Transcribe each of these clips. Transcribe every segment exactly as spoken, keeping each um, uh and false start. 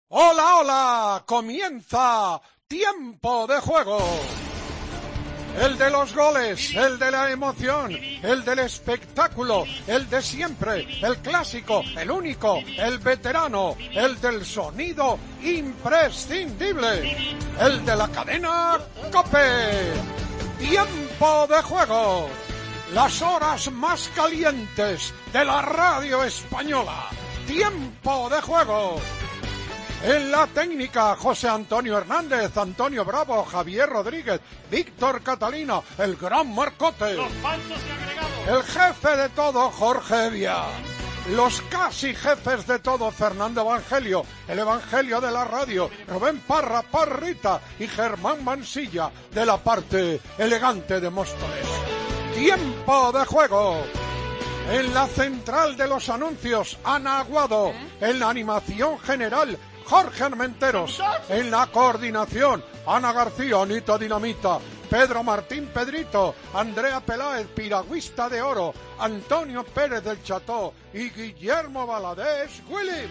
Hola, hola, comienza Tiempo de Juego. El de los goles, el de la emoción, el del espectáculo, el de siempre, el clásico, el único, el veterano, el del sonido imprescindible, el de la cadena COPE. Tiempo de Juego. Las horas más calientes de la radio española. Tiempo de Juego. En la técnica, José Antonio Hernández, Antonio Bravo, Javier Rodríguez, Víctor Catalina, el gran Marcote. Los falsos y agregados. El jefe de todo, Jorge Evia. Los casi jefes de todo, Fernando Evangelio, el Evangelio de la radio, Rubén Parra, Parrita y Germán Mansilla, de la parte elegante de Móstoles. Tiempo de Juego. En la central de los anuncios, Ana Aguado. En la animación general, Jorge Armenteros. En la coordinación, Ana García, Anita Dinamita, Pedro Martín Pedrito, Andrea Peláez, Piragüista de Oro, Antonio Pérez del Cható y Guillermo Valadez Willy.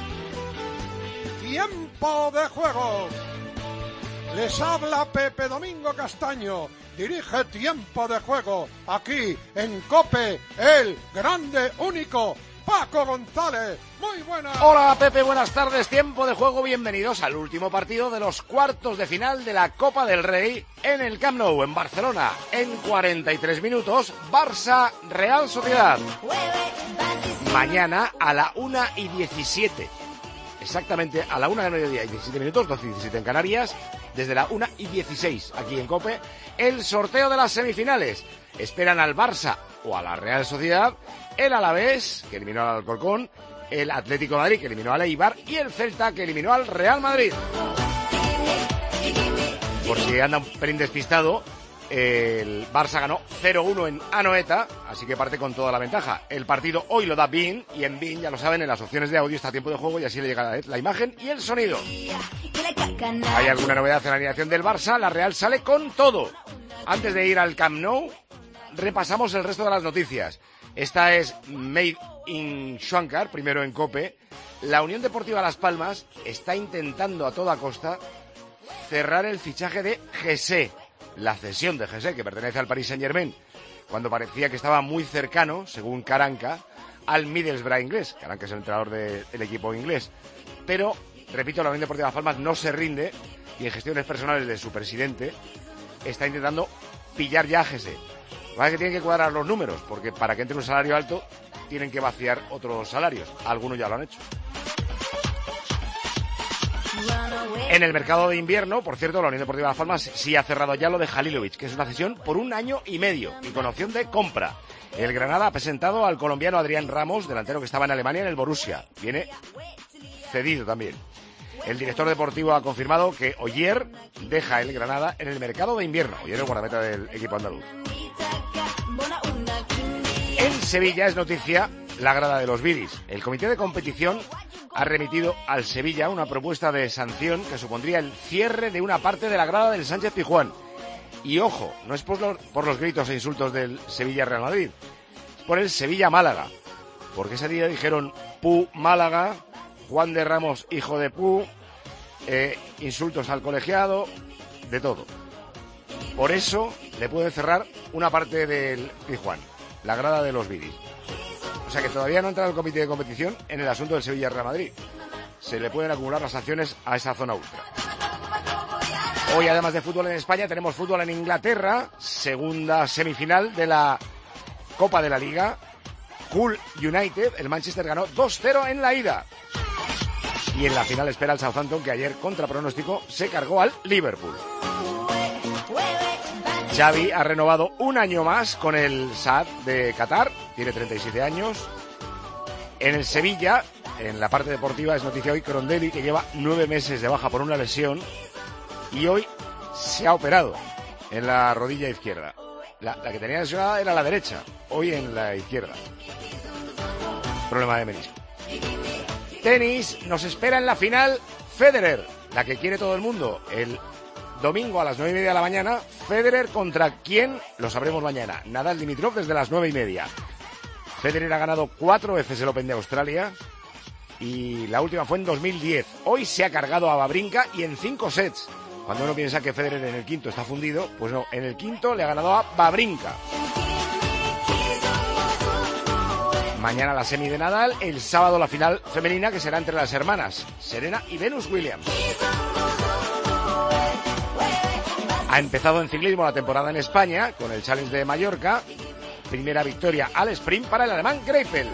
Tiempo de Juego. Les habla Pepe Domingo Castaño. Dirige Tiempo de Juego aquí en COPE, el grande, único Paco González. Muy buenas. Hola Pepe, buenas tardes. Tiempo de Juego, bienvenidos al último partido de los cuartos de final de la Copa del Rey en el Camp Nou, en Barcelona. En cuarenta y tres minutos, Barça Real Sociedad. Mañana a la una y diecisiete. Exactamente a la una del mediodía y diecisiete minutos, doce y diecisiete en Canarias, desde la una y dieciséis aquí en COPE, el sorteo de las semifinales. Esperan al Barça o a la Real Sociedad, el Alavés, que eliminó al Alcorcón, el Atlético de Madrid, que eliminó al Eibar, y el Celta, que eliminó al Real Madrid. Por si anda un pelín despistado, el Barça ganó cero uno en Anoeta, así que parte con toda la ventaja. El partido hoy lo da Bein, y en Bein, ya lo saben, en las opciones de audio está Tiempo de Juego y así le llega la imagen y el sonido. ¿Hay alguna novedad en la alineación del Barça? La Real sale con todo. Antes de ir al Camp Nou, repasamos el resto de las noticias. Esta es Made in Shankar, primero en COPE. La Unión Deportiva Las Palmas está intentando a toda costa cerrar el fichaje de Jesse. La cesión de Jesse, que pertenece al Paris Saint-Germain, cuando parecía que estaba muy cercano, según Caranca, al Middlesbrough inglés. Caranca es el entrenador de, del equipo inglés. Pero, repito, la Unión Deportiva Las Palmas no se rinde y en gestiones personales de su presidente está intentando pillar ya a Jesse. Vale, que tienen que cuadrar los números, porque para que entre un salario alto tienen que vaciar otros salarios. Algunos ya lo han hecho. En el mercado de invierno, por cierto, la Unión Deportiva Las Palmas sí ha cerrado ya lo de Halilovic, que es una cesión por un año y medio y con opción de compra. El Granada ha presentado al colombiano Adrián Ramos, delantero que estaba en Alemania en el Borussia. Viene cedido también. El director deportivo ha confirmado que Oyer deja el Granada en el mercado de invierno. Oyer, el guardameta del equipo andaluz. En Sevilla es noticia la grada de los Viris. El comité de competición ha remitido al Sevilla una propuesta de sanción que supondría el cierre de una parte de la grada del Sánchez Pizjuán. Y ojo, no es por los, por los gritos e insultos del Sevilla-Real Madrid, es por el Sevilla-Málaga. Porque ese día dijeron Pu Málaga, Juan de Ramos hijo de Pu, eh, insultos al colegiado, de todo. Por eso le pueden cerrar una parte del Pizjuán, la grada de los Viris. O sea que todavía no ha entrado el comité de competición en el asunto del Sevilla-Real Madrid. Se le pueden acumular las sanciones a esa zona ultra. Hoy, además de fútbol en España, tenemos fútbol en Inglaterra. Segunda semifinal de la Copa de la Liga. Hull United, el Manchester ganó dos cero en la ida. Y en la final espera el Southampton, que ayer, contra pronóstico, se cargó al Liverpool. Xavi ha renovado un año más con el Saad de Qatar, tiene treinta y siete años. En el Sevilla, en la parte deportiva, es noticia hoy Crondelli, que lleva nueve meses de baja por una lesión y hoy se ha operado en la rodilla izquierda. La, la que tenía lesionada era la derecha, hoy en la izquierda. Problema de menisco. Tenis, nos espera en la final Federer, la que quiere todo el mundo, el domingo a las nueve y media de la mañana. Federer contra quién, lo sabremos mañana. Nadal Dimitrov desde las nueve y media. Federer ha ganado cuatro veces el Open de Australia y la última fue en dos mil diez. Hoy se ha cargado a Wawrinka y en cinco sets. Cuando uno piensa que Federer en el quinto está fundido, pues no, en el quinto le ha ganado a Wawrinka. Mañana la semi de Nadal, el sábado la final femenina, que será entre las hermanas Serena y Venus Williams. Ha empezado en ciclismo la temporada en España con el Challenge de Mallorca. Primera victoria al sprint para el alemán Greipel.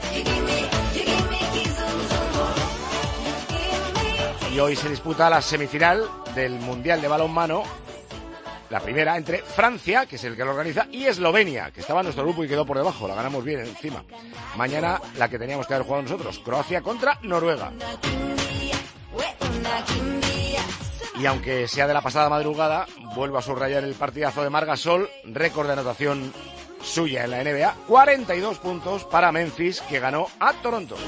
Y hoy se disputa la semifinal del Mundial de Balonmano. La primera entre Francia, que es el que lo organiza, y Eslovenia, que estaba en nuestro grupo y quedó por debajo. La ganamos bien encima. Mañana la que teníamos que haber jugado nosotros, Croacia contra Noruega. Y aunque sea de la pasada madrugada, vuelvo a subrayar el partidazo de Marc Gasol, récord de anotación suya en la N B A, cuarenta y dos puntos para Memphis, que ganó a Toronto.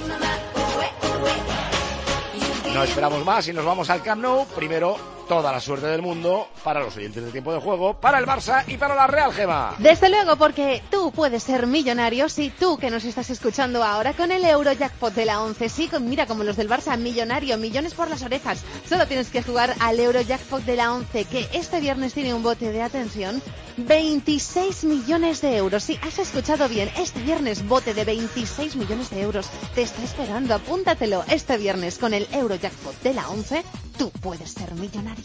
No esperamos más y nos vamos al Camp Nou. Primero, toda la suerte del mundo para los oyentes de Tiempo de Juego, para el Barça y para la Real, Gema. Desde luego, porque tú puedes ser millonario, si tú que nos estás escuchando ahora, con el Eurojackpot de la once. Sí, con, mira, como los del Barça, millonario, millones por las orejas. Solo tienes que jugar al Eurojackpot de la once, que este viernes tiene un bote de, atención, veintiséis millones de euros. Sí, has escuchado bien, este viernes bote de veintiséis millones de euros te está esperando. Apúntatelo este viernes con el Eurojackpot de la once. Tú puedes ser millonario.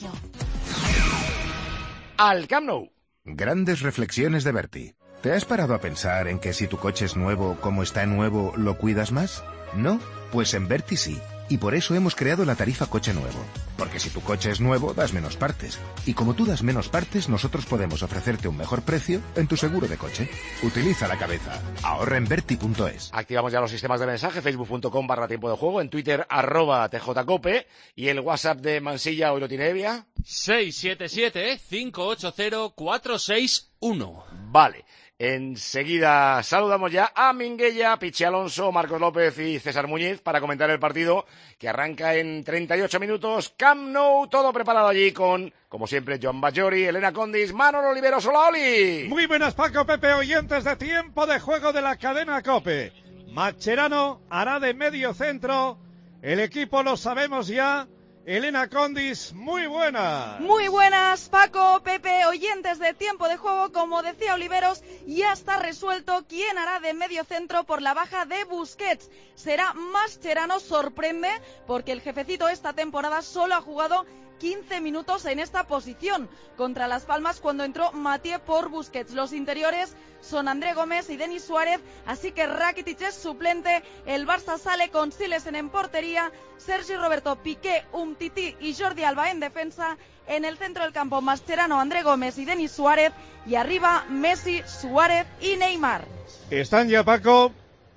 Al Camp Nou. Grandes reflexiones de Berti. ¿Te has parado a pensar en que si tu coche es nuevo, como está nuevo, lo cuidas más? ¿No? Pues en Berti sí. Y por eso hemos creado la tarifa coche nuevo. Porque si tu coche es nuevo, das menos partes. Y como tú das menos partes, nosotros podemos ofrecerte un mejor precio en tu seguro de coche. Utiliza la cabeza. Ahorra en Berti punto es. Activamos ya los sistemas de mensaje, facebook.com barra tiempo de juego, en Twitter, arroba tjcope, y el WhatsApp de Mansilla, hoy lo tiene Evia. seis siete siete, cinco ocho cero, cuatro seis uno. Vale. Enseguida saludamos ya a Minguella, Pichi Alonso, Marcos López y César Muñiz para comentar el partido que arranca en treinta y ocho minutos. Camp Nou, todo preparado allí con, como siempre, Joan Bajori, Elena Condis, Manolo Oliveros. Hola, Oli. Muy buenas, Paco, Pepe, oyentes de Tiempo de Juego de la cadena COPE. Mascherano hará de medio centro. El equipo lo sabemos ya. Elena Condis, muy buenas. Muy buenas, Paco, Pepe, oyentes de Tiempo de Juego. Como decía Oliveros, ya está resuelto quién hará de medio centro por la baja de Busquets. Será Mascherano, sorprende, porque el jefecito esta temporada solo ha jugado quince minutos en esta posición contra Las Palmas cuando entró Mathieu por Busquets. Los interiores son André Gómez y Denis Suárez, así que Rakitic es suplente. El Barça sale con Silesen en portería, Sergi Roberto, Piqué, Umtiti y Jordi Alba en defensa. En el centro del campo, Mascherano, André Gómez y Denis Suárez, y arriba Messi, Suárez y Neymar. Están ya, Paco,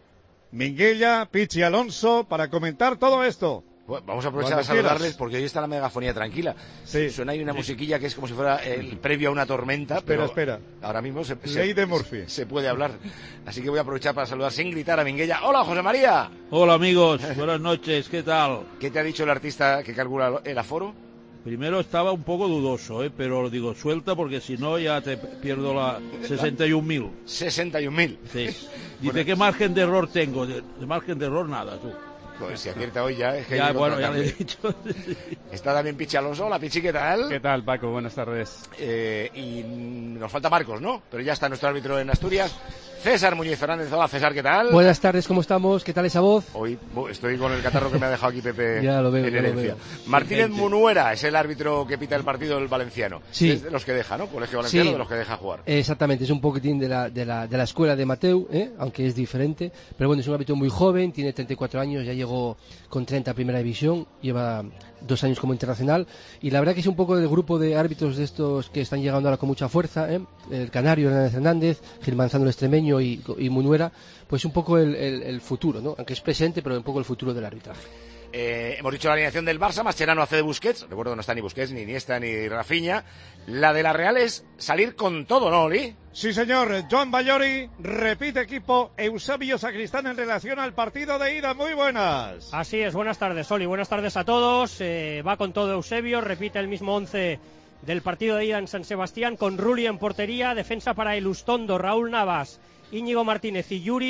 Minguella, Pichi Alonso para comentar todo esto. Bueno, vamos a aprovechar a saludarles porque hoy está la megafonía tranquila. Sí. Suena ahí una musiquilla que es como si fuera el previo a una tormenta. Espera, pero espera. Ahora mismo se, se, Ley de Murphy. Se, se puede hablar. Así que voy a aprovechar para saludar sin gritar a Minguella. Hola, José María. Hola, amigos. Buenas noches. ¿Qué tal? ¿Qué te ha dicho el artista que calcula el aforo? Primero estaba un poco dudoso, ¿eh? Pero digo, suelta porque si no ya te pierdo la sesenta y un mil. sesenta y un mil. Sí. Dice, bueno, ¿qué margen de error tengo? De, de margen de error nada, tú. Pues si acierta hoy ya es que ya, bueno, ya le he dicho. Está también Pichi Alonso. Hola, Pichi, ¿qué tal? ¿Qué tal, Paco? Buenas tardes. Eh, y nos falta Marcos, ¿no? Pero ya está nuestro árbitro en Asturias, César Muñiz Fernández. Hola, César, ¿qué tal? Buenas tardes, ¿cómo estamos? ¿Qué tal esa voz? Hoy estoy con el catarro que me ha dejado aquí Pepe ya lo veo, en ya lo herencia. veo. Martínez Munuera es el árbitro que pita el partido del valenciano. Sí. Es de los que deja, ¿no? Colegio Valenciano, sí. De los que deja jugar. Exactamente, es un poquitín de la, de la, de la escuela de Mateu, ¿eh? Aunque es diferente. Pero bueno, es un árbitro muy joven, tiene treinta y cuatro años, ya llegó con treinta a Primera División, lleva dos años como internacional, y la verdad que es un poco del grupo de árbitros de estos que están llegando ahora con mucha fuerza, ¿eh? El Canario, Hernández Hernández, Gil Manzano el Extremeño y, y Munuera, pues un poco el, el, el futuro, ¿no? Aunque es presente, pero un poco el futuro del arbitraje. Eh, hemos dicho la alineación del Barça. Mascherano hace de Busquets. Recuerdo que no está ni Busquets, ni Iniesta, ni Rafinha. La de la Real es salir con todo, ¿no, Oli? Sí, señor. Joan Bajori repite equipo. Eusebio Sacristán en relación al partido de ida. Muy buenas. Así es, buenas tardes, Oli. Buenas tardes a todos. Eh, va con todo Eusebio. Repite el mismo once del partido de ida en San Sebastián, con Rulli en portería. Defensa para Elustondo, Raúl Navas, Íñigo Martínez y Yuri.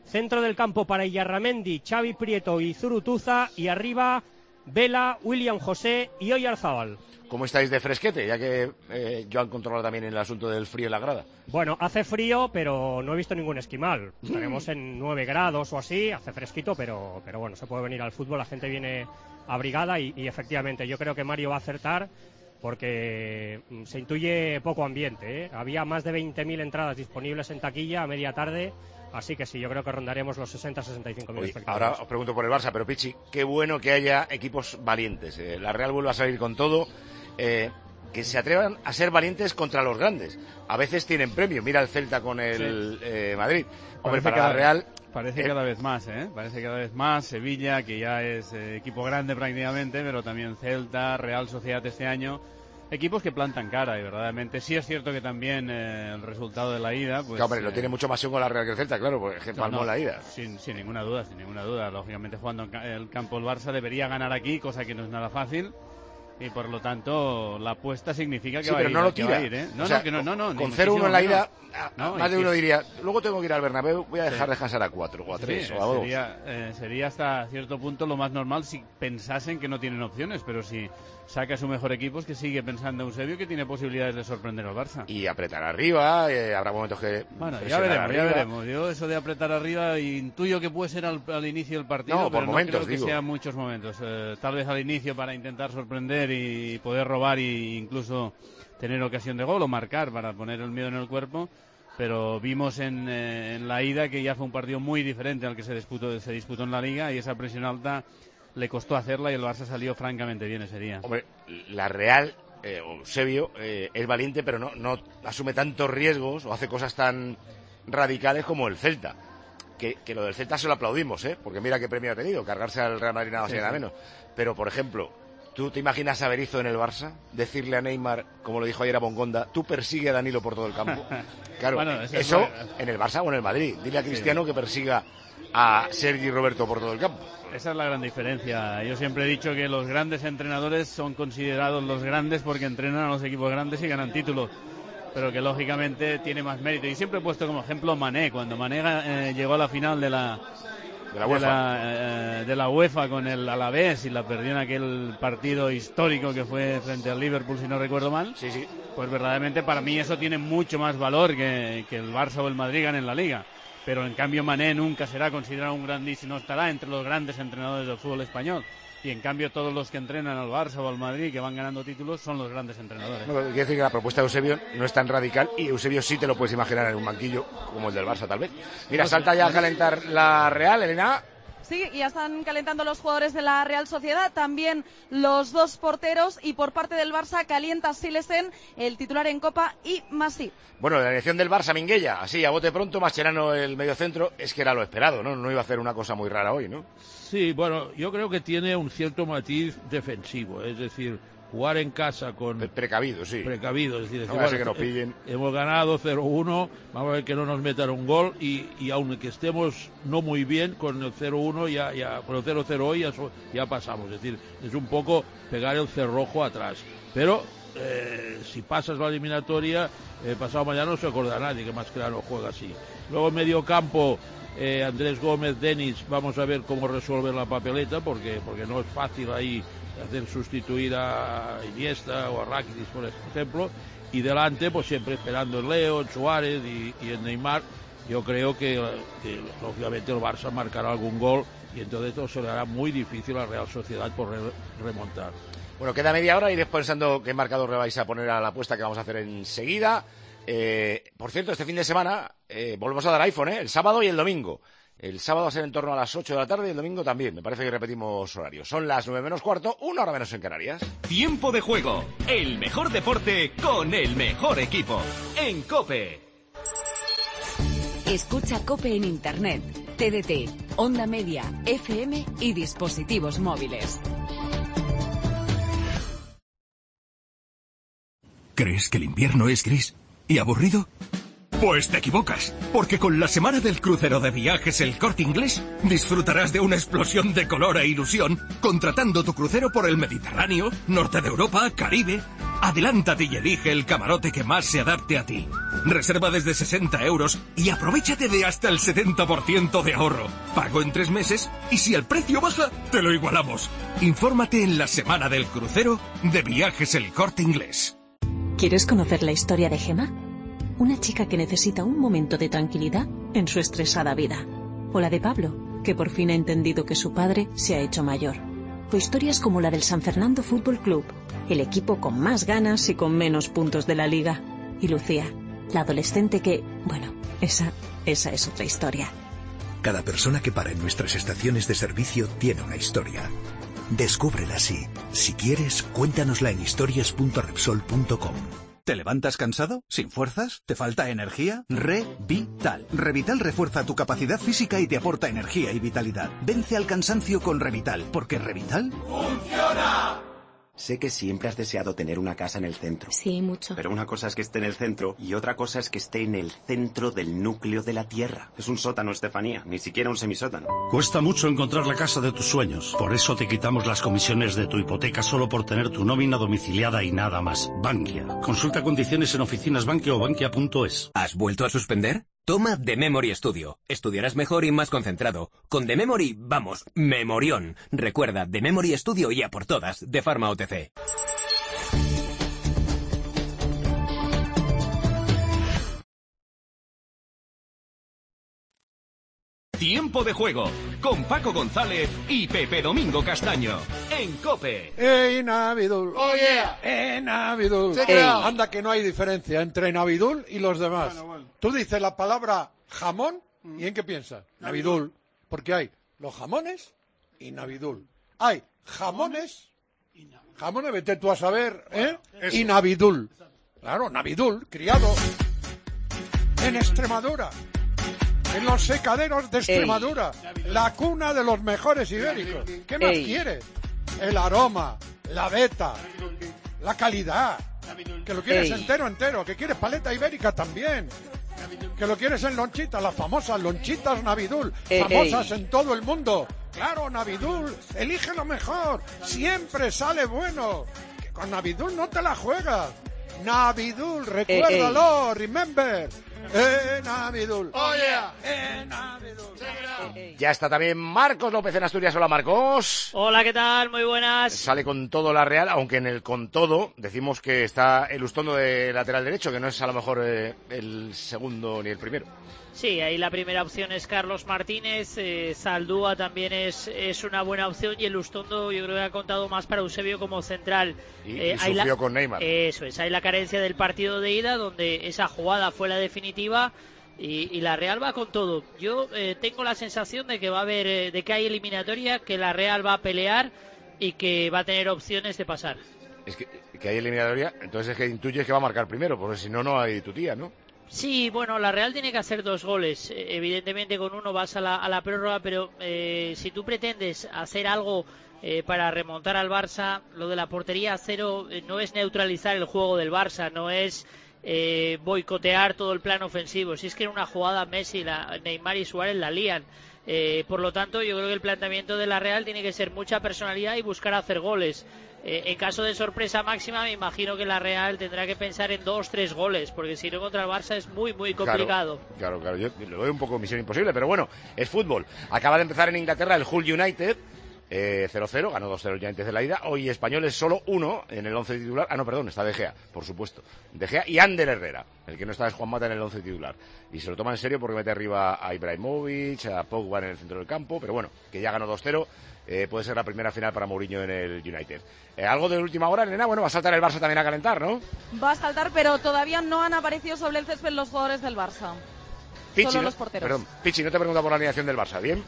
Centro del campo para Illarramendi, Xavi Prieto y Zurutuza. Y arriba, Vela, William José y Oyarzábal. ¿Cómo estáis de fresquete? Ya que eh, Joan controla también el asunto del frío en la grada. Bueno, hace frío, pero no he visto ningún esquimal. Estaremos en nueve grados o así, hace fresquito, pero, pero bueno, se puede venir al fútbol, la gente viene abrigada y, y efectivamente yo creo que Mario va a acertar porque se intuye poco ambiente, ¿eh? Había más de veinte mil entradas disponibles en taquilla a media tarde. Así que sí, yo creo que rondaremos los sesenta a sesenta y cinco mil espectadores. Ahora os pregunto por el Barça, pero Pichi, qué bueno que haya equipos valientes. Eh, la Real vuelve a salir con todo, eh, que se atrevan a ser valientes contra los grandes. A veces tienen premio, mira el Celta con el sí. eh, Madrid. Hombre, para cada, la Real... Parece eh, cada vez más, ¿eh? Parece cada vez más. Sevilla, que ya es eh, equipo grande prácticamente, pero también Celta, Real Sociedad este año... Equipos que plantan cara y verdaderamente sí es cierto que también eh, el resultado de la ida pues, claro, hombre, eh, lo tiene mucho más con la Real que el Celta, claro, porque palmó no, no, la ida sin, sin ninguna duda, sin ninguna duda lógicamente jugando en el campo el Barça debería ganar aquí, cosa que no es nada fácil y por lo tanto la apuesta significa que sí, va pero a ir, no lo que tira. Va a ir, ¿eh? no, o sea, no, que no, no, no, con cero uno en la ida no, más de uno diría luego tengo que ir al Bernabéu, voy a dejar sí. descansar a cuatro o a tres sí, o a dos sería, eh, sería hasta cierto punto lo más normal si pensasen que no tienen opciones, pero si saca su mejor equipo es que sigue pensando Eusebio que tiene posibilidades de sorprender al Barça. Y apretar arriba, eh, habrá momentos que... Bueno, ya veremos, arriba. ya veremos. Yo eso de apretar arriba intuyo que puede ser al, al inicio del partido, no, pero por momentos, no creo digo. que sean muchos momentos. Eh, tal vez al inicio para intentar sorprender y poder robar e incluso tener ocasión de gol o marcar para poner el miedo en el cuerpo. Pero vimos en, eh, en la ida que ya fue un partido muy diferente al que se disputó, se disputó en la Liga y esa presión alta le costó hacerla y el Barça salió francamente bien ese día. Hombre, la Real, eh, Eusebio, eh, es valiente, pero no, no asume tantos riesgos o hace cosas tan radicales como el Celta. Que, que lo del Celta se lo aplaudimos, ¿eh? Porque mira qué premio ha tenido, cargarse al Real Madrid nada más y nada menos. Pero, por ejemplo, ¿tú te imaginas a Berizzo en el Barça? Decirle a Neymar, como lo dijo ayer a Bongonda, tú persigue a Danilo por todo el campo. Claro, bueno, eso, eso es en el Barça o en el Madrid. Dile a Cristiano sí. que persiga a Sergi Roberto por todo el campo. Esa es la gran diferencia. Yo siempre he dicho que los grandes entrenadores son considerados los grandes porque entrenan a los equipos grandes y ganan títulos, pero que lógicamente tiene más mérito. Y siempre he puesto como ejemplo Mané, cuando Mané eh, llegó a la final de la de la UEFA, de la, eh, de la UEFA con el Alavés y la perdió en aquel partido histórico que fue frente al Liverpool, si no recuerdo mal. Sí, sí. Pues verdaderamente para mí eso tiene mucho más valor que, que el Barça o el Madrid ganen la Liga. Pero en cambio Mané nunca será considerado un grandísimo, no estará entre los grandes entrenadores del fútbol español. Y en cambio todos los que entrenan al Barça o al Madrid que van ganando títulos son los grandes entrenadores. No, quiero decir que la propuesta de Eusebio no es tan radical y Eusebio sí te lo puedes imaginar en un banquillo como el del Barça tal vez. Mira, salta ya a calentar la Real, Elena. Sí, ya están calentando los jugadores de la Real Sociedad, también los dos porteros y por parte del Barça calienta Silesen, el titular en Copa, y Masip. Bueno, la dirección del Barça, Minguella, así a bote pronto, Mascherano el mediocentro, es que era lo esperado, ¿no? No iba a hacer una cosa muy rara hoy, ¿no? Sí, bueno, yo creo que tiene un cierto matiz defensivo, es decir, jugar en casa con... Precavido, sí. Precavido, es decir, no, bueno, que nos pillen. Hemos ganado cero uno, vamos a ver que no nos metan un gol y, y aunque estemos no muy bien con el cero uno, ya, ya, con el cero cero hoy ya, ya pasamos, es decir, es un poco pegar el cerrojo atrás. Pero eh, si pasas la eliminatoria, eh, pasado mañana no se acordará nadie que más claro juega así. Luego en medio campo... Eh, Andrés Gómez, Denis, vamos a ver cómo resuelven la papeleta porque porque no es fácil ahí hacer sustituir a Iniesta o a Rakitic, por ejemplo, y delante pues siempre esperando en Leo, en Suárez y, y en Neymar. Yo creo que, que lógicamente el Barça marcará algún gol y entonces esto se le hará muy difícil a la Real Sociedad por re remontar. Bueno, queda media hora y después pensando qué marcador le vais a poner a la apuesta que vamos a hacer enseguida. Eh, por cierto, este fin de semana eh, volvemos a dar iPhone, ¿eh? El sábado y el domingo. El sábado va a ser en torno a las ocho de la tarde y el domingo también. Me parece que repetimos horarios. Son las nueve menos cuarto, una hora menos en Canarias. Tiempo de juego. El mejor deporte con el mejor equipo. En COPE. Escucha COPE en Internet, T D T, Onda Media, F M y dispositivos móviles. ¿Crees que el invierno es gris y aburrido? Pues te equivocas, porque con la semana del crucero de viajes El Corte Inglés disfrutarás de una explosión de color e ilusión contratando tu crucero por el Mediterráneo, norte de Europa, Caribe Adelántate y elige el camarote que más se adapte a ti. Reserva desde sesenta euros y aprovéchate de hasta el setenta por ciento de ahorro. Pago en tres meses y si el precio baja, te lo igualamos. Infórmate en la semana del crucero de Viajes El Corte Inglés. ¿Quieres conocer la historia de Gemma? Una chica que necesita un momento de tranquilidad en su estresada vida. O la de Pablo, que por fin ha entendido que su padre se ha hecho mayor. O historias como la del San Fernando Fútbol Club, el equipo con más ganas y con menos puntos de la liga. Y Lucía, la adolescente que, bueno, esa, esa es otra historia. Cada persona que para en nuestras estaciones de servicio tiene una historia. Descúbrela así. Si quieres, cuéntanosla en historias punto repsol punto com. ¿Te levantas cansado? ¿Sin fuerzas? ¿Te falta energía? Revital. Revital refuerza tu capacidad física y te aporta energía y vitalidad. Vence al cansancio con Revital, porque Revital ¡funciona! Sé que siempre has deseado tener una casa en el centro. Sí, mucho. Pero una cosa es que esté en el centro y otra cosa es que esté en el centro del núcleo de la Tierra. Es un sótano, Estefanía, ni siquiera un semisótano. Cuesta mucho encontrar la casa de tus sueños. Por eso te quitamos las comisiones de tu hipoteca solo por tener tu nómina domiciliada y nada más. Bankia. Consulta condiciones en oficinas Bankia o bankia punto es. ¿Has vuelto a suspender? Toma The Memory Studio. Estudiarás mejor y más concentrado. Con The Memory, vamos, memorión. Recuerda, The Memory Studio y a por todas, de Pharma O T C. Tiempo de juego, con Paco González y Pepe Domingo Castaño, en COPE. ¡Ey, Navidul! ¡Oh, yeah! ¡Eh, Navidul! Ey. Anda que no hay diferencia entre Navidul y los demás. Bueno, bueno. Tú dices la palabra jamón, ¿y en qué piensas? Navidul. Porque hay los jamones y Navidul. Hay jamones, jamones, vete tú a saber, ¿eh? Bueno, y Navidul. Claro, Navidul, criado en Extremadura. En los secaderos de Extremadura, Ey. La cuna de los mejores ibéricos. ¿Qué más Ey. quieres? El aroma, la beta, la calidad. Que lo quieres Ey. entero, entero. Que quieres paleta ibérica también. Que lo quieres en lonchita, las famosas lonchitas Navidul. Ey. Famosas en todo el mundo. Claro, Navidul, elige lo mejor. Siempre sale bueno. Que con Navidul no te la juegas. Navidul, recuérdalo, Ey. remember. Eh, Navidul. Oh, yeah. Eh, Navidul. Ya está también Marcos López en Asturias. Hola, Marcos. Hola, ¿qué tal? Muy buenas. Sale con todo la Real, aunque en el con todo decimos que está el Ustondo de lateral derecho, que no es a lo mejor eh, el segundo ni el primero. Sí, ahí la primera opción es Carlos Martínez, eh, Zaldúa también es, es una buena opción y el Ustondo yo creo que ha contado más para Eusebio como central. Y, eh, y sufrió la, con Neymar. Eso es, hay la carencia del partido de ida donde esa jugada fue la definitiva y, y la Real va con todo. Yo eh, tengo la sensación de que va a haber, eh, de que hay eliminatoria, que la Real va a pelear y que va a tener opciones de pasar. Es que, que hay eliminatoria, entonces es que intuyes que va a marcar primero, porque si no, no hay tu tía, ¿no? Sí, bueno, la Real tiene que hacer dos goles. Evidentemente con uno vas a la, a la prórroga, pero eh, si tú pretendes hacer algo eh, para remontar al Barça, lo de la portería a cero eh, no es neutralizar el juego del Barça, no es eh, boicotear todo el plan ofensivo. Si es que en una jugada Messi, la, Neymar y Suárez la lían. Eh, por lo tanto, yo creo que el planteamiento de la Real tiene que ser mucha personalidad y buscar hacer goles. Eh, en caso de sorpresa máxima, me imagino que la Real tendrá que pensar en dos, tres goles, porque si no contra el Barça es muy, muy complicado. Claro, claro, claro. Yo lo veo un poco misión imposible, pero bueno, es fútbol. Acaba de empezar en Inglaterra el Hull United, eh, cero cero, ganó dos cero ya antes de la ida. Hoy Españoles solo uno en el once titular. Ah, no, perdón, está De Gea, por supuesto. De Gea y Ander Herrera. El que no está es Juan Mata en el once titular. Y se lo toma en serio porque mete arriba a Ibrahimovic, a Pogba en el centro del campo, pero bueno, que ya ganó dos cero. Eh, puede ser la primera final para Mourinho en el United. Eh, ¿Algo de última hora, Elena? Bueno, va a saltar el Barça también a calentar, ¿no? Va a saltar, pero todavía no han aparecido sobre el césped los jugadores del Barça. Pichi, Solo no, los porteros. Perdón, Pichi, no te pregunto por la alineación del Barça, ¿bien?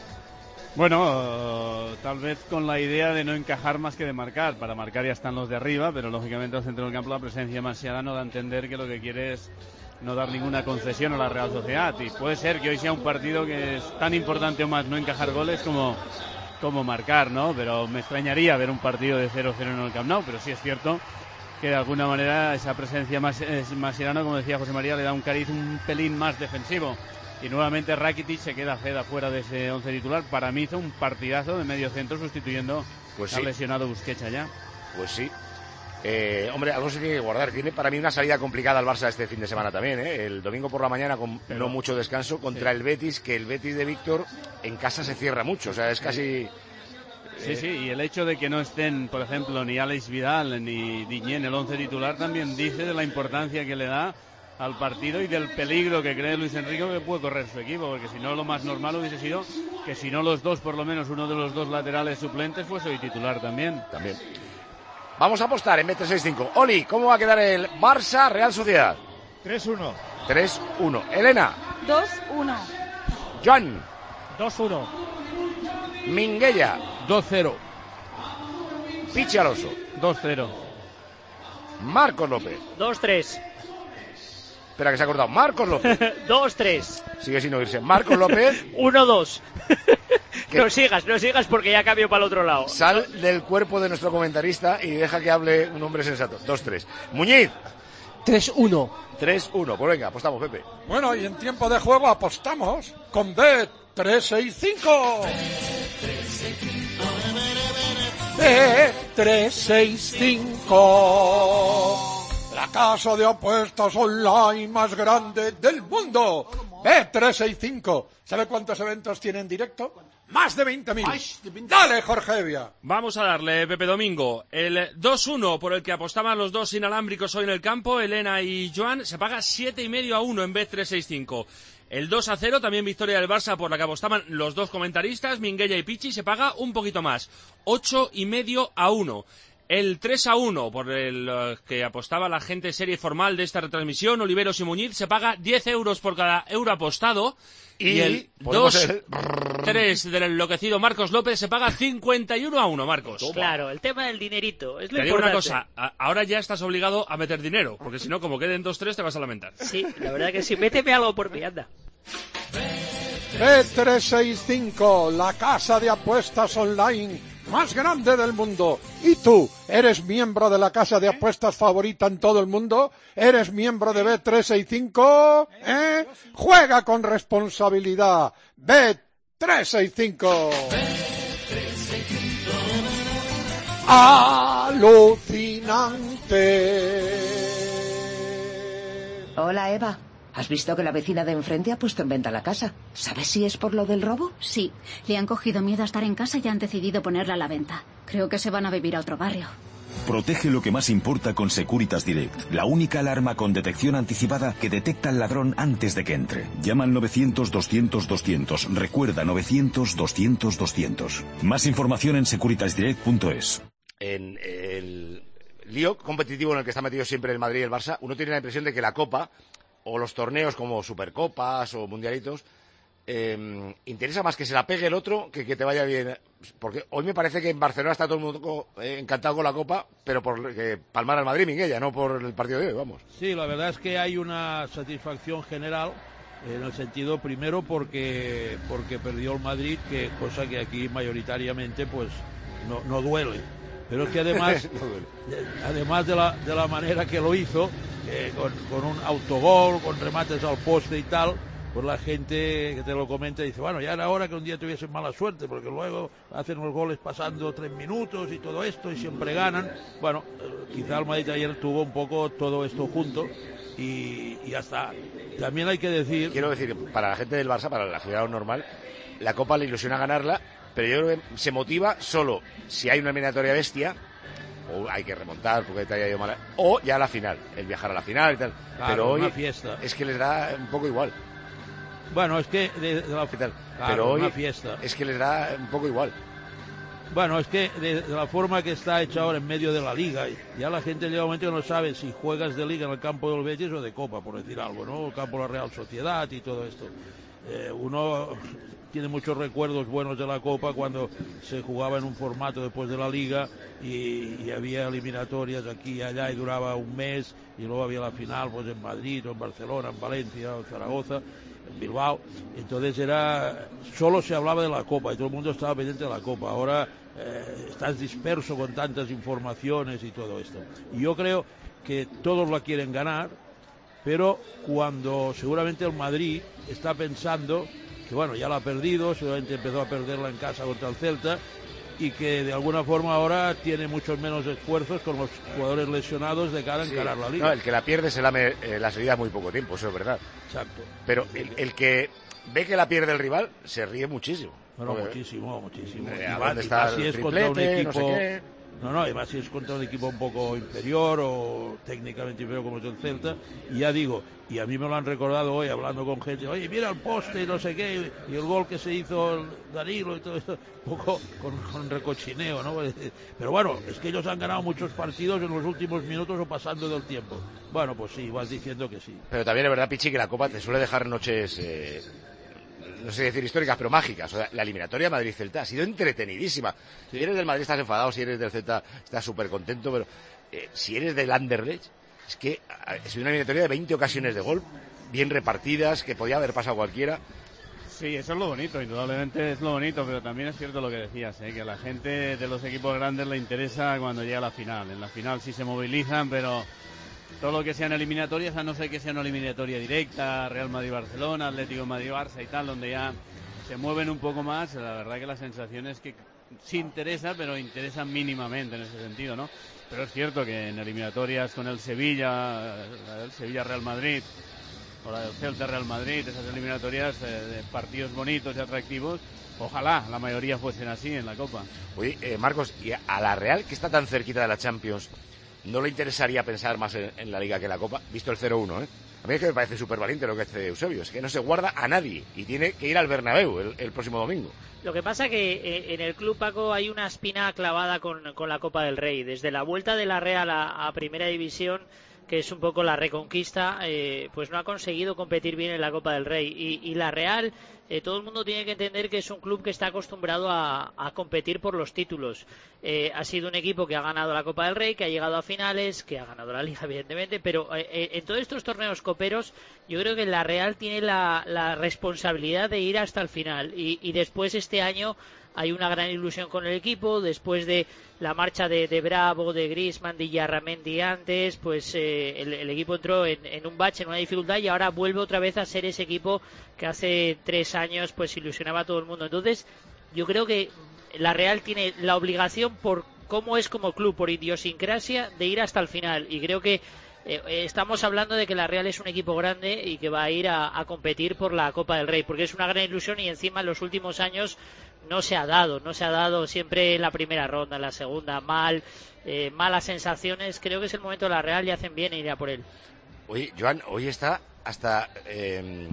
Bueno, uh, tal vez con la idea de no encajar más que de marcar. Para marcar ya están los de arriba, pero lógicamente al centro del campo la presencia de Mascherano da a entender que lo que quiere es no dar ninguna concesión a la Real Sociedad. Y puede ser que hoy sea un partido que es tan importante o más no encajar goles como... como marcar, ¿no? Pero me extrañaría ver un partido de cero cero en el Camp Nou, pero sí es cierto que de alguna manera esa presencia más Mascherano, como decía José María, le da un cariz un pelín más defensivo. Y nuevamente Rakitic se queda Feda fuera de ese once titular. Para mí hizo un partidazo de medio centro sustituyendo pues al sí. lesionado Busquets allá. Pues sí. Eh, hombre, algo se tiene que guardar. Tiene para mí una salida complicada el Barça este fin de semana también, ¿eh? El domingo por la mañana con Pero, no mucho descanso contra sí. el Betis, que el Betis de Víctor en casa se cierra mucho, o sea, es casi... Sí, sí, y el hecho de que no estén, por ejemplo, ni Alex Vidal ni Digne en el once titular también dice de la importancia que le da al partido y del peligro que cree Luis Enrique que puede correr su equipo, porque si no lo más normal hubiese sido que si no los dos, por lo menos uno de los dos laterales suplentes fuese hoy titular también. También. Vamos a apostar en B trescientos sesenta y cinco. Oli, ¿cómo va a quedar el Barça Real Sociedad? tres uno. tres uno. Elena. dos uno. Joan. dos uno. Minguella. dos cero. Pichi Alonso. dos cero. Marcos López. dos tres. Espera, que se ha cortado. Marcos López. dos tres. Sigue sin oírse. Marcos López. uno dos. No sigas, no sigas porque ya cambio para el otro lado. Sal del cuerpo de nuestro comentarista y deja que hable un hombre sensato. dos tres. Muñiz. tres uno. tres uno. Pues venga, apostamos, Pepe. Bueno, y en tiempo de juego apostamos con B trescientos sesenta y cinco. B trescientos sesenta y cinco. La casa de apuestas online más grande del mundo. B trescientos sesenta y cinco. ¿Sabe cuántos eventos tiene en directo? Más de veinte mil. Dale, Jorge Evia. Vamos a darle, Pepe Domingo. El dos uno por el que apostaban los dos inalámbricos hoy en el campo, Elena y Joan, se paga siete y medio a uno en B trescientos sesenta y cinco. El dos a cero, también victoria del Barça por la que apostaban los dos comentaristas, Minguella y Pichi, se paga un poquito más, ocho y medio a uno. El tres a uno, por el uh, que apostaba la gente serie formal de esta retransmisión, Oliveros y Muñiz, se paga diez euros por cada euro apostado. Y, y el dos tres del enloquecido Marcos López se paga cincuenta y uno a uno, Marcos. Claro, el tema del dinerito es lo Te digo importante. una cosa, a, ahora ya estás obligado a meter dinero, porque si no, como queden dos tres te vas a lamentar. Sí, la verdad que sí, méteme algo por mí, anda. B trescientos sesenta y cinco, la casa de apuestas online más grande del mundo. ¿Y tú eres miembro de la casa de apuestas favorita en todo el mundo? ¿Eres miembro de B trescientos sesenta y cinco? ¿Eh? Juega con responsabilidad. B trescientos sesenta y cinco. Alucinante. Hola, Eva. ¿Has visto que la vecina de enfrente ha puesto en venta la casa? ¿Sabes si es por lo del robo? Sí, le han cogido miedo a estar en casa y han decidido ponerla a la venta. Creo que se van a vivir a otro barrio. Protege lo que más importa con Securitas Direct, la única alarma con detección anticipada que detecta al ladrón antes de que entre. Llama al novecientos doscientos doscientos. Recuerda, novecientos doscientos doscientos. Más información en securitas direct punto es. En el lío competitivo en el que está metido siempre el Madrid y el Barça, uno tiene la impresión de que la Copa o los torneos como Supercopas o Mundialitos, eh, interesa más que se la pegue el otro que que te vaya bien. Porque hoy me parece que en Barcelona está todo el mundo eh, encantado con la Copa, pero por que palmar al Madrid, Minguella, no por el partido de hoy, vamos. Sí, la verdad es que hay una satisfacción general, en el sentido, primero, porque porque perdió el Madrid, que cosa que aquí mayoritariamente pues no, no duele. Pero es que además, además de la, de la manera que lo hizo, eh, con, con un autogol, con remates al poste y tal, pues la gente que te lo comenta dice, bueno, ya era hora que un día tuviesen mala suerte, porque luego hacen los goles pasando tres minutos y todo esto, y siempre ganan. Bueno, eh, quizá el Madrid ayer tuvo un poco todo esto junto, y, y ya está. También hay que decir... Quiero decir que para la gente del Barça, para la aficionado normal, la Copa le ilusiona ganarla, pero yo creo que se motiva solo si hay una eliminatoria bestia, o hay que remontar porque te haya ido mal, o ya a la final, el viajar a la final y tal. Claro, pero hoy una fiesta. Es que les da un poco igual. Bueno, es que de, de la, claro, pero hoy una fiesta. Es que les da un poco igual. Bueno, es que de, de la forma que está hecha ahora en medio de la liga, ya la gente llega un momento que no sabe si juegas de liga en el campo del Betis o de Copa, por decir algo, ¿no? El campo de la Real Sociedad y todo esto. Eh, uno tiene muchos recuerdos buenos de la Copa cuando se jugaba en un formato después de la Liga y, y había eliminatorias aquí y allá y duraba un mes y luego había la final pues en Madrid o en Barcelona, en Valencia o en Zaragoza, en Bilbao. Entonces era solo se hablaba de la Copa y todo el mundo estaba pendiente de la Copa. Ahora eh, estás disperso con tantas informaciones y todo esto. Y yo creo que todos la quieren ganar, pero cuando seguramente el Madrid está pensando que bueno, ya la ha perdido, seguramente empezó a perderla en casa contra el Celta, y que de alguna forma ahora tiene muchos menos esfuerzos con los jugadores lesionados de cara a encarar la liga. No, el que la pierde se lame eh, la salida muy poco tiempo, eso es verdad. Exacto. Pero el, el que ve que la pierde el rival se ríe muchísimo. Bueno, Porque, muchísimo, muchísimo. Eh, y ¿a más, dónde y está más si el es contra un triplete? equipo... No sé qué. No, no, además si es contra un equipo un poco inferior o técnicamente inferior como es el Celta, y ya digo, y a mí me lo han recordado hoy hablando con gente, oye, mira el poste y no sé qué, y el gol que se hizo el Danilo y todo esto, un poco con, con recochineo, ¿no? Pero bueno, es que ellos han ganado muchos partidos en los últimos minutos o pasando del tiempo. Bueno, pues sí, vas diciendo que sí. Pero también es verdad, Pichi, que la Copa te suele dejar noches... Eh... no sé decir históricas, pero mágicas. O sea, la eliminatoria Madrid-Celta ha sido entretenidísima. Si eres del Madrid estás enfadado, si eres del Celta estás súper contento, pero eh, si eres del Anderlecht, es que es una eliminatoria de veinte ocasiones de gol, bien repartidas, que podía haber pasado cualquiera. Sí, eso es lo bonito, indudablemente es lo bonito, pero también es cierto lo que decías, ¿eh? Que a la gente de los equipos grandes le interesa cuando llega la final. En la final sí se movilizan, pero... todo lo que sean eliminatorias, a no ser que sea una eliminatoria directa, Real Madrid-Barcelona, Atlético Madrid-Barça y tal, donde ya se mueven un poco más, la verdad que la sensación es que sí interesa, pero interesa mínimamente en ese sentido, ¿no? Pero es cierto que en eliminatorias con el Sevilla, el Sevilla-Real Madrid, o la del Celta-Real Madrid, esas eliminatorias eh, de partidos bonitos y atractivos, ojalá la mayoría fuesen así en la Copa. Oye, eh, Marcos, ¿y a la Real, que está tan cerquita de la Champions, no le interesaría pensar más en, en la Liga que en la Copa? Visto el cero uno, ¿eh? A mí es que me parece súper valiente lo que hace Eusebio. Es que no se guarda a nadie y tiene que ir al Bernabéu el, el próximo domingo. Lo que pasa que eh, en el club, Paco, hay una espina clavada con, con la Copa del Rey. Desde la vuelta de la Real a, a Primera División, que es un poco la reconquista, eh, pues no ha conseguido competir bien en la Copa del Rey. Y, y la Real, eh, todo el mundo tiene que entender que es un club que está acostumbrado a, a competir por los títulos. Eh, ha sido un equipo que ha ganado la Copa del Rey, que ha llegado a finales, que ha ganado la Liga, evidentemente, pero eh, en todos estos torneos coperos yo creo que la Real tiene la, la responsabilidad de ir hasta el final. Y, y después este año hay una gran ilusión con el equipo, después de la marcha de, de Bravo, de Griezmann, de Yarramendi antes, pues eh, el, el equipo entró en, en un bache, en una dificultad, y ahora vuelve otra vez a ser ese equipo que hace tres años pues ilusionaba a todo el mundo. Entonces yo creo que la Real tiene la obligación, por cómo es como club, por idiosincrasia, de ir hasta el final, y creo que Eh, estamos hablando de que la Real es un equipo grande y que va a ir a, a competir por la Copa del Rey, porque es una gran ilusión, y encima en los últimos años no se ha dado, no se ha dado siempre en la primera ronda, en la segunda, mal, eh, malas sensaciones. Creo que es el momento de la Real y hacen bien en ir a por él. Oye, Joan, hoy está hasta eh,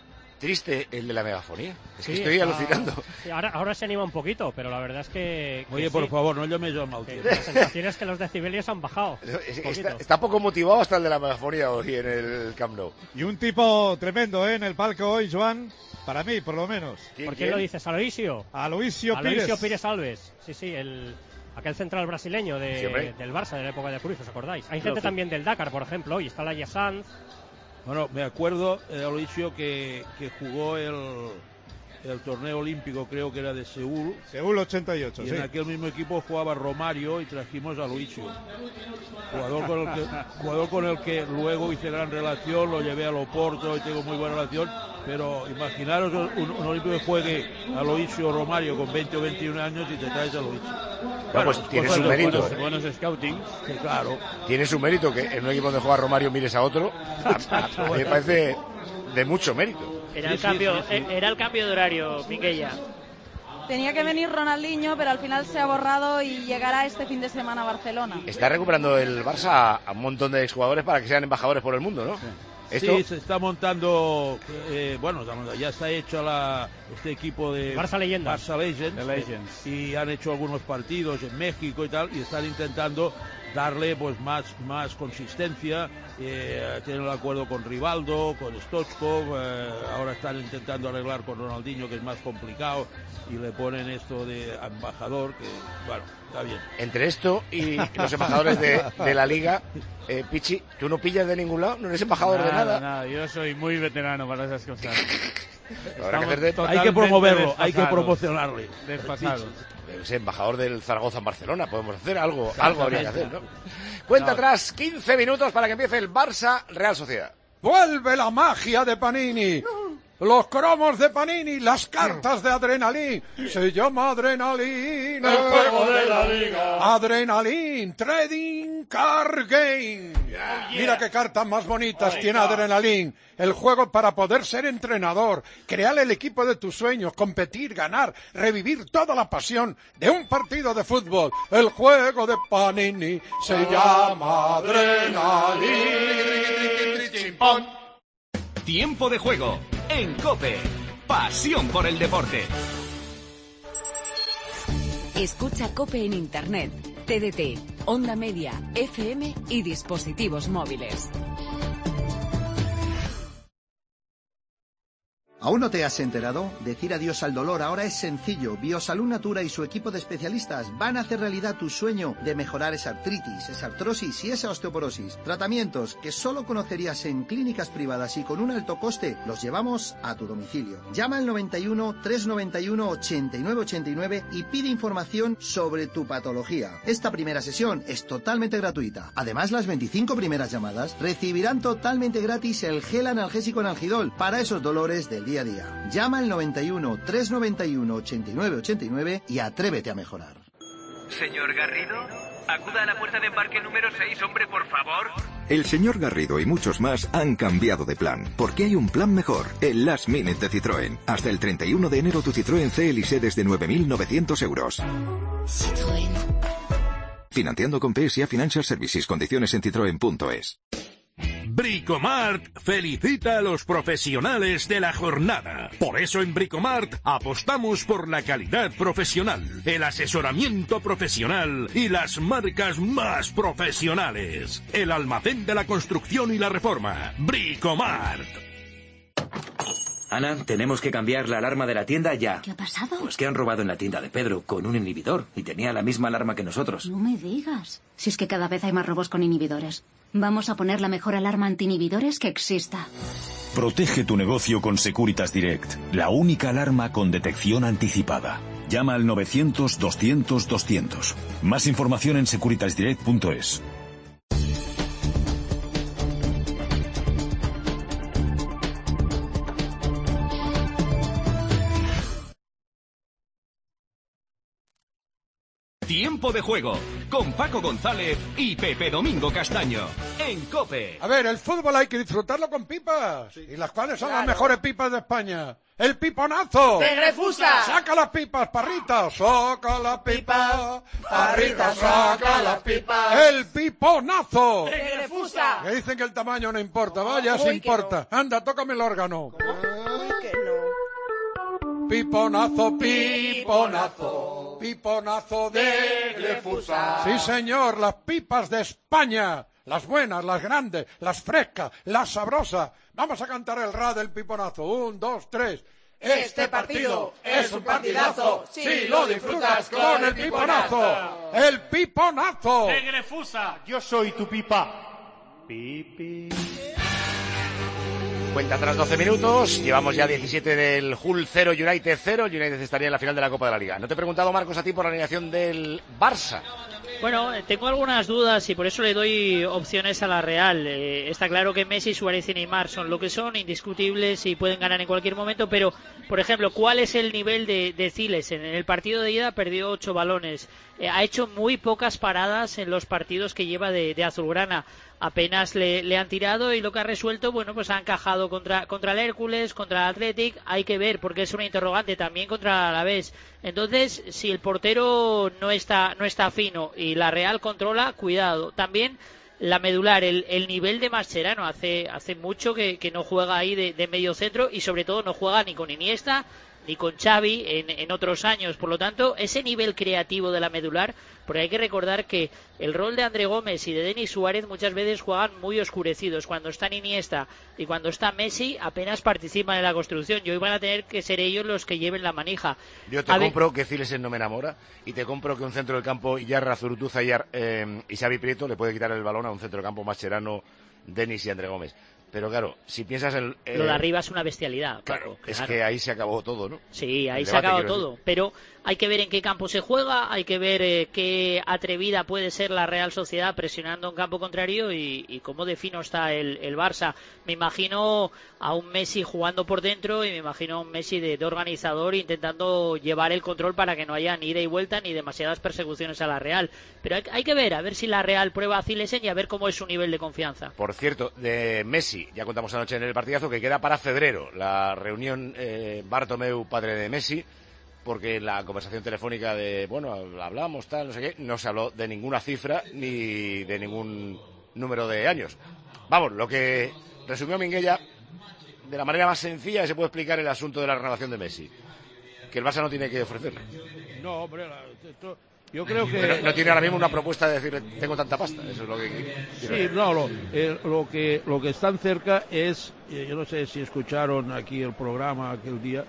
triste el de la megafonía. Es que sí, estoy está... alucinando. Sí, ahora, ahora se anima un poquito, pero la verdad es que... que Oye, sí. por favor, no llames yo mal tiempo. La sensación es que los decibelios han bajado. Está, está poco motivado hasta el de la megafonía hoy en el Camp Nou. Y un tipo tremendo, ¿eh? En el palco hoy, Joan, para mí, por lo menos. ¿Por quién lo dices? ¿Aloisio? Aloisio Pires. Aloisio Pires Alves. Sí, sí, el... aquel central brasileño de, sí, del Barça de la época de Cruyff, ¿os acordáis? Hay Pero gente sí. también del Dakar, por ejemplo, y está la Sanz. Bueno, me acuerdo, eh, Aloisio, que, que jugó el, el torneo olímpico, creo que era de Seúl. Seúl ochenta y ocho, y sí. en aquel mismo equipo jugaba Romario y trajimos a Aloisio. Jugador con, el que, jugador con el que luego hice gran relación, lo llevé al Oporto y tengo muy buena relación. Pero imaginaros un, un olímpico que juegue Aloisio Romario con veinte o veintiún años y te traes a Aloisio. No, Bueno, pues tiene cosas su de mérito. buenos, buenos scouting. Sí, claro. Tiene su mérito que en un equipo donde juega Romario mires a otro. A mí me parece de mucho mérito. Era el cambio, sí, sí, sí. Era el cambio de horario, Minguella. Tenía que venir Ronaldinho, pero al final se ha borrado y llegará este fin de semana a Barcelona. Está recuperando el Barça a un montón de exjugadores para que sean embajadores por el mundo, ¿no? Sí. ¿Esto? Sí, se está montando, eh, bueno, ya está hecho la, este equipo de Barça Leyendas, Barça Legends, The Legends. Y han hecho algunos partidos en México y tal, y están intentando darle pues más, más consistencia. Eh, tienen el acuerdo con Rivaldo, con Stoichkov, eh, ahora están intentando arreglar con Ronaldinho, que es más complicado, y le ponen esto de embajador, que bueno, está bien. Entre esto y los embajadores de, de la Liga, eh, Pichi, ¿tú no pillas de ningún lado? ¿No eres embajador nada, de nada? Nada, yo soy muy veterano para esas cosas. Habrá que hacer de... Hay que promoverlo, hay que promocionarle. Desfasados. Es embajador del Zaragoza en Barcelona, podemos hacer algo, algo habría que hacer, ¿no? Cuenta atrás, quince minutos para que empiece el Barça Real Sociedad. ¡Vuelve la magia de Panini! los cromos de Panini, las cartas de Adrenalin. Se llama Adrenalin, el juego de la liga. Adrenalin, Trading Card Game. Yeah, yeah. Mira qué cartas más bonitas oh, tiene Adrenalin. El juego para poder ser entrenador, crear el equipo de tus sueños, competir, ganar, revivir toda la pasión de un partido de fútbol. El juego de Panini se llama Adrenalin. Tiempo de juego en COPE. Pasión por el deporte. Escucha COPE en Internet, T D T, Onda Media, F M y dispositivos móviles. ¿Aún no te has enterado? Decir adiós al dolor ahora es sencillo. Biosalud Natura y su equipo de especialistas van a hacer realidad tu sueño de mejorar esa artritis, esa artrosis y esa osteoporosis. Tratamientos que solo conocerías en clínicas privadas y con un alto coste los llevamos a tu domicilio. Llama al noventa y uno, trescientos noventa y uno, ochenta y nueve ochenta y nueve y pide información sobre tu patología. Esta primera sesión es totalmente gratuita. Además, las veinticinco primeras llamadas recibirán totalmente gratis el gel analgésico Analgidol para esos dolores del día a día. Llama al noventa y uno, trescientos noventa y uno, ochenta y nueve ochenta y nueve y atrévete a mejorar. Señor Garrido, acuda a la puerta de embarque número seis, hombre, por favor. El señor Garrido y muchos más han cambiado de plan, porque hay un plan mejor, el Last Minute de Citroën. Hasta el treinta y uno de enero tu Citroën C L I desde nueve mil novecientos euros. Citroën. Financiando con P S A Financial Services. Condiciones en citroen punto es. Bricomart felicita a los profesionales de la jornada. Por eso en Bricomart apostamos por la calidad profesional, el asesoramiento profesional y las marcas más profesionales. El almacén de la construcción y la reforma. Bricomart. Ana, tenemos que cambiar la alarma de la tienda ya. ¿Qué ha pasado? Pues que han robado en la tienda de Pedro con un inhibidor y tenía la misma alarma que nosotros. No me digas. Si es que cada vez hay más robos con inhibidores. Vamos a poner la mejor alarma anti-inhibidores que exista. Protege tu negocio con Securitas Direct, la única alarma con detección anticipada. Llama al novecientos, doscientos, doscientos. Más información en securitas direct punto es. Tiempo de juego con Paco González y Pepe Domingo Castaño en COPE. A ver, el fútbol hay que disfrutarlo con pipas. Sí. ¿Y las cuales son claro. las mejores pipas de España? ¡El piponazo! ¡De Refusa! ¡Saca las pipas, parrita! ¡Saca las pipas! ¡Parrita, saca las pipas! ¡El piponazo! ¡De Refusa! Que dicen que el tamaño no importa. Vaya, sí importa. No. Anda, tócame el órgano. Uy, que no. Piponazo, piponazo, piponazo de Refusa. Sí, señor, las pipas de España. Las buenas, las grandes, las frescas, las sabrosas. Vamos a cantar el ra del piponazo. Un, dos, tres. Este partido es un partidazo si lo disfrutas con el piponazo. ¡El piponazo! ¡De Refusa! Yo soy tu pipa. Pipi. Cuenta atrás doce minutos, llevamos ya diecisiete del Hull cero, United cero, el United estaría en la final de la Copa de la Liga. No te he preguntado, Marcos, a ti por la alineación del Barça. Bueno, tengo algunas dudas y por eso le doy opciones a la Real. Eh, está claro que Messi, Suárez y Neymar son lo que son, indiscutibles y pueden ganar en cualquier momento, pero, por ejemplo, ¿cuál es el nivel de, de Ziles? En el partido de ida perdió ocho balones, eh, ha hecho muy pocas paradas en los partidos que lleva de, de azulgrana. Apenas le, le han tirado y lo que ha resuelto, bueno, pues ha encajado contra, contra el Hércules, contra el Athletic, hay que ver porque es una interrogante también contra el Alavés. Entonces, si el portero no está, no está fino y la Real controla, cuidado. También la medular, el, el nivel de Mascherano, hace, hace mucho que, que no juega ahí de, de medio centro y sobre todo no juega ni con Iniesta ni con Xavi en, en otros años. Por lo tanto, ese nivel creativo de la medular, porque hay que recordar que el rol de André Gómez y de Denis Suárez muchas veces juegan muy oscurecidos. Cuando están Iniesta y cuando está Messi apenas participan en la construcción y hoy van a tener que ser ellos los que lleven la manija. Yo te a compro ver... que Zilesen no me enamora y te compro que un centro del campo, Yarra, Zurutuza y, eh, y Xavi Prieto le puede quitar el balón a un centro del campo Mascherano, Denis y André Gómez. Pero claro, si piensas en... Eh, Lo de arriba es una bestialidad. Claro, claro, es que ahí se acabó todo, ¿no? Sí, ahí el se acabó debate, todo. Pero hay que ver en qué campo se juega, hay que ver eh, qué atrevida puede ser la Real Sociedad presionando en campo contrario y, y cómo de fino está el, el Barça. Me imagino a un Messi jugando por dentro y me imagino a un Messi de, de organizador intentando llevar el control para que no haya ni ida y vuelta ni demasiadas persecuciones a la Real. Pero hay, hay que ver, a ver si la Real prueba a Zilesen y a ver cómo es su nivel de confianza. Por cierto, de Messi, ya contamos anoche en el partidazo que queda para febrero la reunión eh, Bartomeu, padre de Messi, porque en la conversación telefónica de, bueno, hablamos, tal, no sé qué, no se habló de ninguna cifra ni de ningún número de años. Vamos, lo que resumió Minguella de la manera más sencilla que se puede explicar el asunto de la renovación de Messi, que el Barça no tiene que ofrecerle. No, hombre, esto... Yo creo que... Pero no tiene ahora mismo una propuesta de decir, tengo tanta pasta, eso es lo que... Sí, no, lo, eh, lo que lo que están cerca es, eh, yo no sé si escucharon aquí el programa aquel día,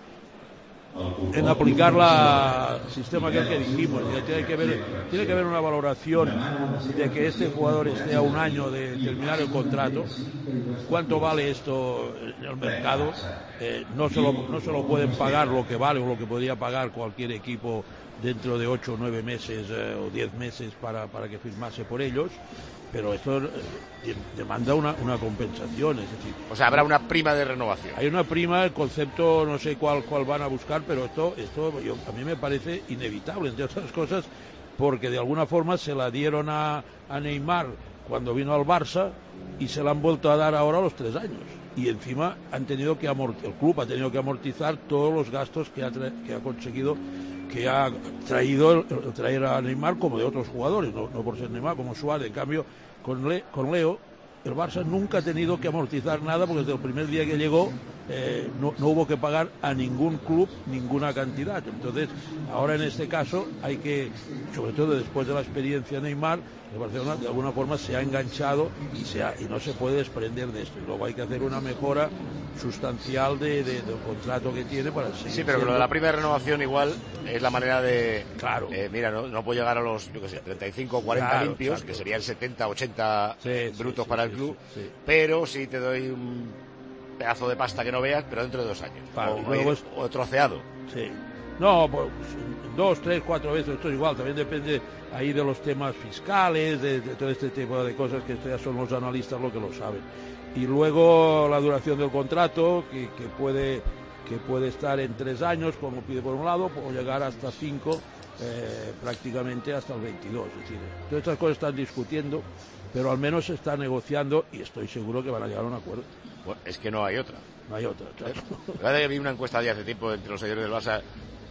en aplicar la sistema aquel que dijimos, que tiene que haber, tiene que haber una valoración de que este jugador esté a un año de terminar el contrato, cuánto vale esto en el mercado, eh, no, se lo, no se lo pueden pagar lo que vale o lo que podría pagar cualquier equipo dentro de ocho o nueve meses eh, o diez meses para, para que firmase por ellos, pero esto eh, demanda una, una compensación, es decir... O sea, habrá una prima de renovación. Hay una prima, el concepto no sé cuál cuál van a buscar, pero esto esto yo, a mí me parece inevitable, entre otras cosas, porque de alguna forma se la dieron a, a Neymar cuando vino al Barça y se la han vuelto a dar ahora a los tres años. Y encima han tenido que amortizar, el club ha tenido que amortizar todos los gastos que ha, tra que ha conseguido, que ha traído el, el traer a Neymar, como de otros jugadores, no, no por ser Neymar, como Suárez. En cambio, con, Le, con Leo, el Barça nunca ha tenido que amortizar nada, porque desde el primer día que llegó eh, no, no hubo que pagar a ningún club ninguna cantidad. Entonces, ahora en este caso hay que, sobre todo después de la experiencia de Neymar, el Barcelona de alguna forma se ha enganchado y, se ha, y no se puede desprender de esto. Y luego hay que hacer una mejora sustancial de, de, del contrato que tiene para seguir. Sí, pero siendo... lo de la primera renovación igual es la manera de... Claro. Eh, mira, no, no puedo llegar a los, yo qué sé, treinta y cinco o cuarenta claro, limpios, exacto. que serían setenta, ochenta sí, brutos sí, para sí, el club, sí, sí. pero sí te doy un pedazo de pasta que no veas, pero dentro de dos años. Claro, o, luego o, es... o troceado. Sí. No, pues, dos, tres, cuatro veces, esto es igual, también depende ahí de los temas fiscales, de, de todo este tipo de cosas, que esto ya son los analistas los que lo saben. Y luego la duración del contrato, que, que puede que puede estar en tres años, como pide por un lado, o llegar hasta cinco, eh, prácticamente hasta el veintidós. Es decir, todas estas cosas están discutiendo, pero al menos se está negociando y estoy seguro que van a llegar a un acuerdo. Bueno, es que no hay otra. No hay otra, claro. La vi una encuesta de hace tiempo entre los seguidores del Barça.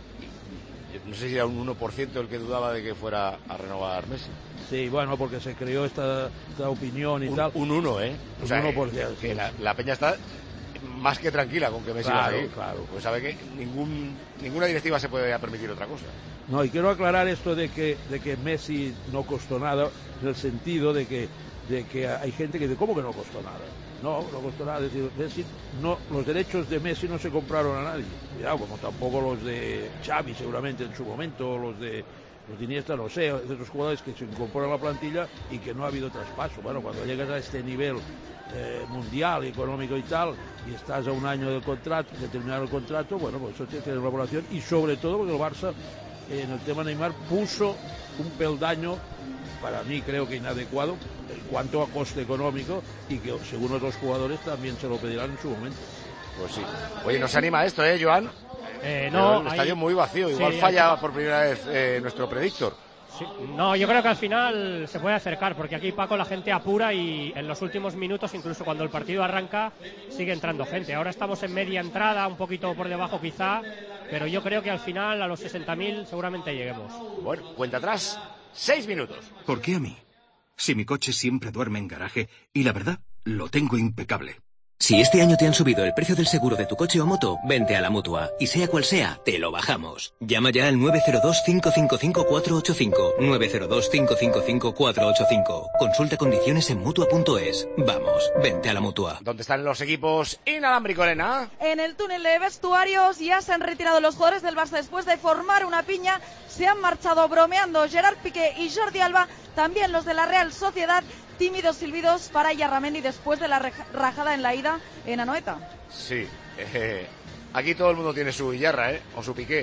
No sé si era un uno por ciento el que dudaba de que fuera a renovar Messi. Sí, bueno, porque se creó esta, esta opinión y un, tal. Un uno, ¿eh? Un o sea, uno por que, ciento. que la, la peña está más que tranquila con que Messi claro, va a seguir. Claro. Pues sabe que ningún, ninguna directiva se puede permitir otra cosa. No, y quiero aclarar esto de que, de que Messi no costó nada, en el sentido de que, de que hay gente que dice, ¿cómo que no costó nada? No, no costó nada. Es decir, Messi, no, los derechos de Messi no se compraron a nadie. Ya, como tampoco los de Xavi seguramente en su momento, los de los de Iniesta, no sé, de esos jugadores que se incorporan a la plantilla y que no ha habido traspaso. Bueno, cuando llegas a este nivel eh, mundial, económico y tal, y estás a un año del contrato, de terminar el contrato, bueno, pues eso tiene que tener una valoración, y sobre todo porque el Barça, eh, en el tema Neymar, puso un peldaño, para mí creo que inadecuado, en cuanto a coste económico, y que según otros jugadores también se lo pedirán en su momento. Pues sí. Oye, nos anima esto, ¿eh, Joan? Eh, no, el estadio hay... muy vacío, igual sí, falla hay... por primera vez eh, nuestro predictor. Sí. No, yo creo que al final se puede acercar, porque aquí, Paco, la gente apura y en los últimos minutos, incluso cuando el partido arranca, sigue entrando gente. Ahora estamos en media entrada, un poquito por debajo quizá, pero yo creo que al final a los sesenta mil seguramente lleguemos. Bueno, cuenta atrás, seis minutos. ¿Por qué a mí? Si mi coche siempre duerme en garaje y la verdad, lo tengo impecable. Si este año te han subido el precio del seguro de tu coche o moto, vente a la Mutua. Y sea cual sea, te lo bajamos. Llama ya al nueve cero dos, cinco cinco cinco, cuatro ocho cinco. nueve cero dos, cinco cinco cinco, cuatro ocho cinco. Consulta condiciones en Mutua punto es. Vamos, vente a la Mutua. ¿Dónde están los equipos inalámbricos, Elena? En el túnel de vestuarios ya se han retirado los jugadores del Barça después de formar una piña. Se han marchado bromeando Gerard Piqué y Jordi Alba. También los de la Real Sociedad. Tímidos silbidos para Yarramendi después de la rajada en la ida en Anoeta. Sí, eh, aquí todo el mundo tiene su Iyarra, ¿eh? O su Piqué,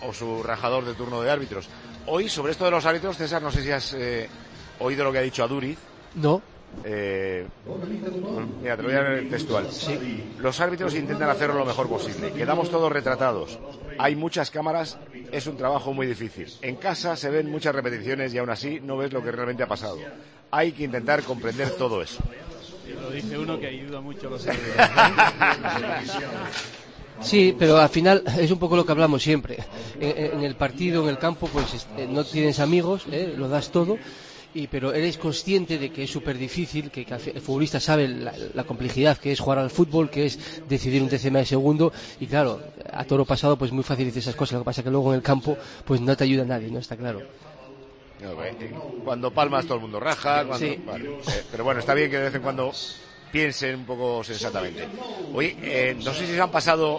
o su rajador de turno de árbitros. Hoy, sobre esto de los árbitros, César, no sé si has eh, oído lo que ha dicho Aduriz. No. Eh, mira, te lo voy a leer textual. Sí. Los árbitros intentan hacerlo lo mejor posible. Quedamos todos retratados. Hay muchas cámaras, es un trabajo muy difícil. En casa se ven muchas repeticiones y aún así no ves lo que realmente ha pasado. Hay que intentar comprender todo eso. Lo dice uno que ayuda mucho a los Sí, pero al final es un poco lo que hablamos siempre. En, en el partido, en el campo, pues no tienes amigos, ¿eh? Lo das todo. Y, pero eres consciente de que es súper difícil, que, que el futbolista sabe la, la complejidad que es jugar al fútbol, que es decidir un décima de segundo, y claro, a toro pasado pues muy fácil dices esas cosas, lo que pasa es que luego en el campo pues no te ayuda nadie, ¿no? Está claro. Cuando palmas todo el mundo raja, cuando, sí. Vale, eh, pero bueno, está bien que de vez en cuando piensen un poco sensatamente. Oye, eh, no sé si se han pasado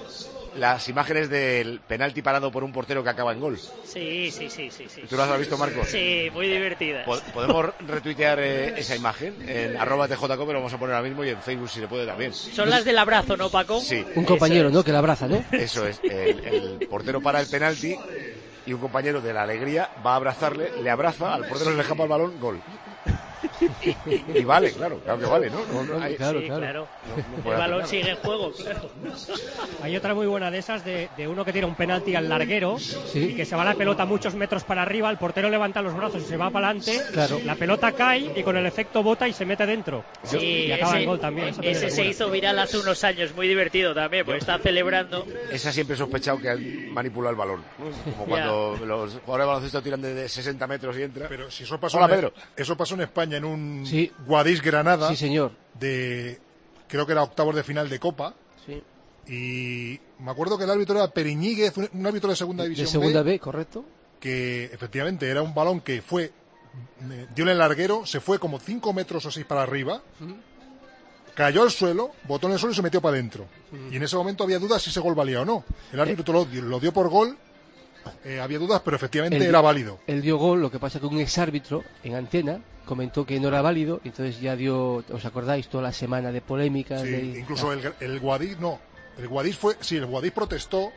las imágenes del penalti parado por un portero que acaba en gol. Sí, sí, sí, sí, sí. ¿Tú las has visto, Marcos? Sí, muy divertidas. ¿Podemos retuitear eh, esa imagen? En arroba T J Cope lo vamos a poner ahora mismo y en Facebook si le puede también. Son las del abrazo, ¿no, Paco? Sí. Un compañero, es. ¿no? Que la abraza, ¿no? Eso es. El, el portero para el penalti y un compañero de la alegría va a abrazarle, le abraza, al portero se le escapa el balón, gol. Y, y, y vale, claro, claro que vale, ¿no? no, no hay, claro, sí, claro. claro. No, no el balón hacer, sigue en juego, claro. Hay otra muy buena de esas, de, de uno que tira un penalti al larguero, sí. Y que se va la pelota muchos metros para arriba, el portero levanta los brazos y se va para adelante, claro. La pelota cae y con el efecto bota y se mete dentro. Sí, y acaba ese, el gol también. Ese, ese se hizo viral hace unos años, muy divertido también, porque está celebrando. Esa siempre he sospechado que manipula el balón, ¿no? Como cuando yeah. los jugadores de baloncesto tiran de sesenta metros y entra. Pero si eso pasó, Hola, en, Pedro. Eso pasó en España en un sí. Guadix Granada, sí, señor. De creo que era octavos de final de Copa, sí. Y me acuerdo que el árbitro era Periñíguez, un, un árbitro de segunda división de segunda B, B, correcto, que efectivamente era un balón que fue dio en el larguero, se fue como cinco metros o seis para arriba, uh-huh. Cayó al suelo, botó en el suelo y se metió para adentro, uh-huh. Y en ese momento había dudas si ese gol valía o no. El árbitro eh. lo, lo dio por gol. Eh, había dudas, pero efectivamente él, era válido. Él dio gol, lo que pasa que un exárbitro en antena comentó que no era válido, entonces ya dio, ¿os acordáis? Toda la semana de polémicas. Sí, de... incluso ah. el, el Guadix, no, el Guadix fue, sí, el Guadix protestó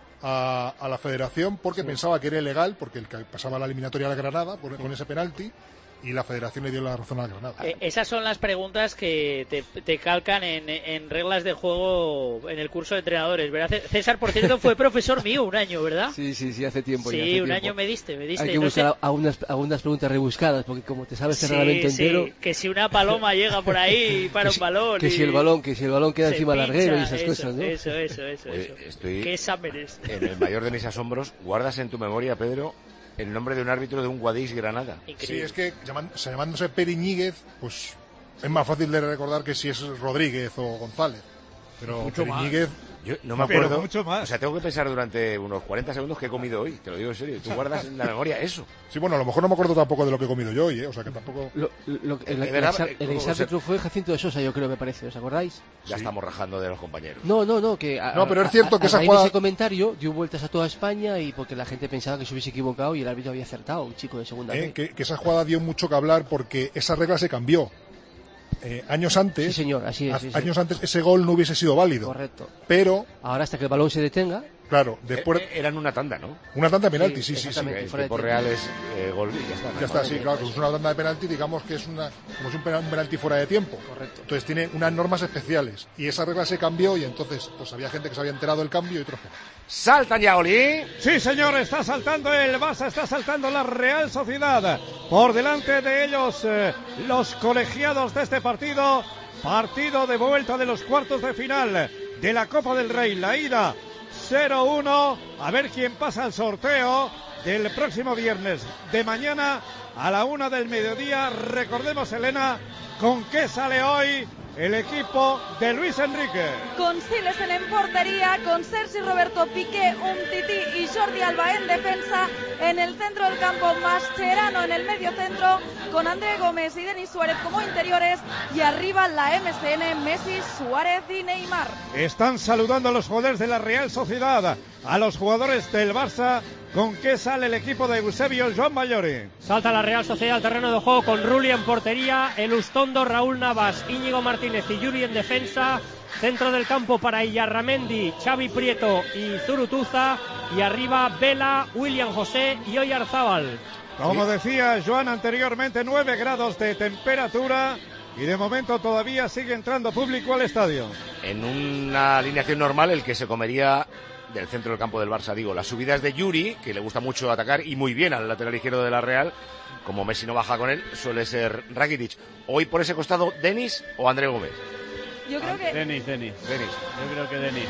a, a la federación porque sí. Pensaba que era ilegal, porque el que pasaba la eliminatoria a la Granada por, sí. Con ese penalti. Y la federación le dio la razón a la Granada. Eh, esas son las preguntas que te, te calcan en, en reglas de juego en el curso de entrenadores, ¿verdad? César, por cierto, fue profesor mío un año, ¿verdad? Sí, sí, sí, hace tiempo. Sí, ya, hace un tiempo. año me diste, me diste. Hay que no buscar sé... algunas, algunas preguntas rebuscadas, porque como te sabes sí, cerradamente sí, entero... que si una paloma llega por ahí y para un balón... Que y... si el balón, que si el balón queda se encima del larguero y esas eso, cosas, ¿no? Eso, eso, eso. Oye, eso. estoy ¿Qué exámenes? En el mayor de mis asombros, ¿guardas en tu memoria, Pedro, el nombre de un árbitro de un Guadix Granada? Increíble. Sí, es que llaman, llamándose Periñíguez, pues es más fácil de recordar que si es Rodríguez o González. Pero mucho Periñíguez... Más. Yo no me acuerdo. Pero mucho más. O sea, tengo que pensar durante unos cuarenta segundos qué he comido hoy. Te lo digo en serio. Tú guardas en la memoria eso. Sí, bueno, a lo mejor no me acuerdo tampoco de lo que he comido yo hoy, ¿eh? O sea, que tampoco... Lo, lo, el, el, el, el exárbitro fue Jacinto de Sosa, yo creo, me parece. ¿Os acordáis? Ya sí. Estamos rajando de los compañeros. No, no, no. Que a, no, pero es cierto a, que a, esa a jugada... ese comentario dio vueltas a toda España y porque la gente pensaba que se hubiese equivocado y el árbitro había acertado, un chico de segunda eh, vez. Que, que esa jugada dio mucho que hablar porque esa regla se cambió. Eh, años antes, sí, señor, así es, sí, años sí. antes ese gol no hubiese sido válido. Correcto. Pero ahora hasta que el balón se detenga. Claro, después eh, eran una tanda, ¿no? Una tanda de penalti, sí, sí, sí. El tiempo real es eh, gol y ya está. Ya está, sí, claro, que es una tanda de penalti, digamos que es una como es un penalti fuera de tiempo. Correcto. Entonces tiene unas normas especiales y esa regla se cambió y entonces pues había gente que se había enterado del cambio y otros que no. ¿Saltan ya, Oli? Sí, señor, está saltando el Barça, está saltando la Real Sociedad. Por delante de ellos eh, los colegiados de este partido. Partido de vuelta de los cuartos de final de la Copa del Rey. La ida cero uno. A ver quién pasa al sorteo del próximo viernes de mañana a la una del mediodía. Recordemos, Elena, con qué sale hoy el equipo de Luis Enrique. Con Silesen en portería, con Sergi Roberto, Piqué, Umtiti y Jordi Alba en defensa. En el centro del campo, Mascherano en el medio centro, con André Gómez y Denis Suárez como interiores. Y arriba la M S N, Messi, Suárez y Neymar. Están saludando a los jugadores de la Real Sociedad, a los jugadores del Barça. ¿Con qué sale el equipo de Eusebio Joan Bayori? Salta la Real Sociedad al terreno de juego con Rulli en portería, Elustondo, Raúl Navas, Íñigo Martínez y Yuri en defensa. Centro del campo para Illarramendi, Xavi Prieto y Zurutuza. y arriba Vela, William José y Oyarzábal. Como decía Joan anteriormente, nueve grados de temperatura y de momento todavía sigue entrando público al estadio. En una alineación normal, el que se comería del centro del campo del Barça, digo, las subidas de Yuri, que le gusta mucho atacar y muy bien al lateral izquierdo de la Real, como Messi no baja con él, suele ser Rakitic. Hoy por ese costado, ¿Denis o André Gómez? Yo creo que... Denis, Denis. Denis. Yo creo que Denis.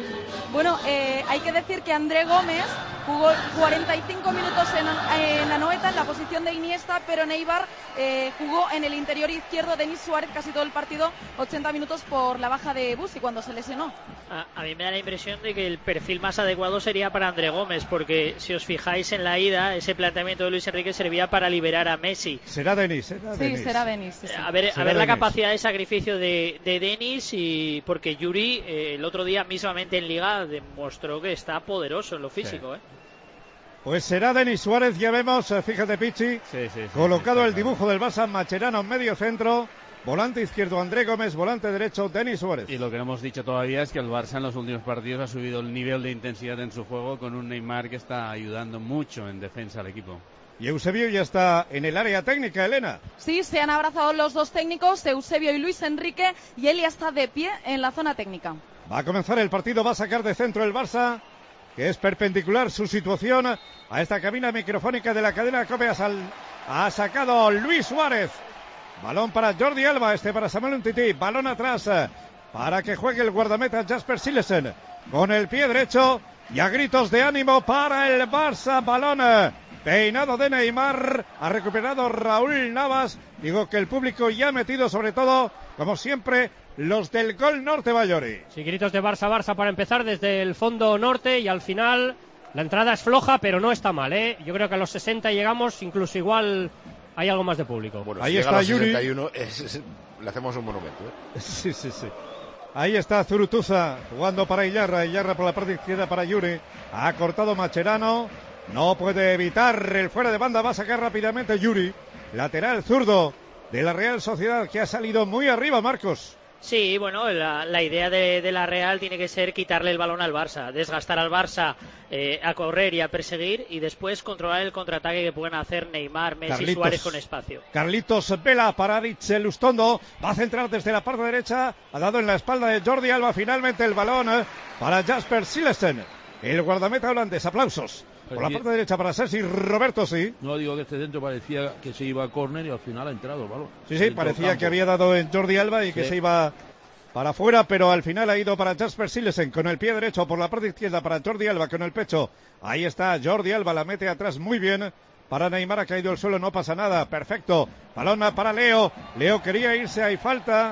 Bueno, eh, hay que decir que André Gómez jugó cuarenta y cinco minutos en, en Anoeta, en la posición de Iniesta, pero Neibar eh, jugó en el interior izquierdo. Denis Suárez casi todo el partido, ochenta minutos por la baja de Busi cuando se lesionó. A, a mí me da la impresión de que el perfil más adecuado sería para André Gómez, porque si os fijáis en la ida, ese planteamiento de Luis Enrique servía para liberar a Messi. Será Denis, será Sí, Denis. será Denis. Sí, sí. A ver, Será a ver la Denis. capacidad de sacrificio de, de Denis, y porque Yuri eh, el otro día mismamente en Liga demostró que está poderoso en lo físico. Sí. ¿eh? Pues será Denis Suárez, ya vemos, eh, fíjate Pichi, Sí, sí, sí, colocado sí, el dibujo del Barça, Mascherano en medio centro, volante izquierdo André Gómez, volante derecho Denis Suárez. Y lo que no hemos dicho todavía es que el Barça en los últimos partidos ha subido el nivel de intensidad en su juego con un Neymar que está ayudando mucho en defensa al equipo. Y Eusebio ya está en el área técnica, Elena. Sí, se han abrazado los dos técnicos, Eusebio y Luis Enrique, y él ya está de pie en la zona técnica. Va a comenzar el partido, va a sacar de centro el Barça, que es perpendicular su situación a esta cabina microfónica de la cadena COPE. Ha, sal... ha sacado Luis Suárez. Balón para Jordi Alba, este para Samuel Umtiti. Balón atrás eh, para que juegue el guardameta Jasper Silesen con el pie derecho y a gritos de ánimo para el Barça. Balón eh, peinado de Neymar. Ha recuperado Raúl Navas. Digo que el público ya ha metido, sobre todo, como siempre, los del Gol Norte Ballori. Sí, gritos de Barça, Barça para empezar desde el fondo norte, y al final la entrada es floja, pero no está mal, ¿eh? Yo creo que a los sesenta llegamos, incluso igual hay algo más de público. Bueno, ahí si está llega a los Yuri. sesenta y uno, es, es, le hacemos un monumento. ¿eh? Sí, sí, sí. Ahí está Zurutuza jugando para Illarra. Illarra por la parte izquierda para Yuri. Ha cortado Mascherano. No puede evitar el fuera de banda. Va a sacar rápidamente Yuri. Lateral zurdo de la Real Sociedad, que ha salido muy arriba, Marcos. Sí, bueno, la, la idea de, de la Real tiene que ser quitarle el balón al Barça, desgastar al Barça eh, a correr y a perseguir, y después controlar el contraataque que pueden hacer Neymar, Messi, Carlitos. Suárez con espacio. Carlitos Vela para Ritz Lustondo. Va a centrar desde la parte derecha. Ha dado en la espalda de Jordi Alba. Finalmente el balón eh, para Jasper Silesen, el guardameta holandés. Aplausos. Por la parte derecha para Sergi Roberto, sí. No digo que este centro parecía que se iba a córner y al final ha entrado el balón. Sí, sí, parecía que había dado en Jordi Alba y Sí. que se iba para afuera, pero al final ha ido para Jasper Silesen con el pie derecho por la parte izquierda para Jordi Alba con el pecho. Ahí está Jordi Alba, la mete atrás muy bien. Para Neymar, ha caído al suelo, no pasa nada, perfecto. Balón para Leo. Leo quería irse, hay falta.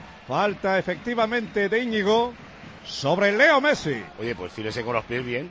Falta efectivamente de Íñigo sobre Leo Messi. Oye, pues Silesen con los pies bien.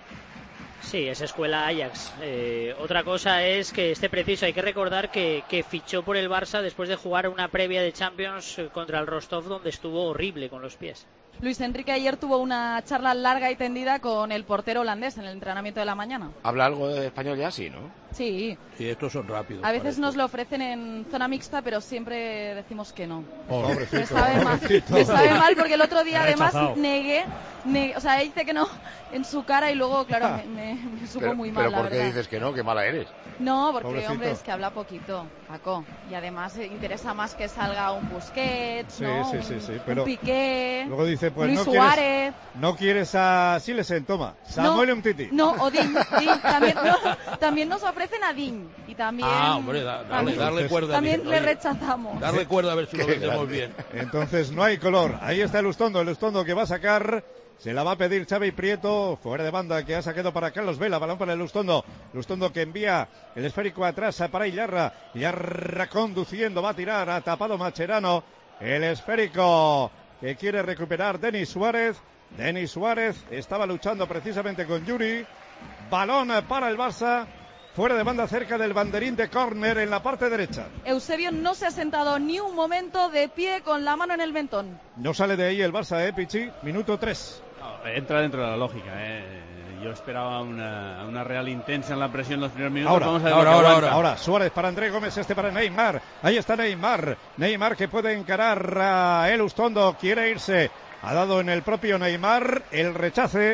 Sí, es escuela Ajax. Eh, otra cosa es que esté preciso. Hay que recordar que, que fichó por el Barça después de jugar una previa de Champions contra el Rostov, donde estuvo horrible con los pies. Luis Enrique ayer tuvo una charla larga y tendida con el portero holandés en el entrenamiento de la mañana. ¿Habla algo de español ya? Sí, ¿no? Sí. Sí, estos son rápidos. A veces nos lo ofrecen en zona mixta, pero siempre decimos que no. Pobrecito, Me sabe mal, pobrecito. me sabe mal porque el otro día además Rechazado. negué, negué, o sea, dice que no en su cara y luego, claro, me, me, me supo Pero, muy mal, pero la ¿por qué verdad. dices que no? Qué mala eres. No, porque, Pobrecito. hombre, es que habla poquito, Paco. Y además eh, interesa más que salga un Busquets, Sí, ¿no? sí, un, sí, sí, un pero Piqué, luego dice, pues Luis no Suárez. quieres, no quieres a Silesen, toma. Samuel Umtiti. No, o Din, Din, también, no, también nos ofrecen a Din. Y también, Ah, hombre, da- dale, también, darle cuerda. también bien, le oye. rechazamos. Darle cuerda a ver si lo Qué vendemos grande. bien. Entonces no hay color. Ahí está el Lustondo, el Lustondo que va a sacar. Se la va a pedir Xavi Prieto, fuera de banda, que ha sacado para Carlos Vela, balón para el Lustondo. Lustondo que envía el esférico atrás para Illarra. Illarra conduciendo, va a tirar, ha tapado Mascherano. El esférico que quiere recuperar Denis Suárez. Denis Suárez estaba luchando precisamente con Yuri. Balón para el Barça. Fuera de banda cerca del banderín de córner en la parte derecha. Eusebio no se ha sentado ni un momento de pie con la mano en el mentón. No sale de ahí el Barça, ¿eh, Pichi? Minuto tres. No, entra dentro de la lógica. Eh. Yo esperaba una, una Real intensa en la presión en los primeros minutos. Ahora, Vamos a ver ahora, lo que ahora, aguanta. ahora, ahora. Suárez para André Gómez, este para Neymar. Ahí está Neymar. Neymar que puede encarar a El Ustondo. Quiere irse. Ha dado en el propio Neymar el rechace.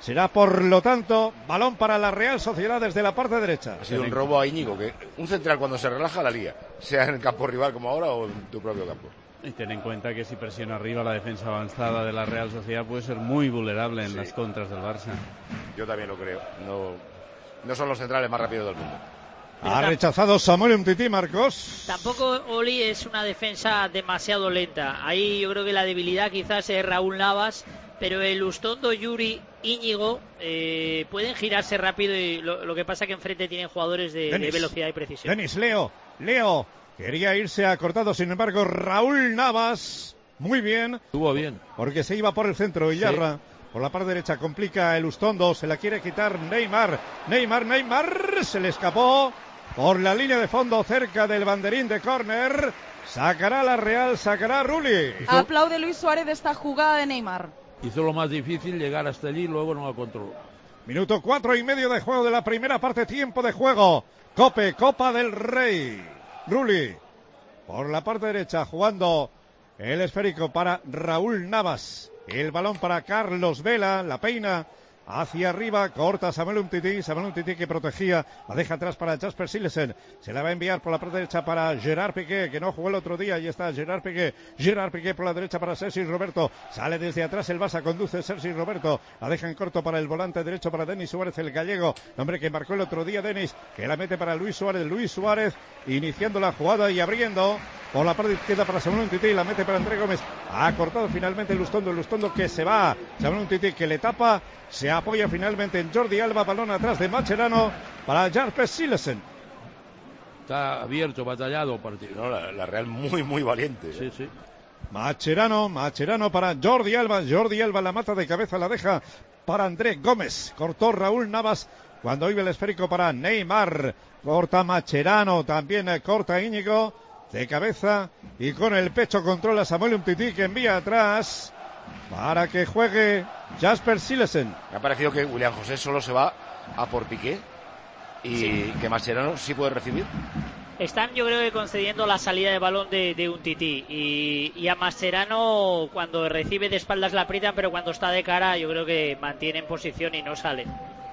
Será, por lo tanto, balón para la Real Sociedad desde la parte derecha. Ha sido un robo a Íñigo, que un central cuando se relaja la lía, sea en el campo rival como ahora o en tu propio campo. Y ten en cuenta que si presiona arriba la defensa avanzada de la Real Sociedad puede ser muy vulnerable en sí. las contras del Barça. Yo también lo creo. No, no son los centrales más rápidos del mundo. Ha rechazado Samuel Umtiti, Marcos. Tampoco, Oli, es una defensa demasiado lenta. Ahí yo creo que la debilidad quizás es Raúl Navas, pero el Ustondo, Yuri, Íñigo eh, pueden girarse rápido y lo, lo que pasa que enfrente tienen jugadores de, de velocidad y precisión. Denis, Leo, Leo, quería irse acortado, sin embargo, Raúl Navas, muy bien. Estuvo bien. Porque se iba por el centro, Illarra. Sí. Por la parte derecha complica el Ustondo, se la quiere quitar Neymar. Neymar, Neymar, se le escapó por la línea de fondo cerca del banderín de córner. Sacará la Real, sacará Rulli. Aplaude Luis Suárez de esta jugada de Neymar. Hizo lo más difícil, llegar hasta allí, luego no la controló. Minuto cuatro y medio de juego de la primera parte, tiempo de juego. Cope, Copa del Rey. Rulli, por la parte derecha, jugando el esférico para Raúl Navas. El balón para Carlos Vela, la peina hacia arriba, corta Samuel Umtiti, Samuel Umtiti que protegía, la deja atrás para Jasper Silesen, se la va a enviar por la parte derecha para Gerard Piqué, que no jugó el otro día, y está Gerard Piqué, Gerard Piqué por la derecha para Sergi Roberto, sale desde atrás el Barça, conduce Sergi Roberto, la deja en corto para el volante derecho para Denis Suárez, el gallego, hombre que marcó el otro día Denis, que la mete para Luis Suárez, Luis Suárez, iniciando la jugada y abriendo, por la parte izquierda para Samuel Umtiti, la mete para André Gómez, ha cortado finalmente el Lustondo, el Lustondo que se va, Samuel Umtiti que le tapa, se apoya finalmente en Jordi Alba, balón atrás de Mascherano para Jasper Silesen. Está abierto, batallado partido. No, la, la Real muy, muy valiente. Sí, sí. Mascherano, Mascherano para Jordi Alba, Jordi Alba la mata de cabeza, la deja para André Gómez, cortó Raúl Navas cuando iba el esférico para Neymar, corta Mascherano, también corta Íñigo, de cabeza y con el pecho controla Samuel Umtiti que envía atrás para que juegue Jasper Silesen. Me ha parecido que William José solo se va a por Piqué y sí. que Mascherano sí puede recibir. Están, yo creo que concediendo la salida de balón de, de Umtiti y, y a Mascherano cuando recibe de espaldas la aprietan, pero cuando está de cara yo creo que mantiene en posición y no sale.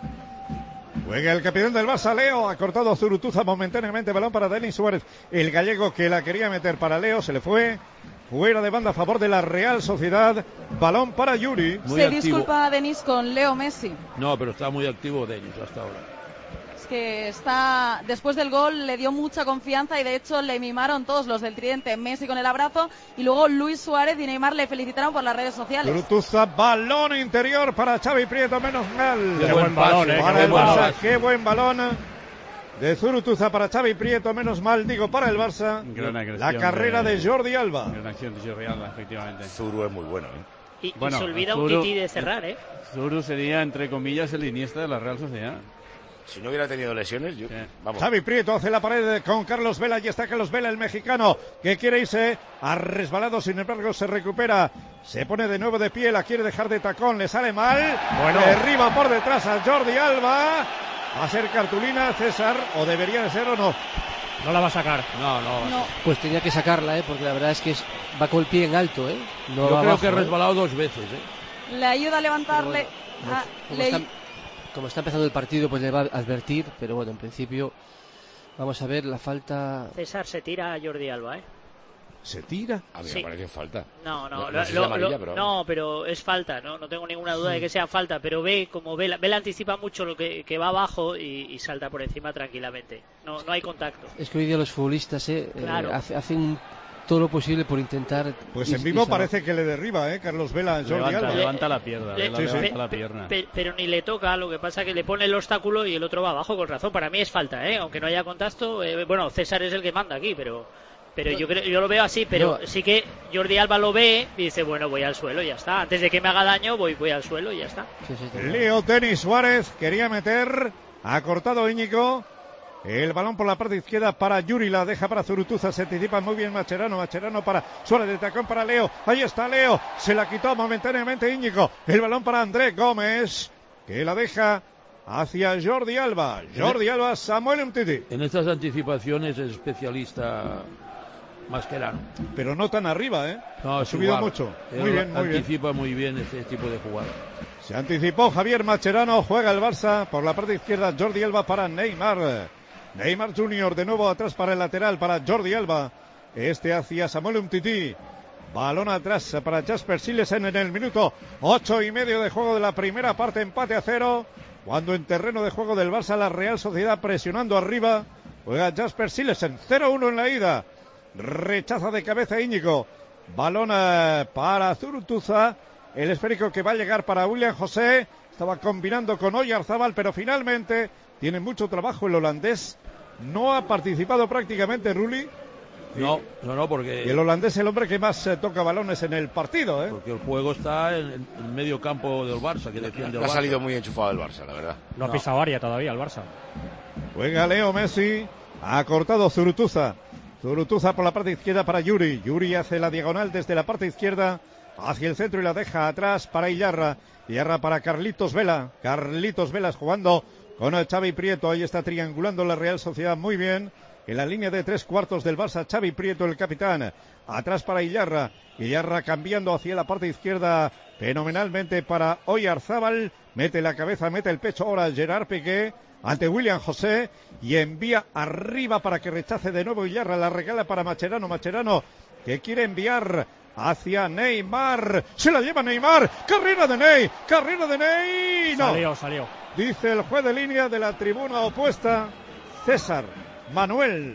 Juega el capitán del Barça, Leo, ha cortado Zurutuza momentáneamente, balón para Denis Suárez, el gallego que la quería meter para Leo, se le fue. Fuera de banda a favor de la Real Sociedad. Balón para Yuri. Muy Se activo. Disculpa Denis con Leo Messi. No, pero está muy activo Denis hasta ahora. Es que está, después del gol le dio mucha confianza y de hecho le mimaron todos los del tridente, Messi con el abrazo y luego Luis Suárez y Neymar le felicitaron por las redes sociales. Zurutuza, balón interior para Xavi Prieto, menos mal. Qué, qué buen balón, eh, para qué el buen Barça, balón. Qué buen balón. De Zurutuza para Xavi Prieto, menos mal, digo, para el Barça. La carrera de, de Jordi Alba. Gran acción de Jordi Alba, efectivamente. Zuru es muy bueno, ¿eh? Y, bueno, y se olvida Zuru, un Titi de cerrar, ¿eh? Zuru sería, entre comillas, el Iniesta de la Real Sociedad. Si no hubiera tenido lesiones, yo... sí. Vamos. Xavi Prieto hace la pared con Carlos Vela, y está Carlos Vela, el mexicano, que quiere irse, ha resbalado, sin embargo se recupera, se pone de nuevo de pie, la quiere dejar de tacón, le sale mal, bueno. Derriba por detrás a Jordi Alba. ¿Va a ser cartulina, César, o debería de ser o no? No la va a sacar. No, no. no. Pues tenía que sacarla, ¿eh? Porque la verdad es que es, va con el pie en alto, ¿eh? No Yo va creo abajo, que ha ¿eh? resbalado dos veces, ¿eh? Le ayuda a levantarle. Bueno, a, como, le... está, como está empezando el partido, pues le va a advertir, pero bueno, en principio vamos a ver la falta. César se tira a Jordi Alba, ¿eh? ¿Se tira? A mí sí. me parece falta. No, no, no, lo, no, sé lo, si amarilla, lo, pero... no, pero es falta, no, no tengo ninguna duda de que sea falta, pero ve como Vela, Vela anticipa mucho lo que, que va abajo y, y salta por encima tranquilamente. No, no hay contacto. Es que hoy día los futbolistas eh, claro. eh, hacen todo lo posible por intentar. Pues y, en vivo parece que le derriba, ¿eh? Carlos Vela a Jordi levanta, Alba. Levanta la pierna, le, Vela sí, levanta sí. la pierna. Pe, pe, pero ni le toca, lo que pasa que le pone el obstáculo y el otro va abajo con razón. Para mí es falta, ¿eh? Aunque no haya contacto. Eh, bueno, César es el que manda aquí, pero. Pero yo creo, yo lo veo así, pero no. Sí que Jordi Alba lo ve y dice, bueno, voy al suelo y ya está. Antes de que me haga daño, voy, voy al suelo y ya está. Sí, sí, sí. Leo Denis Suárez quería meter, ha cortado Íñigo. El balón por la parte izquierda para Yuri, la deja para Zurutuza, se anticipa muy bien Mascherano, Mascherano para Suárez, de tacón para Leo, ahí está Leo, se la quitó momentáneamente Íñigo, el balón para André Gómez, que la deja hacia Jordi Alba, Jordi Alba, Samuel Umtiti. En estas anticipaciones es especialista Mascherano. Pero no tan arriba, ¿eh? No, ha subido igual. mucho. Él Muy bien, muy bien. Anticipa muy bien este tipo de jugada. Se anticipó Javier Mascherano, juega el Barça por la parte izquierda, Jordi Alba para Neymar. Neymar junior de nuevo atrás para el lateral para Jordi Alba. Este hacia Samuel Umtiti. Balón atrás para Jasper Silesen en el minuto ocho y medio de juego de la primera parte, empate a cero. Cuando en terreno de juego del Barça la Real Sociedad presionando arriba, juega Jasper Silesen, cero uno en la ida. Rechaza de cabeza Íñigo. Balón eh, para Zurutuza. El esférico que va a llegar para William José. Estaba combinando con Oyarzábal, pero finalmente tiene mucho trabajo el holandés. No ha participado prácticamente Rulli. No, no, no, porque... Y el holandés es el hombre que más eh, toca balones en el partido, ¿eh? Porque el juego está en, en el medio campo del Barça, que defiende el Ha Barça. salido muy enchufado el Barça, la verdad. No ha pisado área todavía el Barça. Juega Leo Messi. Ha cortado Zurutuza. Zurutuza por la parte izquierda para Yuri. Yuri hace la diagonal desde la parte izquierda hacia el centro y la deja atrás para Illarra. Illarra para Carlitos Vela. Carlitos Velas jugando con el Xavi Prieto. Ahí está triangulando la Real Sociedad muy bien. En la línea de tres cuartos del Barça, Xavi Prieto, el capitán. Atrás para Illarra. Illarra cambiando hacia la parte izquierda fenomenalmente para Oyarzábal. Mete la cabeza, mete el pecho ahora Gerard Piqué ante William José y envía arriba para que rechace de nuevo Illarra. La regala para Mascherano. Mascherano que quiere enviar hacia Neymar. Se la lleva Neymar. Carrera de Ney. Carrera de Ney. No. Salió, salió. Dice el juez de línea de la tribuna opuesta, César Manuel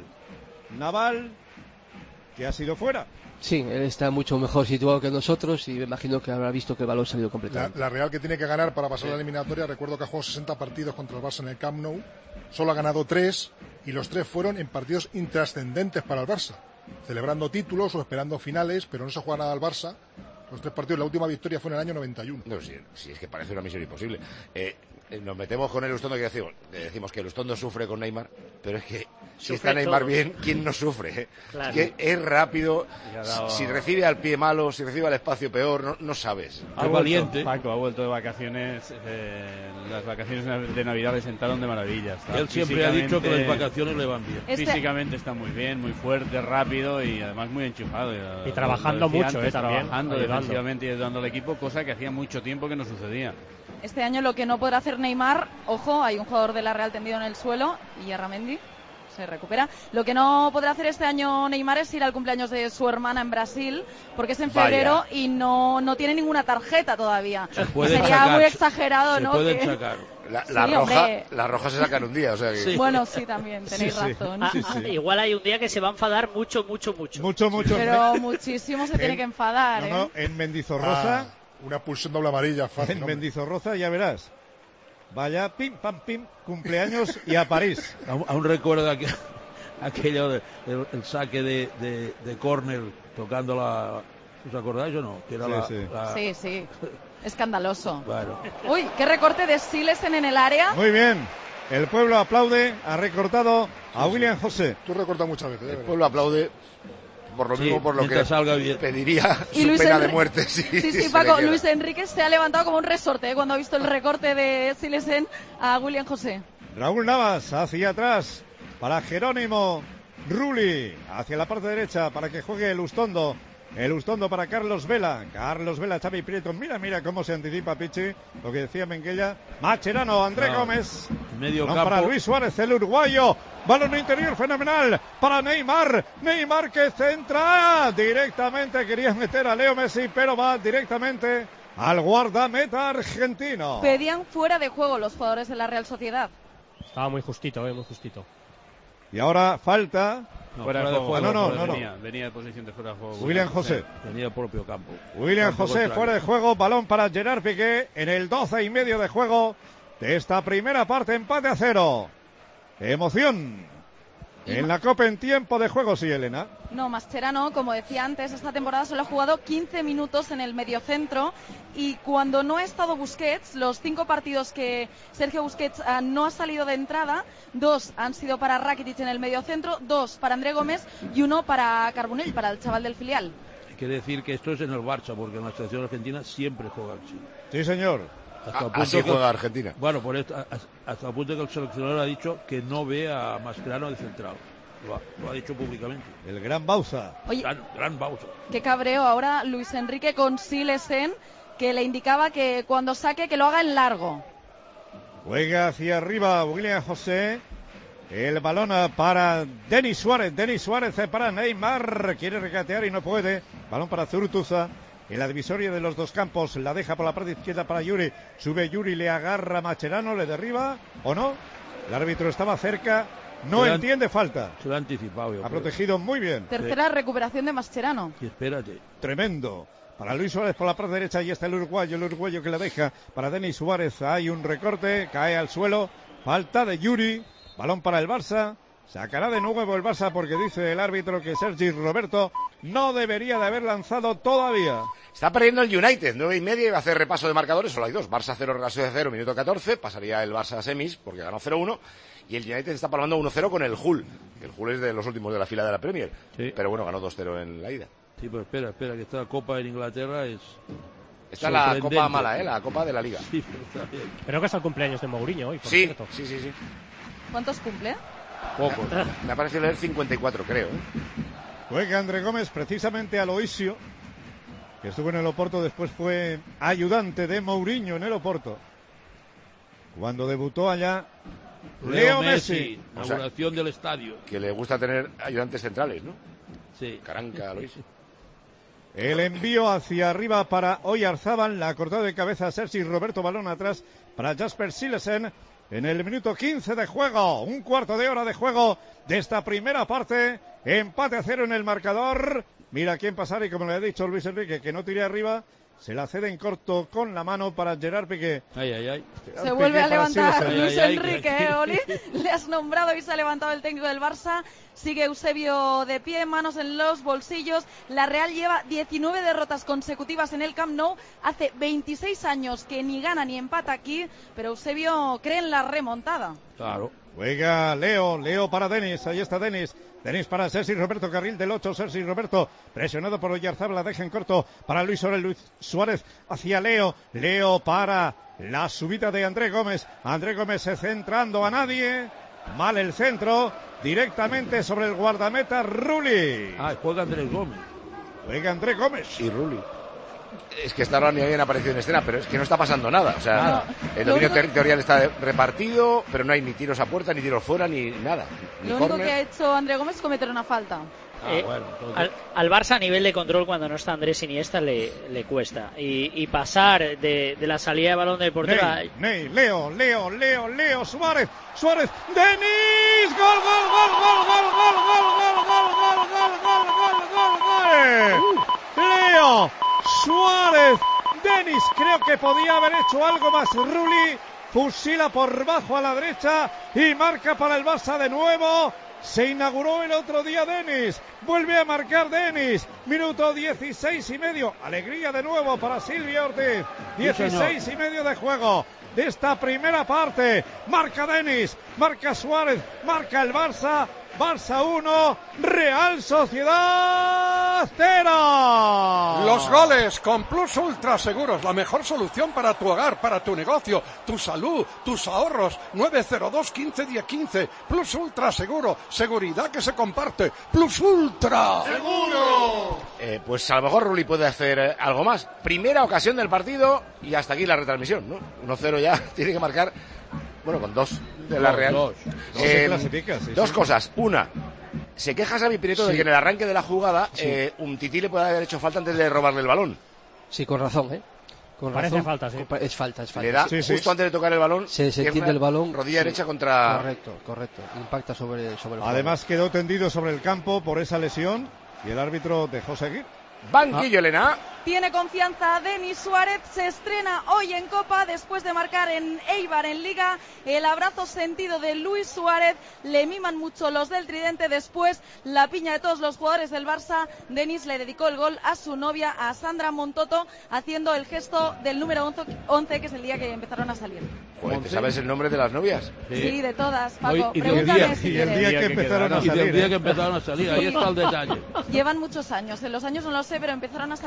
Naval, que ha sido fuera. Sí, él está mucho mejor situado que nosotros y me imagino que habrá visto que el balón ha salido La, completamente. la Real que tiene que ganar para pasar sí. la eliminatoria, recuerdo que ha jugado sesenta partidos contra el Barça en el Camp Nou, solo ha ganado tres y los tres fueron en partidos intrascendentes para el Barça, celebrando títulos o esperando finales, pero no se juega nada al Barça. Los tres partidos, la última victoria fue en el año noventa y uno. No, si, si es que parece una misión imposible. Eh, nos metemos con el Ustondo que decimos, decimos que el Ustondo sufre con Neymar, pero es que si Sufre está Neymar todo. bien, ¿quién no sufre? Eh? Claro. Es que es rápido, dado... si recibe al pie malo, si recibe al espacio peor, no, no sabes. Ha vuelto, Paco ha vuelto de vacaciones, eh, las vacaciones de Navidad le sentaron de maravilla. Está Él siempre ha dicho que las vacaciones le van bien. Este... Físicamente está muy bien, muy fuerte, rápido y además muy enchufado. Y trabajando mucho, antes, eh, también. Trabajando defensivamente y ayudando al equipo, cosa que hacía mucho tiempo que no sucedía. Este año lo que no podrá hacer Neymar, ojo, hay un jugador de la Real tendido en el suelo, y Arramendi se recupera. Lo que no podrá hacer este año Neymar es ir al cumpleaños de su hermana en Brasil, porque es en febrero Vaya. y no, no tiene ninguna tarjeta todavía. Sería sacar, muy exagerado, se ¿no? Pueden que... sacar. La, la, sí, roja, la roja se sacan un día, o sea que... sí. Bueno, sí, también, tenéis sí, razón. Sí. Ah, sí. Igual hay un día que se va a enfadar mucho, mucho, mucho. Mucho, mucho. Pero muchísimo se en, tiene que enfadar, no, ¿eh? No, en Mendizorroza... Ah, una pulsión doble amarilla, fácil. En Mendizorroza ya verás. Vaya, pim, pam, pim, cumpleaños y a París. Aún, aún recuerdo aquel, aquello del de, el saque de, de, de córner tocando la... ¿Os acordáis o no? Que era sí, la, sí. La... sí, sí. Escandaloso. Bueno. Uy, qué recorte de Silesen en el área. Muy bien. El pueblo aplaude. Ha recortado a sí, William sí. José. Tú recortas muchas veces. El pueblo aplaude. Por lo sí, mismo, por lo que salga bien. Pediría y su Luis pena Enri... de muerte. Sí, sí, sí Paco, Luis Enrique se ha levantado como un resorte ¿eh? cuando ha visto el recorte de Silesen a William José. Raúl Navas hacia atrás para Jerónimo Rulli. Hacia la parte derecha para que juegue el Ustondo. El Ustondo para Carlos Vela. Carlos Vela, Xavi Prieto. Mira, mira cómo se anticipa Pichi. Lo que decía Menguella. Mascherano, André no. Gómez. Medio no, campo. Para Luis Suárez, el uruguayo. Balón interior fenomenal para Neymar. Neymar que centra. Directamente quería meter a Leo Messi, pero va directamente al guardameta argentino. Pedían fuera de juego los jugadores de la Real Sociedad. Estaba muy justito, eh, muy justito. Y ahora falta... No, fuera, fuera de juego, juego. No, no, no, venía, venía de posición de fuera de juego. William José. Venía del propio campo. William campo José fuera de juego, balón para Gerard Piqué en el doce y medio de juego de esta primera parte, empate a cero. Emoción en la Copa en tiempo de juego, sí, Elena. No, Mascherano, como decía antes, esta temporada solo ha jugado quince minutos en el mediocentro y cuando no ha estado Busquets, los cinco partidos que Sergio Busquets uh, no ha salido de entrada, dos han sido para Rakitic en el mediocentro, dos para André Gómez y uno para Carbonell, para el chaval del filial. Hay que decir que esto es en el Barça, porque en la selección argentina siempre juega así. Sí, señor. Hasta el punto así que, juega Argentina. Bueno, por esto, hasta el punto que el seleccionador ha dicho que no ve a Mascherano de central. Lo ha, lo ha dicho públicamente. El gran Bauza. Oye, gran, gran Bauza. Qué cabreo ahora Luis Enrique con Silesen, que le indicaba que cuando saque que lo haga en largo. Juega hacia arriba William José. El balón para Denis Suárez. Denis Suárez para Neymar. Quiere regatear y no puede. Balón para Zurutuza. En la divisoria de los dos campos. La deja por la parte izquierda para Yuri. Sube Yuri, le agarra Mascherano. Le derriba. ¿O no? El árbitro estaba cerca. No se entiende falta. Se lo ha anticipado. Yo ha creo. protegido muy bien. Tercera sí. recuperación de Mascherano. Y espérate. Tremendo. Para Luis Suárez por la parte derecha. Y está el uruguayo. El uruguayo que la deja para Denis Suárez. Hay un recorte. Cae al suelo. Falta de Yuri. Balón para el Barça. Sacará de nuevo el Barça porque dice el árbitro que Sergi Roberto no debería de haber lanzado todavía. Está perdiendo el United, nueve y media, y va a hacer repaso de marcadores, solo hay dos. Barça cero, Real Sociedad cero, minuto catorce, pasaría el Barça a semis porque ganó cero uno, y el United está palmando uno cero con el Hull. El Hull es de los últimos de la fila de la Premier, sí. Pero bueno, ganó dos cero en la ida. Sí, pero espera, espera, que esta Copa en Inglaterra es... Esta es la Copa mala, ¿eh? La Copa de la Liga. Sí, pero está bien. Creo que es el cumpleaños de Mourinho hoy, por sí, cierto. Sí, sí, sí. ¿Cuántos cumple? Poco. Me ha parecido leer cincuenta y cuatro, creo. ¿eh? Juega André Gómez precisamente a Loisio, que estuvo en el Oporto, después fue ayudante de Mourinho en el Oporto. Cuando debutó allá, Leo, Leo Messi. Inauguración o sea, del estadio. Que le gusta tener ayudantes centrales, ¿no? Sí. Caranca, Loisio. El envío hacia arriba para Oyarzábal, la cortada de cabeza Sergi Roberto, balón atrás para Jasper Silesen. En el minuto quince de juego, un cuarto de hora de juego de esta primera parte, empate a cero en el marcador. Mira quién pasar y como le ha dicho Luis Enrique que no tire arriba, se la cede en corto con la mano para Gerard Piqué. Ay, ay, ay. Se Gerard vuelve Piqué a levantar Luis ay, Enrique, ay, ay, ¿eh, Oli? Le has nombrado y se ha levantado el técnico del Barça. Sigue Eusebio de pie, manos en los bolsillos. La Real lleva diecinueve derrotas consecutivas en el Camp Nou. Hace veintiséis años que ni gana ni empata aquí, pero Eusebio cree en la remontada. Claro. Juega Leo, Leo para Denis, ahí está Denis. Denis para Sergi Roberto, carril del ocho, Sergi Roberto, presionado por Oyarzábal, la deja en corto para Luis Suárez, Luis Suárez hacia Leo, Leo para la subida de André Gómez, André Gómez centrando a nadie, mal el centro, directamente sobre el guardameta Rulli. Ah, juega André Gómez. Juega André Gómez. Y Rulli. Es que esta hora ni habían aparecido en escena, pero es que no está pasando nada. O sea, nada. El dominio territorial está repartido, pero no hay ni tiros a puerta, ni tiros fuera, ni nada. Ni Lo corner. único que ha hecho André Gómez es cometer una falta. Ah, eh, bueno, al, al Barça a nivel de control cuando no está Andrés Iniesta le, le cuesta y, y pasar de, de la salida de balón del portero Ney, a... Ney, Leo, Leo, Leo, Leo, Suárez, Suárez, Denis, gol, gol, gol, gol, gol, gol, gol, gol, gol, gol, gol, gol, gol, gol, gol, Leo, Suárez, Denis, creo que podía haber hecho algo más. Rulli fusila por bajo a la derecha y marca para el Barça de nuevo. Se inauguró el otro día Denis, vuelve a marcar Denis, minuto dieciséis y medio, alegría de nuevo para Silvio Ortiz, dieciséis y medio de juego de esta primera parte, marca Denis, marca Suárez, marca el Barça, Barça uno, Real Sociedad cero. Los goles con Plus Ultra Seguros, la mejor solución para tu hogar, para tu negocio, tu salud, tus ahorros. nueve cero dos, quince, diez, quince. Plus Ultra Seguro, seguridad que se comparte. Plus Ultra Seguro. Eh, pues a lo mejor Rulli puede hacer eh, algo más. Primera ocasión del partido y hasta aquí la retransmisión, ¿no? uno cero ya tiene que marcar. Bueno, con dos de la Real. Dos, dos, eh, clasifica, sí, dos sí. cosas. Una, se queja Xavi Prieto sí. de que en el arranque de la jugada sí. eh, un Tití le puede haber hecho falta antes de robarle el balón. Sí, con razón, ¿eh? Con Parece razón. falta, sí. Es falta, es falta. Le da sí, justo sí. antes de tocar el balón. Se, se entiende el balón. Rodilla sí. derecha contra... Correcto, correcto. Impacta sobre, sobre el Además juego. Quedó tendido sobre el campo por esa lesión y el árbitro dejó seguir. Banquillo, ah. Elena. Tiene confianza Denis Suárez, se estrena hoy en Copa después de marcar en Eibar en Liga. El abrazo sentido de Luis Suárez, le miman mucho los del Tridente. Después la piña de todos los jugadores del Barça. Denis le dedicó el gol a su novia, a Sandra Montoto, haciendo el gesto del número once, que es el día que empezaron a salir. Joder, ¿te sabes el nombre de las novias? Sí, sí de todas, Paco. Y Pregúntame día, si y el día que, que empezaron a salir. Y el día que empezaron a salir, ahí está el detalle. Llevan muchos años, en los años no lo sé, pero empezaron a salir el día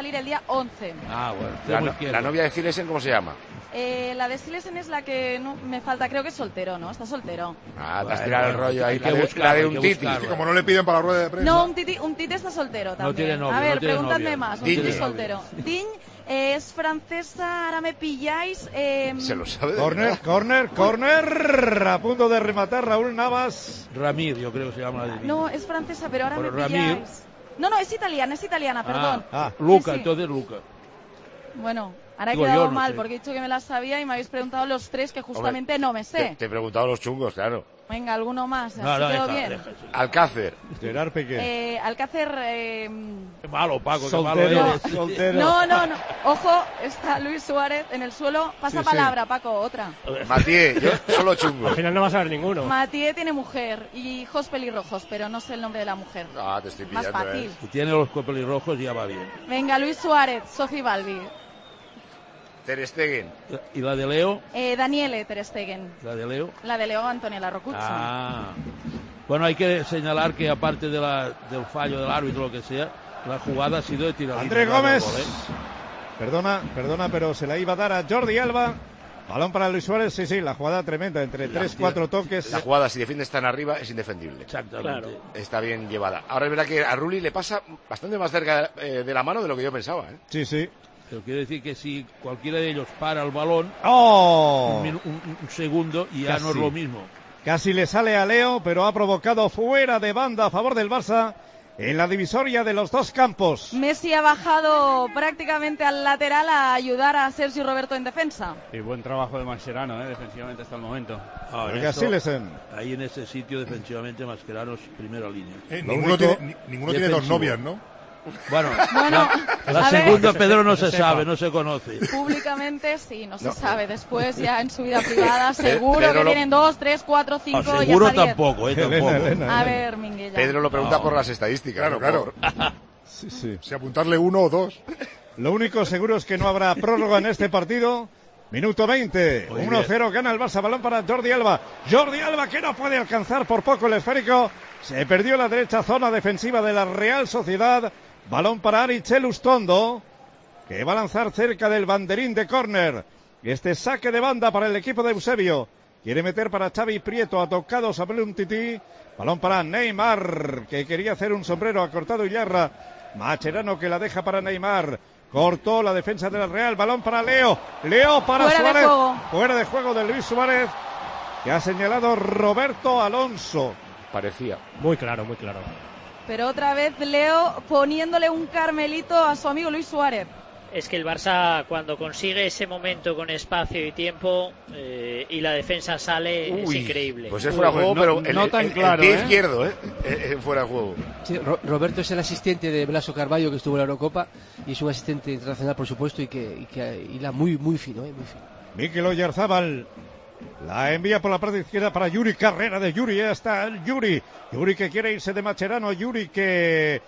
once. Ah, bueno. La, no, la novia de Silesen, ¿cómo se llama? Eh, la de Silesen es la que no, me falta, creo que es soltero, ¿no? Está soltero. Ah, te has tirado el rollo ahí. que La de, buscarlo, la de hay un que titi. buscarlo. Es que como no le piden para la rueda de prensa. No, un titi, un titi está soltero también. No tiene novio, A ver, no tiene preguntadme novia. más. Un Digne. titi soltero. Diñ eh, es francesa, ahora me pilláis. Eh, Se lo sabe. de Corner, verdad. corner, corner. A punto de rematar Raúl Navas. Ramir, yo creo que se llama la de no, es francesa, pero ahora Pero me Ramir. pilláis. No, no, es italiana, es italiana, perdón. Ah, Luca, Sí, sí. entonces Luca. Bueno, ahora he Digo, quedado yo no mal sé. porque he dicho que me las sabía y me habéis preguntado los tres que justamente no me sé. Te, te he preguntado los chungos, claro. Venga, alguno más. No, así no, quedó deja, bien. deja, sí. Alcácer. Gerard Piqué. Eh, Alcácer. Eh, Qué malo, Paco, qué Soltero, malo eres. soltero. no, no, no. Ojo, está Luis Suárez en el suelo. Pasa Sí, sí. palabra, Paco, otra. Matías, yo solo chungo. Al final no vas a ver ninguno. Matías tiene mujer y ojos pelirrojos, pero no sé el nombre de la mujer. Ah, te estoy Más pillando, fácil. ¿eh? Si tiene los pelirrojos ya va bien. Venga, Luis Suárez, Sofi Balbi. Ter Stegen. ¿Y la de Leo? Eh, Daniele Ter Stegen. ¿La de Leo? La de Leo Antonella Rocucci. Ah. Bueno, hay que señalar que aparte de la, del fallo del árbitro o lo que sea, la jugada ha sido de tiro André libre, Gómez. gol, ¿eh? Perdona, perdona, pero se la iba a dar a Jordi Alba. Balón para Luis Suárez. Sí, sí, la jugada tremenda. Entre tres, cuatro toques. La jugada, si defiendes tan arriba, es indefendible. Exactamente. Está bien llevada. Ahora es verdad que a Rulli le pasa bastante más cerca eh, de la mano de lo que yo pensaba, ¿eh? Sí, sí. Pero quiere decir que si cualquiera de ellos para el balón, ¡Oh! un, minu- un- un segundo y ya Casi. no es lo mismo. Casi le sale a Leo, pero ha provocado fuera de banda a favor del Barça en la divisoria de los dos campos. Messi ha bajado prácticamente al lateral a ayudar a Sergio Roberto en defensa. Y buen trabajo de Mascherano, ¿eh? Defensivamente hasta el momento. Ah, Venga, eso, Silesen. ahí en ese sitio defensivamente Mascherano es primera línea. Eh, Lo ninguno único- tiene, ni- ninguno tiene dos defensivo. novias, ¿no? Bueno, Bueno, la a ver, segunda Pedro no se sepa. sabe, no se conoce. públicamente sí, no se No. sabe. Después ya en su vida privada seguro Pedro que lo- tienen dos, tres, cuatro, cinco Ah, y seguro hasta diez. tampoco, eh, Elena, tampoco. Elena. A ver, Minguella. Pedro lo pregunta No. por las estadísticas. Claro, no claro. por- Sí, sí. Si apuntarle uno o dos. Lo único seguro es que no habrá prórroga en este partido. Minuto veinte. Muy uno cero gana el Barça. Balón para Jordi Alba. Jordi Alba que no puede alcanzar por poco el esférico. Se perdió la derecha zona defensiva de la Real Sociedad. Balón para Arichel Ustondo, que va a lanzar cerca del banderín de córner. Este saque de banda para el equipo de Eusebio. Quiere meter para Xavi Prieto. Ha tocado sobre un tití. Balón para Neymar, que quería hacer un sombrero. Ha cortado Illarra. Mascherano que la deja para Neymar. Cortó la defensa de la Real. Balón para Leo. Leo para Fuera de Suárez. juego. Fuera de juego de Luis Suárez, que ha señalado Roberto Alonso. Parecía. Muy claro, muy claro. Pero otra vez Leo poniéndole un carmelito a su amigo Luis Suárez. Es que el Barça cuando consigue ese momento con espacio y tiempo eh, y la defensa sale es Uy, increíble. Pues es fuera de juego, no- pero el, no el- tan el- el claro, pie ¿eh? izquierdo, ¿eh? Eh, eh, fuera de juego. Sí, Ro- Roberto es el asistente de Blasco Carballo, que estuvo en la Eurocopa, y es un asistente internacional, por supuesto, y que, y que hila muy, muy fino, ¿eh? Muy fino. Mikel Oyarzábal la envía por la parte izquierda para Yuri. Carrera de Yuri. Ya está el Yuri. Yuri que quiere irse de Mascherano. Yuri que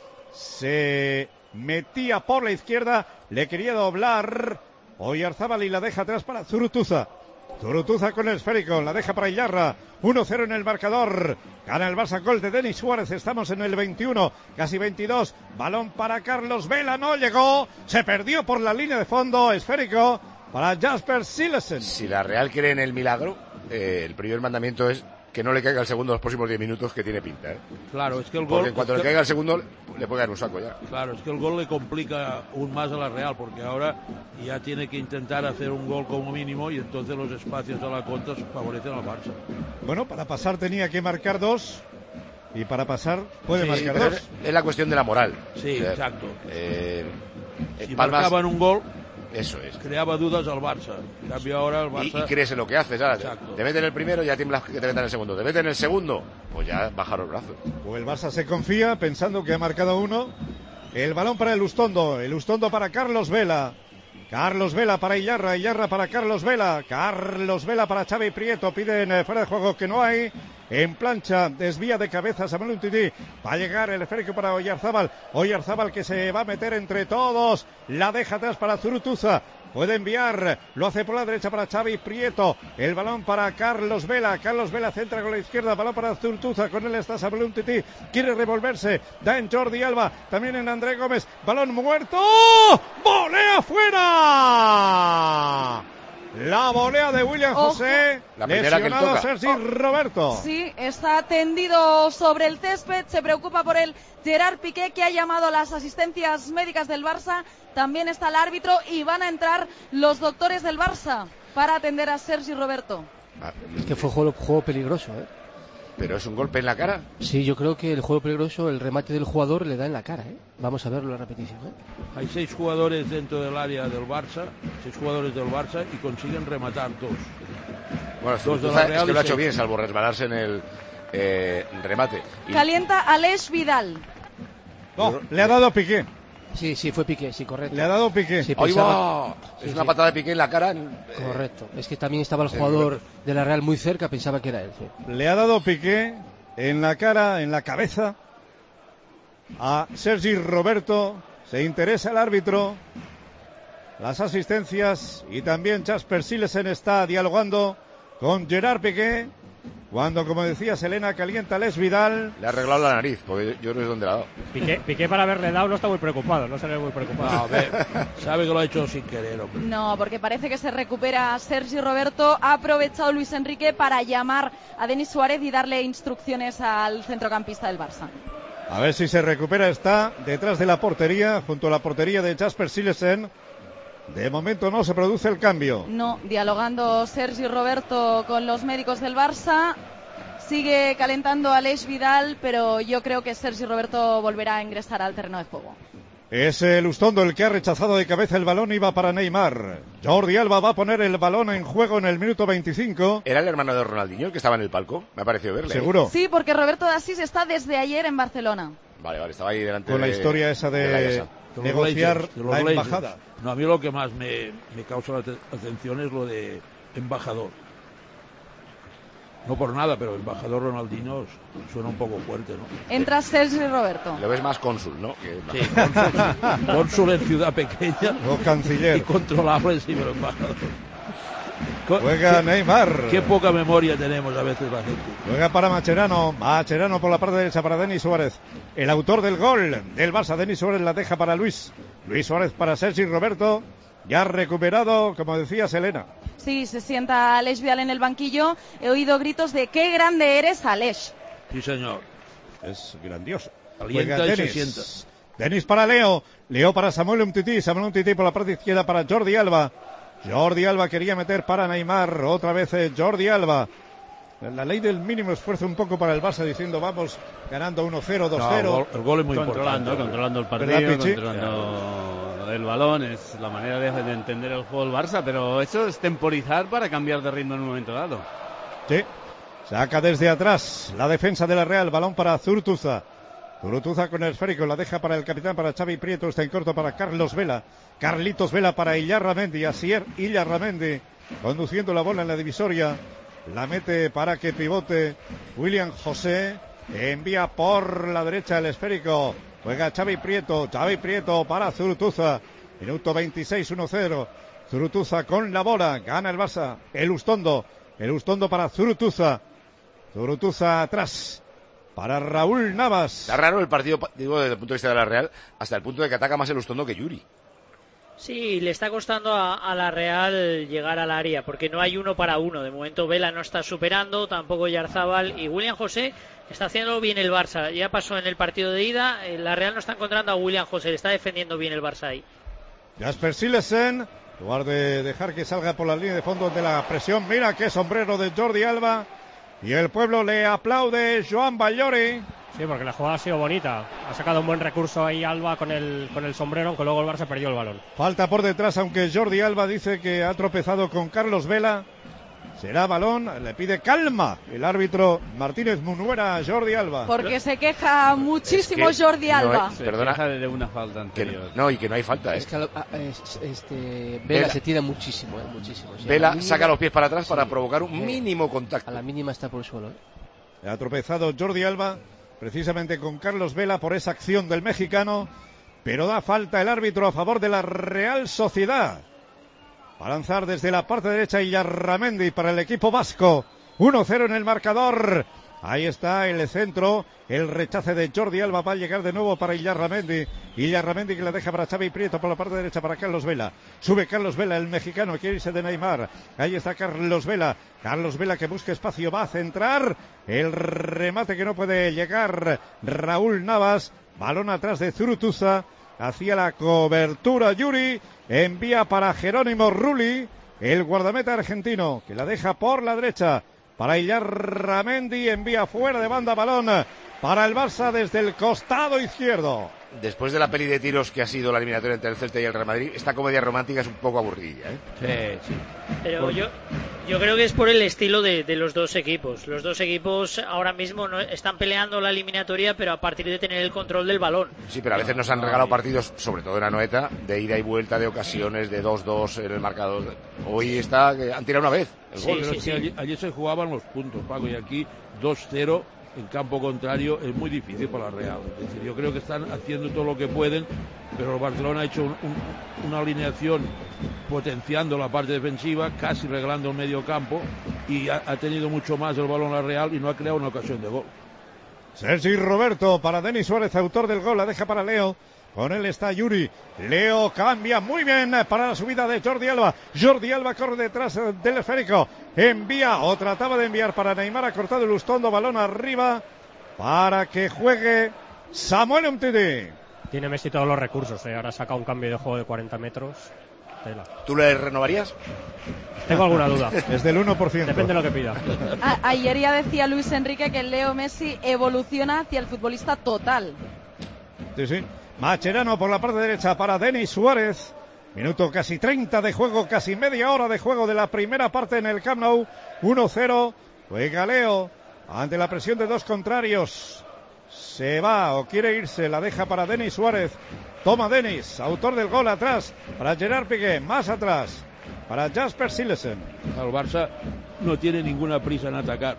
se metía por la izquierda. Le quería doblar Oyarzábal y la deja atrás para Zurutuza. Zurutuza con el esférico. La deja para Illarra. uno cero en el marcador. Gana el Barça, gol de Denis Suárez. Estamos en el veintiuno, casi veintidós. Balón para Carlos Vela. No llegó. Se perdió por la línea de fondo. Esférico para Jasper Silesen. Si la Real cree en el milagro, eh, el primer mandamiento es que no le caiga el segundo en los próximos diez minutos, que tiene pinta, ¿eh? Claro, es que el Porque gol... en cuanto es le que- caiga el segundo, le puede caer un saco ya. Claro, es que el gol le complica aún más a la Real, porque ahora ya tiene que intentar hacer un gol como mínimo y entonces los espacios a la contra favorecen al Barça. Bueno, para pasar tenía que marcar dos. Y para pasar puede Sí, marcar Pero dos. es la cuestión de la moral. Sí, O sea, exacto. Eh, Si Palmas- marcaban un gol, Eso es. creaba dudas al Barça. En cambio ahora el Y, Barça... y crees en lo que haces, ¿sabes? Exacto. Te meten el primero, ya tiemblas que te metan el segundo. Te meten el segundo, pues ya baja los brazos. O el Barça se confía pensando que ha marcado uno. El balón para el Ustondo. El Ustondo para Carlos Vela. Carlos Vela para Illarra. Illarra para Carlos Vela. Carlos Vela para Xavi Prieto. Piden eh, fuera de juego que no hay. en plancha, desvía de cabeza Samuel Umtiti, va a llegar el esférico para Oyarzábal, Oyarzábal que se va a meter entre todos, la deja atrás para Zurutuza, puede enviar, lo hace por la derecha para Xavi Prieto, el balón para Carlos Vela, Carlos Vela centra con la izquierda, balón para Zurutuza, con él está Samuel Umtiti, quiere revolverse, da en Jordi Alba, también en André Gómez, balón muerto, volea fuera. La volea de William Ojo. José, La primera que él lesionado toca. Sergi Roberto. Sí, está tendido sobre el césped, se preocupa por él Gerard Piqué, que ha llamado a las asistencias médicas del Barça, también está el árbitro y van a entrar los doctores del Barça para atender a Sergi Roberto. Es que fue juego, juego peligroso, ¿eh? Pero es un golpe en la cara. Sí, yo creo que el juego peligroso, el remate del jugador le da en la cara, ¿eh? Vamos a verlo en la repetición, ¿eh? Hay seis jugadores dentro del área del Barça, seis jugadores del Barça y consiguen rematar dos. Bueno, Dos de la Zurutuza Real es que lo ha y hecho seis. bien, salvo resbalarse en el eh, remate. Y- Calienta Aleix Vidal. No, le ha dado Piqué. Sí, sí, fue Piqué, sí, correcto. Le ha dado Piqué. Sí, ¡Ahí pensaba- va! Sí, Es sí. una patada de Piqué en la cara. en- Correcto. Es que también estaba el Sí, jugador de la Real muy cerca, pensaba que era él. Sí. Le ha dado Piqué en la cara, en la cabeza a Sergi Roberto. Se interesa el árbitro, las asistencias y también Jasper Silesen está dialogando con Gerard Piqué. Cuando, como decía Selena, calienta Les Vidal. Le ha arreglado la nariz, porque yo, yo no sé dónde la ha dado. Piqué, Piqué para haberle dado no está muy preocupado, no se le ve muy preocupado. A ver, sabe que lo ha hecho sin querer, hombre. No, porque parece que se recupera Sergi Roberto. Ha aprovechado Luis Enrique para llamar a Denis Suárez y darle instrucciones al centrocampista del Barça. A ver si se recupera. Está detrás de la portería, junto a la portería de Jasper Silesen. De momento no se produce el cambio. No, dialogando Sergi Roberto con los médicos del Barça. Sigue calentando Aleix Vidal, pero yo creo que Sergi Roberto volverá a ingresar al terreno de juego. Es el Ustondo el que ha rechazado de cabeza el balón y va para Neymar. Jordi Alba va a poner el balón en juego en el minuto veinticinco. ¿Era el hermano de Ronaldinho el que estaba en el palco? Me ha parecido verle. ¿eh? ¿Seguro? Sí, porque Roberto de Asís está desde ayer en Barcelona. Vale, vale, estaba ahí delante Con de... la historia esa de, de la Yasa. De los negociar Lakers, de los la Lakers. embajada. No, a mí lo que más me, me causa la te- atención es lo de embajador. No por nada, pero embajador Ronaldinho suena un poco fuerte, ¿no? Entra Sergi Roberto. Lo ves más cónsul, ¿no? Que... Sí, cónsul, cónsul en ciudad pequeña. O canciller. Y controlable, sí, pero embajador. Juega Neymar. Qué poca memoria tenemos a veces la gente. Juega para Macherano. Macherano por la parte derecha para Denis Suárez. El autor del gol del Barça, Denis Suárez, la deja para Luis. Luis Suárez para Sergi Roberto. Ya recuperado, como decía Selena. Sí, se sienta Aleix Vidal en el banquillo. He oído gritos de ¡qué grande eres, Aleix! Sí, señor. Es grandioso. Alienta Juega y se Denis. sienta. Denis para Leo. Leo para Samuel Umtiti. Samuel Umtiti por la parte izquierda para Jordi Alba. Jordi Alba quería meter para Neymar. Otra vez eh, Jordi Alba. La ley del mínimo esfuerzo un poco para el Barça, diciendo vamos ganando uno cero, dos cero. No, el, gol, el gol es muy controlando, importante. controlando el ¿Verdad, partido, Pichi? controlando el balón, es la manera de, de entender el juego del Barça, pero eso es temporizar para cambiar de ritmo en un momento dado. Sí. Saca desde atrás la defensa de la Real, balón para Zurutuza. Zurutuza con el esférico, la deja para el capitán, para Xavi Prieto, está en corto para Carlos Vela. Carlitos Vela para Illarramendi, Asier Illarramendi, conduciendo la bola en la divisoria. La mete para que pivote William José. Envía por la derecha el esférico. Juega Xavi Prieto. Xavi Prieto para Zurutuza. Minuto veintiséis, uno cero. Zurutuza con la bola. Gana el Barça. El Ustondo. El Ustondo para Zurutuza. Zurutuza atrás. Para Raúl Navas. Está raro el partido, digo, desde el punto de vista de la Real, hasta el punto de que ataca más el Ustondo que Yuri. Sí, le está costando a, a la Real llegar al área, porque no hay uno para uno. De momento Vela no está superando, tampoco Yarzábal, y William José está haciendo bien el Barça. Ya pasó en el partido de ida, eh, la Real no está encontrando a William José, le está defendiendo bien el Barça ahí. Jasper Silesen, en lugar de dejar que salga por la línea de fondo de la presión, mira qué sombrero de Jordi Alba, y el pueblo le aplaude. Joan Ballori. Sí, porque la jugada ha sido bonita. Ha sacado un buen recurso ahí Alba con el, con el sombrero, aunque luego el Barça perdió el balón. Falta por detrás, aunque Jordi Alba dice que ha tropezado con Carlos Vela. Será balón, le pide calma el árbitro Martínez Munuera a Jordi Alba. Porque se queja muchísimo Es que Jordi no Alba. hay- perdona. Se queja de una falta Que, anterior. no, y que no hay falta, ¿eh? Es que a- a- es- este, Vela, Vela. se tira muchísimo, eh, muchísimo. O sea, a Vela la mínima- saca los pies para atrás para Sí, provocar un sí. mínimo A contacto. la mínima está por el suelo. ¿eh? Ha tropezado Jordi Alba, precisamente con Carlos Vela por esa acción del mexicano, pero da falta el árbitro a favor de la Real Sociedad. Va a lanzar desde la parte derecha Illarramendi para el equipo vasco. uno cero en el marcador. Ahí está el centro, el rechace de Jordi Alba, va a llegar de nuevo para Illarramendi. Illarramendi que la deja para Xavi Prieto por la parte derecha para Carlos Vela. Sube Carlos Vela, el mexicano, quiere irse de Neymar. Ahí está Carlos Vela. Carlos Vela que busca espacio, va a centrar. El remate que no puede llegar Raúl Navas. Balón atrás de Zurutuza. Hacía la cobertura Yuri. Envía para Jerónimo Rulli, el guardameta argentino, que la deja por la derecha. Para Illarramendi, envía fuera de banda balón para el Barça desde el costado izquierdo. Después de la peli de tiros que ha sido la eliminatoria entre el Celta y el Real Madrid, esta comedia romántica es un poco aburridilla, ¿eh? Sí, sí. Pero por... yo, yo creo que es por el estilo de, de los dos equipos. Los dos equipos ahora mismo no están peleando la eliminatoria, pero a partir de tener el control del balón. Sí, pero a veces nos han regalado partidos, sobre todo en Anoeta, de ida y vuelta, de ocasiones, de dos dos en el marcador. Hoy está, que han tirado una vez el sí, gol. Sí, sí. Allí, allí se jugaban los puntos, Paco, y aquí dos cero. En campo contrario es muy difícil para la Real. Es decir, yo creo que están haciendo todo lo que pueden, pero el Barcelona ha hecho un, un, una alineación potenciando la parte defensiva, casi regalando el medio campo, y ha, ha tenido mucho más el balón la Real y no ha creado una ocasión de gol. Sergi Roberto para Denis Suárez, autor del gol, la deja para Leo. Con él está Yuri. Leo cambia muy bien para la subida de Jordi Alba. Jordi Alba corre detrás del esférico. Envía o trataba de enviar para Neymar. Ha cortado el Ustondo. Balón arriba para que juegue Samuel Umtiti. Tiene Messi todos los recursos. ¿eh? Ahora saca un cambio de juego de cuarenta metros. Tela. ¿Tú le renovarías? Tengo alguna duda. Es del uno por ciento. Depende de lo que pida. A- ayer ya decía Luis Enrique que Leo Messi evoluciona hacia el futbolista total. Sí, sí. Mascherano por la parte derecha para Denis Suárez. Minuto casi treinta de juego, casi media hora de juego de la primera parte en el Camp Nou. uno cero. Juega Leo ante la presión de dos contrarios. Se va o quiere irse, la deja para Denis Suárez. Toma Denis, autor del gol atrás para Gerard Piqué, más atrás para Jasper Silesen. El Barça no tiene ninguna prisa en atacar.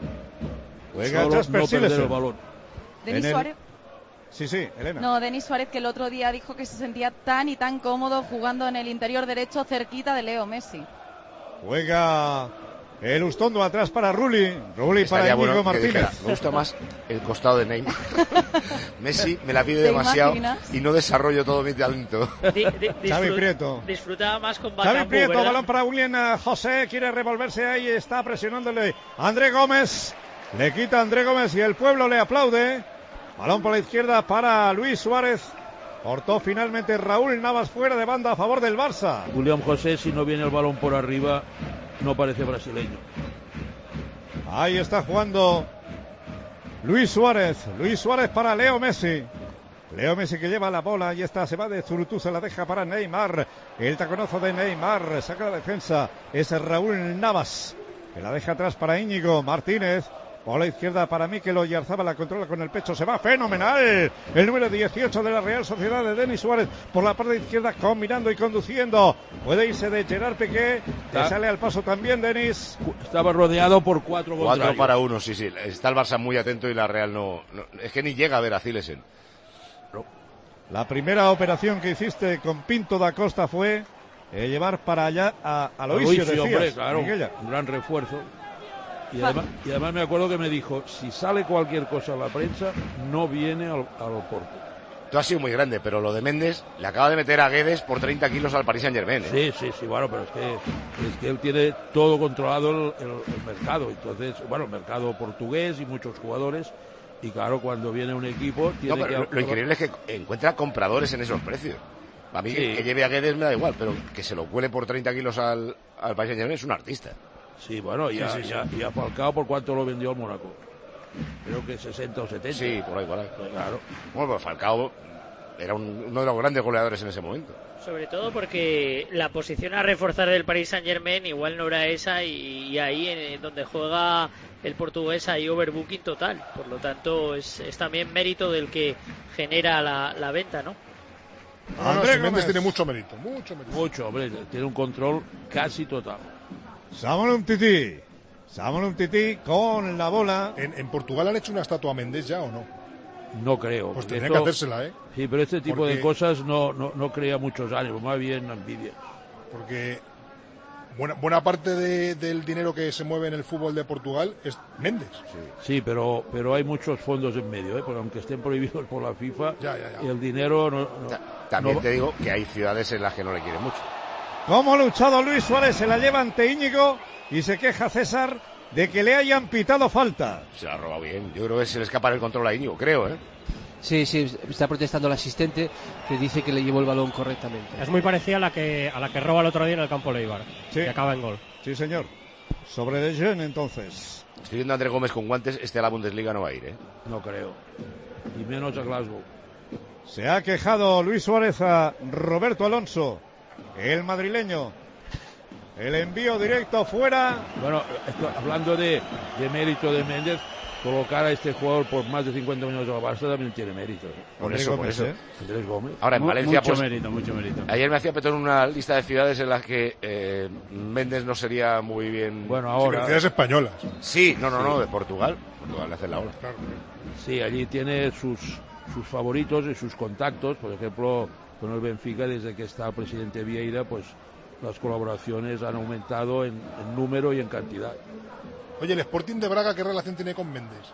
Juega Solo Jasper no perder Silesen. el balón. Denis el... Suárez. Sí, sí, Elena. No, Denis Suárez, que el otro día dijo que se sentía tan y tan cómodo jugando en el interior derecho cerquita de Leo Messi. Juega el Ustondo atrás para Rulli. Rulli para Íñigo bueno Martínez. Dijera, me gusta más el costado de Neymar. Messi me la pide ¿Te demasiado imaginas? y no desarrollo todo mi talento. Di- di- Xavi disfrut- Prieto. Disfrutaba más con Xavi Bakambu, Prieto, ¿verdad? balón para William José, quiere revolverse ahí, está presionándole André Gómez. Le quita André Gómez y el pueblo le aplaude. Balón por la izquierda para Luis Suárez. Cortó finalmente Raúl Navas fuera de banda a favor del Barça. William José, si no viene el balón por arriba, no parece brasileño. Ahí está jugando Luis Suárez. Luis Suárez para Leo Messi. Leo Messi que lleva la bola. Ahí está, se va de Zurutuza, la deja para Neymar. El taconazo de Neymar. Saca la defensa. Es Raúl Navas, que la deja atrás para Íñigo Martínez. Por la izquierda para Mikel Oyarzabal, la controla con el pecho, se va fenomenal. El número dieciocho de la Real Sociedad de Denis Suárez por la parte izquierda, combinando y conduciendo. Puede irse de Gerard Piqué, le sale al paso también Denis. Estaba rodeado por cuatro Cuatro contrarios. para uno, sí, sí. Está el Barça muy atento y la Real no, no es que ni llega a ver a Zilesen. La primera operación que hiciste con Pinto da Costa fue eh, llevar para allá a Aloisio, Aloisio, hombre, decías, claro, Miguel. un gran refuerzo. Y además, y además me acuerdo que me dijo, si sale cualquier cosa a la prensa, no viene al, al Porto. Tú has sido muy grande, pero lo de Méndez le acaba de meter a Guedes por treinta kilos al Paris Saint-Germain. ¿eh? Sí, sí, sí, bueno, pero es que, es que él tiene todo controlado el, el, el mercado. Entonces, bueno, el mercado portugués y muchos jugadores. Y claro, cuando viene un equipo, tiene No, pero que... lo, lo increíble es que encuentra compradores en esos precios. A mí sí. que, que lleve a Guedes me da igual, pero que se lo cuele por treinta kilos al, al Paris Saint-Germain es un artista. Sí, bueno, y, sí, a, sí, y, sí. a, y a Falcao, ¿por cuánto lo vendió al Mónaco? Creo que sesenta o setenta. Sí, por ahí, por ahí. Claro. Bueno, pues Falcao era un, uno de los grandes goleadores en ese momento. Sobre todo porque la posición a reforzar del Paris Saint-Germain igual no era esa y, y ahí en donde juega el portugués hay overbooking total. Por lo tanto, es, es también mérito del que genera la, la venta, ¿no? No, no, Méndez tiene mucho mérito, mucho mérito. Mucho, hombre, tiene un control casi total. Samuel Umtiti. Samuel Umtiti con la bola. ¿En, en Portugal han hecho una estatua a Méndez ya o no? No creo. Pues tendría esto, que hacérsela, ¿eh? Sí, pero este tipo porque, de cosas no, no, no crea muchos ánimos, más bien envidia. Porque buena, buena parte de, del dinero que se mueve en el fútbol de Portugal es Méndez. Sí, sí pero, pero hay muchos fondos en medio, ¿eh? Porque aunque estén prohibidos por la FIFA, ya, ya, ya. el dinero no... no También no... te digo que hay ciudades en las que no le quieren mucho. Cómo ha luchado Luis Suárez, se la lleva ante Íñigo y se queja César de que le hayan pitado falta. Se la ha robado bien. Yo creo que se le escapa el control a Íñigo, creo, ¿eh? Sí, sí, está protestando el asistente que dice que le llevó el balón correctamente. Es muy parecida a la que a la que roba el otro día en el campo Leibar, sí. Que acaba en gol. Sí, señor. Sobre De Jong, entonces. Estoy viendo a André Gómez con guantes, este a la Bundesliga no va a ir, ¿eh? No creo. Y menos a Glasgow. Se ha quejado Luis Suárez a Roberto Alonso, el madrileño. El envío directo fuera. Bueno, esto, hablando de, de mérito de Méndez, colocar a este jugador por más de cincuenta minutos a la Barça también tiene mérito. ¿eh? Por eso, por eso. Andrés Gómez. Ahora, en Valencia, mucho pues, mérito, mucho mérito. Ayer me hacía Petón una lista de ciudades en las que eh, Méndez no sería muy bien... Bueno, ahora... Sí, ciudades españolas. Sí, no, no, no, de Portugal. Portugal le hace la hora. Claro. Sí, allí tiene sus, sus favoritos y sus contactos. Por ejemplo, con el Benfica, desde que está el presidente Vieira, pues las colaboraciones han aumentado en, en número y en cantidad. Oye, ¿el Sporting de Braga qué relación tiene con Méndez?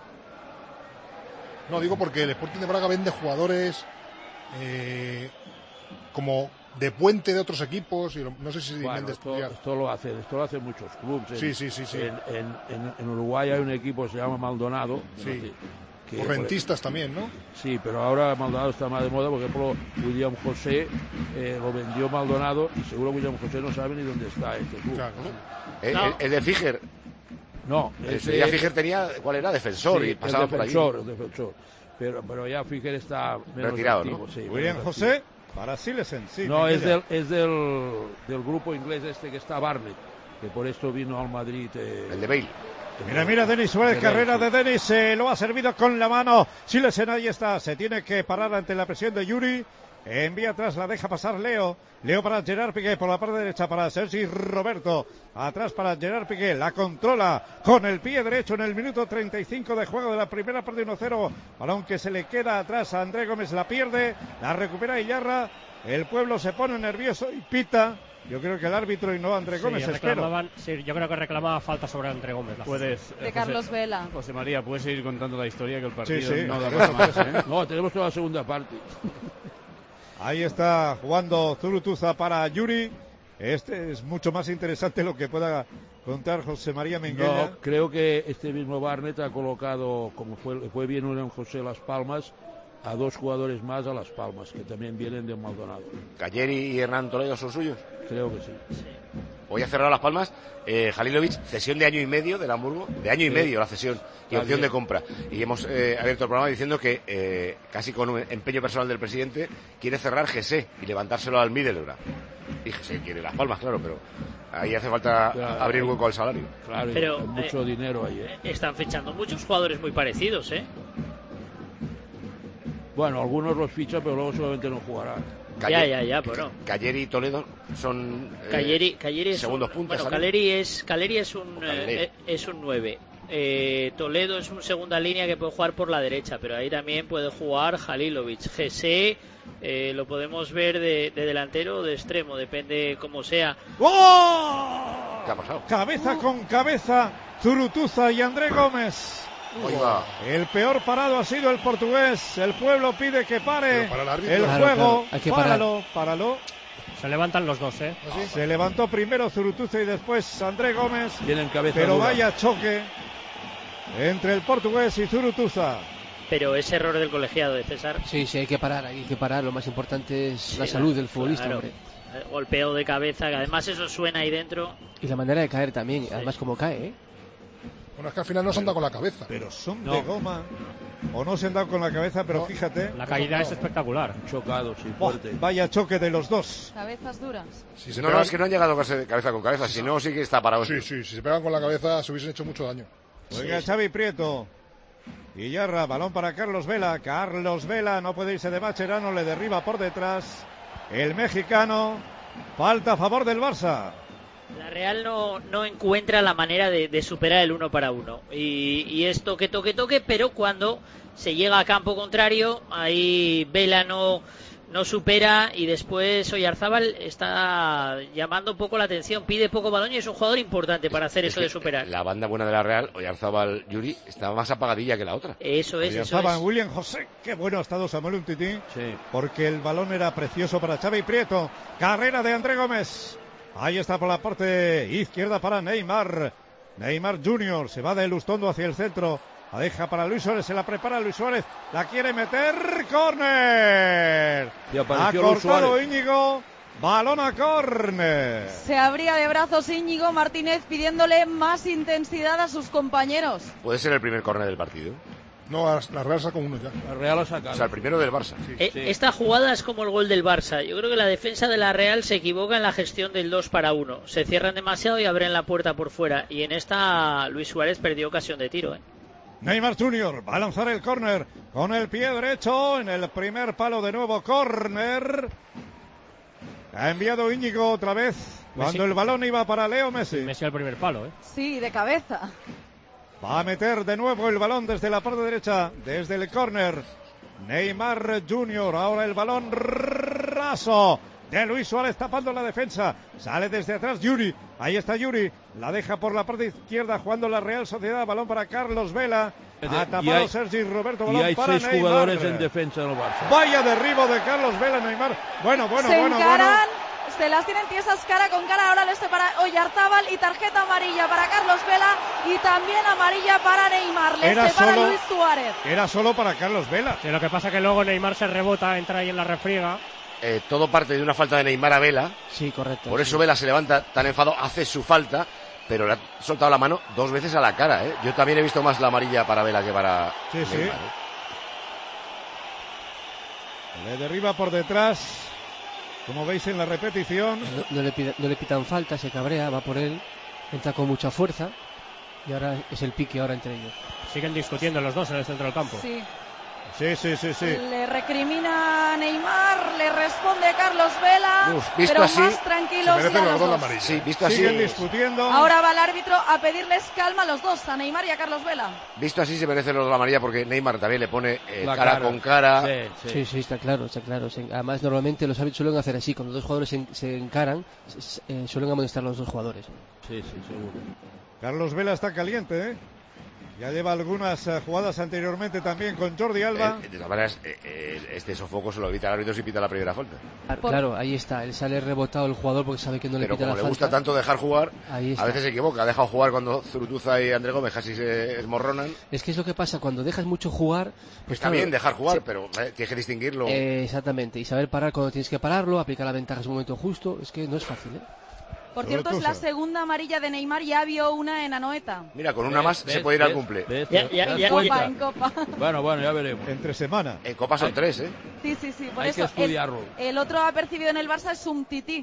No, digo porque el Sporting de Braga vende jugadores eh, como de puente de otros equipos y no sé si bueno, Méndez esto, esto lo hacen, esto lo hacen muchos clubes. En, sí, sí, sí, sí. En, en, en, en Uruguay hay un equipo que se llama Maldonado. Sí. Que, o rentistas también, ¿no? Sí, pero ahora Maldonado está más de moda. Por ejemplo, William José eh, lo vendió Maldonado y seguro William José no sabe ni dónde está este club. Claro, ¿no? ¿El, no. el de Figer? No. Ese ya Figer tenía, ¿cuál era? Defensor, sí, y pasaba el defensor, por ahí. El defensor, pero, pero ya Figer está menos retirado, activo, ¿no? Sí, William José, para Silesen, sí. No, es, del, es del, del grupo inglés este que está Barnet, que por esto vino al Madrid. Eh, el de Bale. Mira, mira, Denis Suárez, carrera de Denis, se eh, lo ha servido con la mano. Silesen, ahí está, se tiene que parar ante la presión de Yuri. Envía atrás, la deja pasar Leo. Leo para Gerard Piqué, por la parte derecha para Sergi Roberto. Atrás para Gerard Piqué, la controla con el pie derecho en el minuto treinta y cinco de juego de la primera parte, uno cero. Balón que se le queda atrás a André Gómez, la pierde, la recupera Iyarra. El pueblo se pone nervioso y pita. Yo creo que el árbitro y no André Gómez, sí, espero. Sí, yo creo que reclamaba falta sobre André Gómez. Puedes, de Carlos José, Vela. José María, puedes seguir contando la historia que el partido sí, sí. no da para más, ¿eh? No, tenemos toda la segunda parte. Ahí está jugando Zurutuza para Yuri. Este es mucho más interesante lo que pueda contar José María Menguella. No, creo que este mismo Barnet ha colocado, como fue, fue bien William José Las Palmas, a dos jugadores más a Las Palmas, que también vienen de Maldonado. ¿Calleri y Hernán Toledo son suyos? Creo que sí. sí. Hoy ha cerrado Las Palmas, eh, Halilovic, cesión de año y medio del Hamburgo, de año y sí. medio la cesión y Está opción bien. de compra. Y hemos eh, abierto el programa diciendo que, eh, casi con un empeño personal del presidente, quiere cerrar G S E y levantárselo al Middlesbrough. Y G S E quiere Las Palmas, claro, pero ahí hace falta claro, abrir hueco al salario. Claro, pero, hay mucho eh, dinero ahí. ¿eh? Están fichando muchos jugadores muy parecidos, ¿eh? Bueno, algunos los fichan, pero luego solamente no jugarán. Calle, ya, ya, ya, bueno. Calleri y Toledo son eh, Calleri, Calleri es segundos un, puntos. Bueno, Calleri es, Calleri es un eh, es un nueve. Eh, Toledo es un segunda línea que puede jugar por la derecha, pero ahí también puede jugar Halilovic. G S E eh, lo podemos ver de, de delantero o de extremo, depende cómo sea. ¡Oh! ¿Qué ha pasado? Cabeza con cabeza, Zurutuza y André Gómez. Oiga. El peor parado ha sido el portugués. El pueblo pide que pare el, el claro, juego. Claro, hay que páralo, páralo. Se levantan los dos, ¿eh? ¿Sí? Se levantó primero Zurutuza y después André Gómez. Tienen cabeza pero dura. Vaya choque entre el portugués y Zurutuza. Pero es error del colegiado de César. Sí, sí, hay que parar, hay que parar. Lo más importante es sí, la salud del futbolista, claro. hombre. El golpeo de cabeza, que además eso suena ahí dentro. Y la manera de caer también, sí. Además como cae, ¿eh? Bueno, es que al final no se han dado con la cabeza. Pero son no. de goma. O no se han dado con la cabeza, pero no. fíjate. La caída no. es espectacular. Chocado, sí, oh, fuerte. Vaya choque de los dos. Cabezas duras. Si no, pegan... no, es que no han llegado cabeza con cabeza. Si no, sí que está parado. Sí, sí, si se pegan con la cabeza se hubiesen hecho mucho daño. Oiga, sí. Xavi Prieto. Iyarra, balón para Carlos Vela. Carlos Vela no puede irse de Mascherano, le derriba por detrás. El mexicano. Falta a favor del Barça. La Real no, no encuentra la manera de, de superar el uno para uno. Y, y es toque, toque, toque, pero cuando se llega a campo contrario, ahí Vela no, no supera y después Oyarzábal está llamando un poco la atención, pide poco balón y es un jugador importante para hacer es eso que de superar. La banda buena de la Real, Oyarzábal, Yuri, está más apagadilla que la otra. Eso es, eso Oyarzábal, es. William José, qué bueno ha estado Samuel Umtiti, sí. Porque el balón era precioso para Xavi Prieto. Carrera de André Gómez. Ahí está por la parte izquierda para Neymar. Neymar junior se va de Lustondo hacia el centro. La deja para Luis Suárez, se la prepara Luis Suárez. La quiere meter. ¡Córner! Y apareció ha Luis cortado Suárez. Íñigo. Balón a córner. Se abría de brazos Íñigo Martínez pidiéndole más intensidad a sus compañeros. ¿Puede ser el primer córner del partido? No, la Real sacó uno ya. La Real lo saca. O sea, el primero del Barça. Sí, eh, sí. Esta jugada es como el gol del Barça. Yo creo que la defensa de la Real se equivoca en la gestión del dos para uno. Se cierran demasiado y abren la puerta por fuera. Y en esta Luis Suárez perdió ocasión de tiro. ¿eh? Neymar junior va a lanzar el córner con el pie derecho en el primer palo, de nuevo córner. Ha enviado Íñigo otra vez cuando Messi. El balón iba para Leo Messi. Messi al primer palo, ¿eh? Sí, de cabeza. Va a meter de nuevo el balón desde la parte derecha, desde el córner. Neymar junior, ahora el balón raso de Luis Suárez tapando la defensa. Sale desde atrás Yuri, ahí está Yuri. La deja por la parte izquierda jugando la Real Sociedad. Balón para Carlos Vela. Ha tapado hay, Sergi Roberto. Balón y hay para seis Neymar. Jugadores en defensa del Barça. Vaya derribo de Carlos Vela, Neymar. Bueno, bueno, Se bueno, encaran, bueno. Se las tienen tiesas cara con cara. Ahora este para Oyarzábal y tarjeta amarilla para Carlos Vela y también amarilla para Neymar. Le Era separa solo, Luis Suárez. Era solo para Carlos Vela. Sí, lo que pasa que luego Neymar se rebota, entra ahí en la refriega. Eh, todo parte de una falta de Neymar a Vela. Sí, correcto. Por eso sí. Vela se levanta tan enfadado, hace su falta, pero le ha soltado la mano dos veces a la cara. ¿eh? Yo también he visto más la amarilla para Vela que para sí, Neymar. Sí. ¿eh? Le derriba por detrás. Como veis en la repetición. No, no, le pida, no le pitan falta, se cabrea, va por él, entra con mucha fuerza y ahora es el pique ahora entre ellos. Siguen discutiendo los dos en el centro del campo. Sí. Sí, sí, sí, sí. Le recrimina Neymar, le responde Carlos Vela, Uf, visto pero así, más tranquilos ya los dos. Sí, visto así, siguen discutiendo. Ahora va el árbitro a pedirles calma a los dos, a Neymar y a Carlos Vela. Visto así se merece los de la amarilla porque Neymar también le pone eh, cara, cara con cara. Sí, sí, sí, sí, está claro, está claro. Además, normalmente los árbitros suelen hacer así, cuando dos jugadores se, se encaran, se, eh, suelen amonestar a los dos jugadores. Sí, sí, seguro. Carlos Vela está caliente, ¿eh? Ya lleva algunas uh, jugadas anteriormente también con Jordi Alba. Eh, de todas maneras, eh, eh, este sofoco se lo evita el árbitro si pita la primera falta. Claro, ahí está. Él sale rebotado el jugador porque sabe que no Pero le pita la falta. Pero como le falta. gusta tanto dejar jugar, a veces se equivoca. Ha dejado jugar cuando Zurutuza y André Gómez casi se esmorronan. Es que es lo que pasa, cuando dejas mucho jugar... Pues está claro, bien dejar jugar, sí. pero eh, tienes que distinguirlo. Eh, exactamente, y saber parar cuando tienes que pararlo, aplicar la ventaja en su momento justo. Es que no es fácil, ¿eh? Por cierto, es la segunda amarilla de Neymar, ya vio una en Anoeta. Mira, con una más ¿ves, se puede ir al ves, cumple. ves, ya, ya, ya, Copa, en Copa. Bueno, bueno, ya veremos. Entre semana. En Copa son Hay, tres, ¿eh? Sí, sí, sí, por Hay eso. que estudiarlo. El, el otro apercibido en el Barça es Umtiti.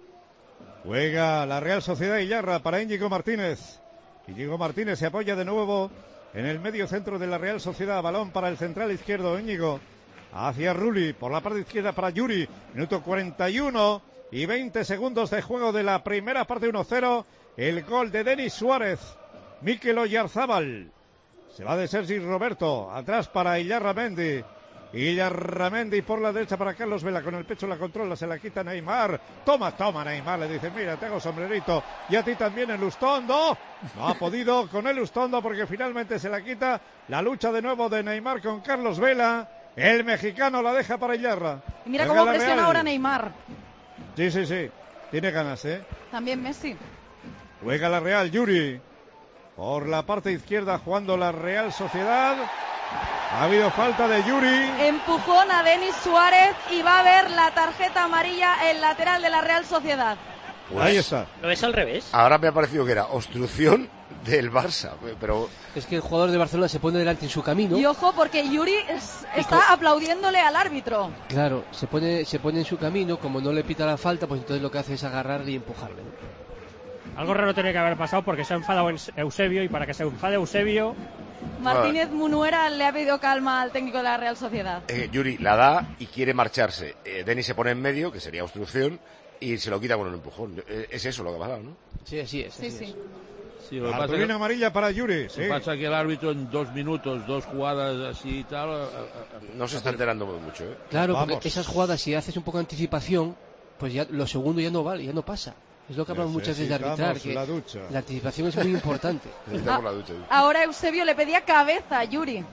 Juega la Real Sociedad Illarra para Íñigo Martínez. Íñigo Martínez se apoya de nuevo en el medio centro de la Real Sociedad. Balón para el central izquierdo, Íñigo. Hacia Rulli, por la parte izquierda para Yuri. Minuto cuarenta y uno y veinte segundos de juego de la primera parte, uno cero. El gol de Denis Suárez. Mikel Oyarzábal. Se va de Sergi Roberto. Atrás para Illarramendi. Illarramendi por la derecha para Carlos Vela. Con el pecho la controla, se la quita Neymar. Toma, toma Neymar. Le dice, mira, te hago sombrerito. Y a ti también el Lustondo. No ha podido con el Lustondo porque finalmente se la quita. La lucha de nuevo de Neymar con Carlos Vela. El mexicano la deja para Illarra. Y mira Venga, cómo presiona Real. Ahora Neymar. Sí, sí, sí. Tiene ganas, ¿eh? También Messi. Juega la Real, Yuri. Por la parte izquierda jugando la Real Sociedad. Ha habido falta de Yuri. Empujón a Denis Suárez y va a ver la tarjeta amarilla el lateral de la Real Sociedad. Pues, ahí está. ¿Lo ves al revés? Ahora me ha parecido que era obstrucción del Barça, pero... Es que el jugador de Barcelona se pone delante en su camino. Y ojo, porque Yuri es, está con... aplaudiéndole al árbitro. Claro, se pone, se pone en su camino, como no le pita la falta, pues entonces lo que hace es agarrarle y empujarle. Algo raro tiene que haber pasado porque se ha enfadado Eusebio y para que se enfade Eusebio... Martínez Munuera le ha pedido calma al técnico de la Real Sociedad. Eh, Yuri la da y quiere marcharse. Eh, Denis se pone en medio, que sería obstrucción, y se lo quita con un empujón. Es eso lo que ha pasado, ¿no? Sí, así es. Sí, así sí. es. Sí, lo que Cartulina pasa que, amarilla para Yuri. Sí. lo que pasa que el árbitro en dos minutos, dos jugadas así y tal... A, a, no se está enterando mucho, ¿eh? Claro, Vamos. porque esas jugadas, si haces un poco de anticipación, pues ya lo segundo ya no vale, ya no pasa. Es lo que hablamos muchas veces de arbitrar, que la, ducha. la anticipación es muy importante. Necesitamos la ducha. Ahora Eusebio le pedía cabeza a Yuri.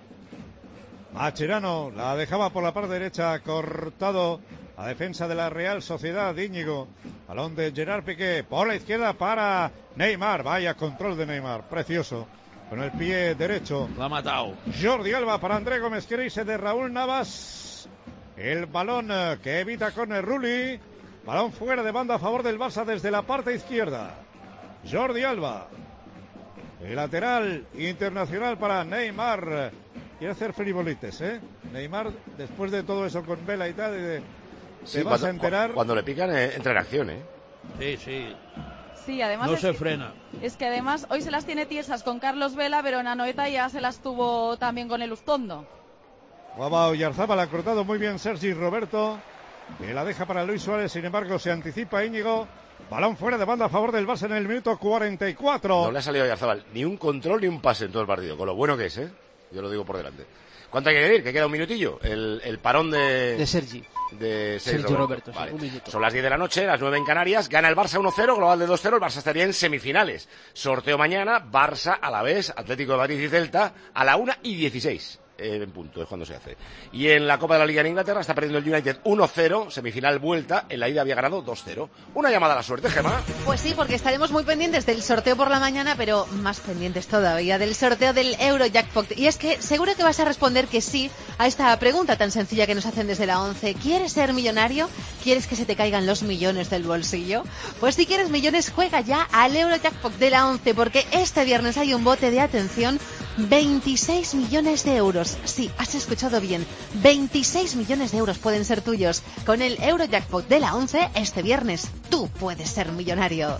Mascherano la dejaba por la parte derecha, cortado a defensa de la Real Sociedad. Íñigo, balón de Gerard Piqué, por la izquierda para Neymar. Vaya control de Neymar, precioso, con el pie derecho. Lo ha matado. Jordi Alba para André Gómez, que irse de Raúl Navas. El balón que evita con el Rulli. Balón fuera de banda a favor del Barça desde la parte izquierda. Jordi Alba. El lateral internacional para Neymar. Quiere hacer frivolites, ¿eh? Neymar, después de todo eso con Vela y tal, de, sí, te vas cuando, a enterar. Cuando le pican, eh, entra en acción, ¿eh? Sí, sí. Sí, además no es se que, frena. Es que además hoy se las tiene tiesas con Carlos Vela, pero en Anoeta ya se las tuvo también con el Ustondo. Guaba Oyarzábal, ha cortado muy bien Sergi Roberto, que la deja para Luis Suárez, sin embargo se anticipa Íñigo. Balón fuera de banda a favor del Barça en el minuto cuarenta y cuatro. No le ha salido a Oyarzábal ni un control ni un pase en todo el partido, con lo bueno que es, ¿eh? Yo lo digo por delante. ¿Cuánto hay que decir? Que queda un minutillo. El, el parón de... De Sergi. De Sergi Sergio Roberto. Roberto. Vale. Sí, un minuto. Son las diez de la noche, las nueve en Canarias. Gana el Barça uno cero, global de dos cero. El Barça estaría en semifinales. Sorteo mañana, Barça, Alavés, Atlético de Madrid y Celta a la una y dieciséis. Eh, en punto es cuando se hace. Y en la Copa de la Liga en Inglaterra está perdiendo el United uno cero, semifinal vuelta. En la ida había ganado dos cero. Una llamada a la suerte, Gemma. Pues sí, porque estaremos muy pendientes del sorteo por la mañana, pero más pendientes todavía del sorteo del Eurojackpot. Y es que seguro que vas a responder que sí a esta pregunta tan sencilla que nos hacen desde la once. ¿Quieres ser millonario? ¿Quieres que se te caigan los millones del bolsillo? Pues si quieres millones, juega ya al Eurojackpot de la once, porque este viernes hay un bote de, atención, veintiséis millones de euros. Sí, has escuchado bien. veintiséis millones de euros pueden ser tuyos. Con el Eurojackpot de la once, este viernes, tú puedes ser millonario.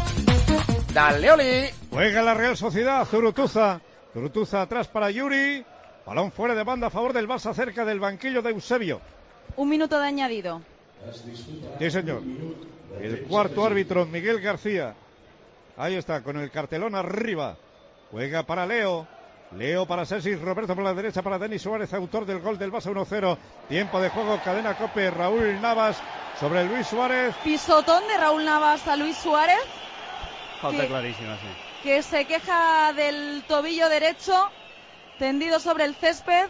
¡Dale, Oli! Juega la Real Sociedad, Zurutuza. Zurutuza atrás para Yuri. Balón fuera de banda a favor del Barça, cerca del banquillo de Eusebio. Un minuto de añadido. Sí, señor. El cuarto árbitro, Miguel García. Ahí está, con el cartelón arriba. Juega para Leo. Leo para Sergi Roberto por la derecha, para Denis Suárez, autor del gol del Barça uno cero. Tiempo de juego, cadena Cope, Raúl Navas sobre Luis Suárez. Pisotón de Raúl Navas a Luis Suárez. Falta que, clarísima, sí. Que se queja del tobillo derecho, tendido sobre el césped.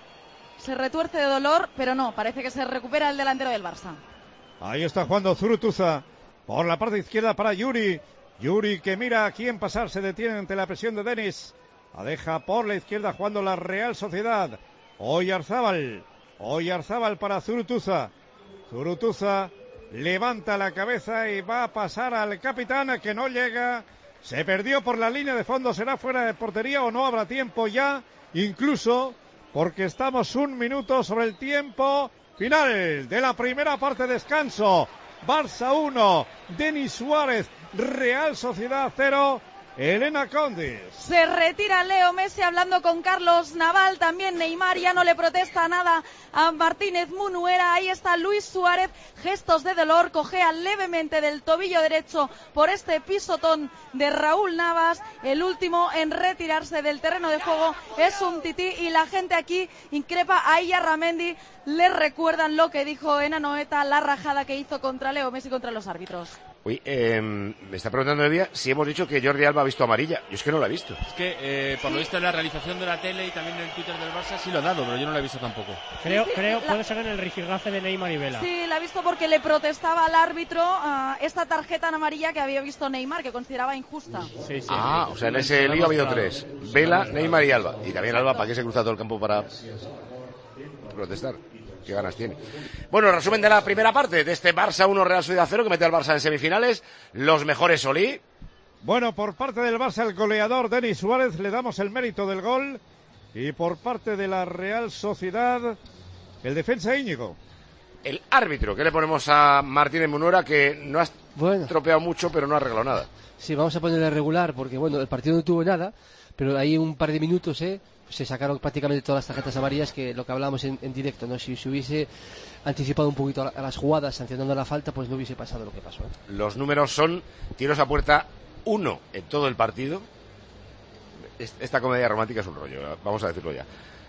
Se retuerce de dolor, pero no, parece que se recupera el delantero del Barça. Ahí está jugando Zurutuza por la parte izquierda para Yuri. Yuri que mira a quién pasar, se detiene ante la presión de Denis. La deja por la izquierda jugando la Real Sociedad. Oyarzábal. Oyarzábal para Zurutuza. Zurutuza levanta la cabeza y va a pasar al capitán, que no llega. Se perdió por la línea de fondo. ¿Será fuera de portería o no habrá tiempo ya? Incluso porque estamos un minuto sobre el tiempo final de la primera parte de descanso. Barça uno, Denis Suárez, Real Sociedad cero. Elena Condis. Se retira Leo Messi hablando con Carlos Naval. También Neymar ya no le protesta nada a Martínez Munuera. Ahí está Luis Suárez. Gestos de dolor. Cojea levemente del tobillo derecho por este pisotón de Raúl Navas. El último en retirarse del terreno de juego es un tití. Y la gente aquí increpa a Iyarramendi. Le recuerdan lo que dijo en Anoeta, la rajada que hizo contra Leo Messi, contra los árbitros. Uy, eh, me está preguntando Evia si hemos dicho que Jordi Alba ha visto amarilla. Yo es que no la he visto. Es que, eh, por lo visto en la realización de la tele y también en el Twitter del Barça sí lo ha dado, pero yo no la he visto tampoco. Creo, Sí, sí, creo la- puede ser en el rifirrafe de Neymar y Vela. Sí, la ha visto porque le protestaba al árbitro uh, esta tarjeta en amarilla que había visto Neymar, que consideraba injusta. Sí, sí. Ah, o sea, en ese lío ha habido tres. Vela, Neymar y Alba. Y también Alba, ¿para qué se cruza todo el campo para protestar? Qué ganas tiene. Bueno, resumen de la primera parte de este Barça uno, Real Sociedad cero, que mete al Barça en semifinales. Los mejores, Oli. Bueno, por parte del Barça, el goleador Denis Suárez, le damos el mérito del gol. Y por parte de la Real Sociedad, el defensa Íñigo. El árbitro, ¿qué le ponemos a Martínez Munuera, que no ha Bueno, estropeado mucho, pero no ha arreglado nada? sí, vamos a ponerle regular porque, bueno, el partido no tuvo nada, pero hay un par de minutos, ¿eh? se sacaron prácticamente todas las tarjetas amarillas, que lo que hablábamos en, en directo, ¿no? Si se hubiese anticipado un poquito a, a las jugadas sancionando la falta, pues no hubiese pasado lo que pasó, ¿eh? Los números son tiros a puerta uno en todo el partido. Esta comedia romántica es un rollo, vamos a decirlo ya.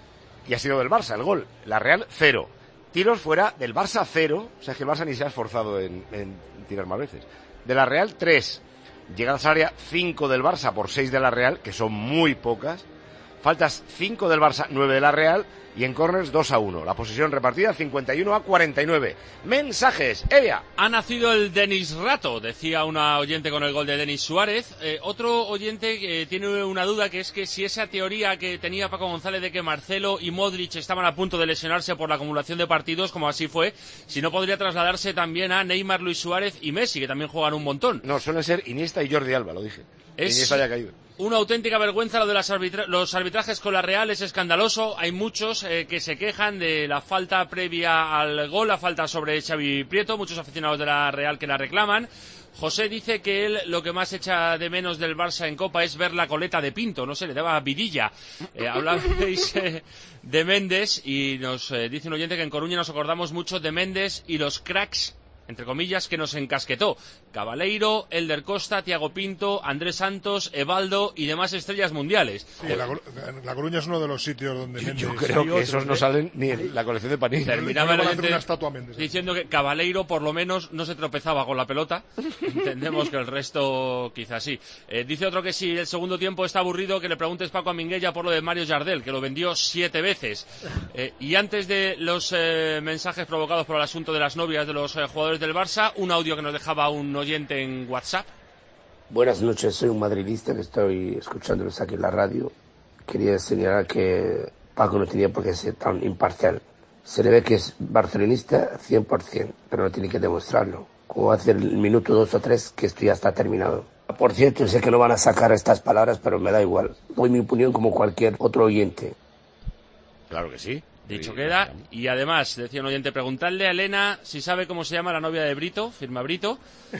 Y ha sido del Barça el gol. La Real, cero. Tiros fuera del Barça, cero. O sea, es que el Barça ni se ha esforzado en, en tirar más veces. De la Real, tres. Llegadas al área, cinco del Barça por seis de la Real, que son muy pocas. Faltas, cinco del Barça, nueve de la Real. Y en corners, dos a uno. La posesión repartida, cincuenta y uno a cuarenta y nueve. Mensajes, Evia. Ha nacido el Denis Rato, decía una oyente con el gol de Denis Suárez. Eh, otro oyente que tiene una duda, que es que si esa teoría que tenía Paco González de que Marcelo y Modric estaban a punto de lesionarse por la acumulación de partidos, como así fue, si no podría trasladarse también a Neymar, Luis Suárez y Messi, que también juegan un montón. No, suelen ser Iniesta y Jordi Alba, lo dije. Es... Iniesta ya ha caído. Una auténtica vergüenza lo de las arbitra- los arbitrajes con la Real, es escandaloso. Hay muchos eh, que se quejan de la falta previa al gol, la falta sobre Xavi Prieto, muchos aficionados de la Real que la reclaman. José dice que él lo que más echa de menos del Barça en Copa es ver la coleta de Pinto, no sé, le daba vidilla. Eh, hablabais eh, de Méndez y nos eh, dice un oyente que en Coruña nos acordamos mucho de Méndez y los cracks, entre comillas, que nos encasquetó. Cabaleiro, Elder Costa, Thiago Pinto, Andrés Santos, Evaldo y demás estrellas mundiales. Sí, la, la Coruña es uno de los sitios donde Yo, Méndez... yo creo que esos no salen ni en la colección de Panini. Terminaba el oyente una estatua a Méndez, diciendo que Cabaleiro por lo menos no se tropezaba con la pelota. Entendemos que el resto quizás sí. Eh, dice otro que si el segundo tiempo está aburrido, que le preguntes, Paco, a Minguella por lo de Mario Jardel, que lo vendió siete veces. Eh, y antes de los eh, mensajes provocados por el asunto de las novias de los eh, jugadores del Barça, un audio que nos dejaba un oyente en WhatsApp. Buenas noches, soy un madridista que estoy escuchándolos aquí en la radio. Quería señalar que Paco no tenía por qué ser tan imparcial. Se le ve que es barcelonista cien por ciento, pero no tiene que demostrarlo. Como hace el minuto dos o tres que esto ya está terminado. Por cierto, sé que no van a sacar estas palabras, pero me da igual. Doy mi opinión como cualquier otro oyente. Claro que sí. Dicho sí, queda. Y además, decía un oyente, preguntarle a Elena si sabe cómo se llama la novia de Brito, firma Brito.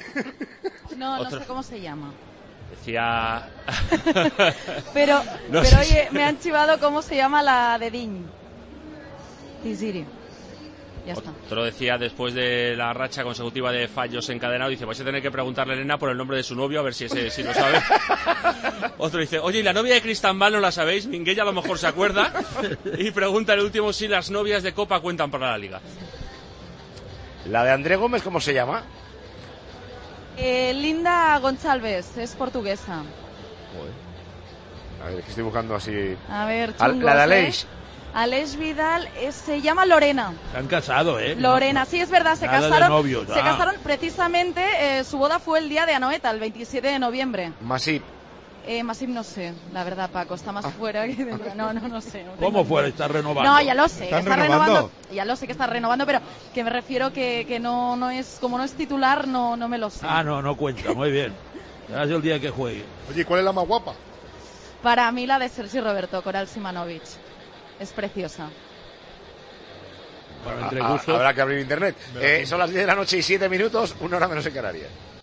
No, Otro... no sé cómo se llama. Decía... pero, no pero sé oye, si... me han chivado cómo se llama la de Diñ. Tiziri. Ya está. Otro decía, después de la racha consecutiva de fallos encadenados, dice, vais a tener que preguntarle a Elena por el nombre de su novio, a ver si ese si lo sabe. Otro dice, oye, ¿y la novia de Cristambal no la sabéis? Minguella a lo mejor se acuerda. Y pregunta el último si las novias de Copa cuentan para la Liga. ¿La de André Gómez cómo se llama? Eh, Linda Gonçalves, es portuguesa. A ver, que estoy buscando así... A ver, Al, chungos, La de ¿eh? Aleix. Aleix Vidal eh, se llama Lorena. Se han casado, ¿eh? Lorena, sí, es verdad, se Nada de casaron. novios, se ah. casaron precisamente, eh, su boda fue el día de Anoeta, el veintisiete de noviembre. Masip. Eh, Masip no sé, la verdad, Paco, está más fuera que dentro. No, no, no sé. No ¿Cómo tengo fuera? ni idea. Está renovando. No, ya lo sé, ¿Están está renovando? renovando. Ya lo sé que está renovando, pero que me refiero que, que no, no es, como no es titular, no, no me lo sé. Ah, no, no cuenta, muy bien. Ya es el día que juegue. Oye, ¿cuál es la más guapa? Para mí la de Sergi Roberto, Coral Simanovic. Es preciosa. Bueno, entre gustos... Habrá que abrir internet. Eh, son las diez de la noche y siete minutos, una hora menos en Canarias.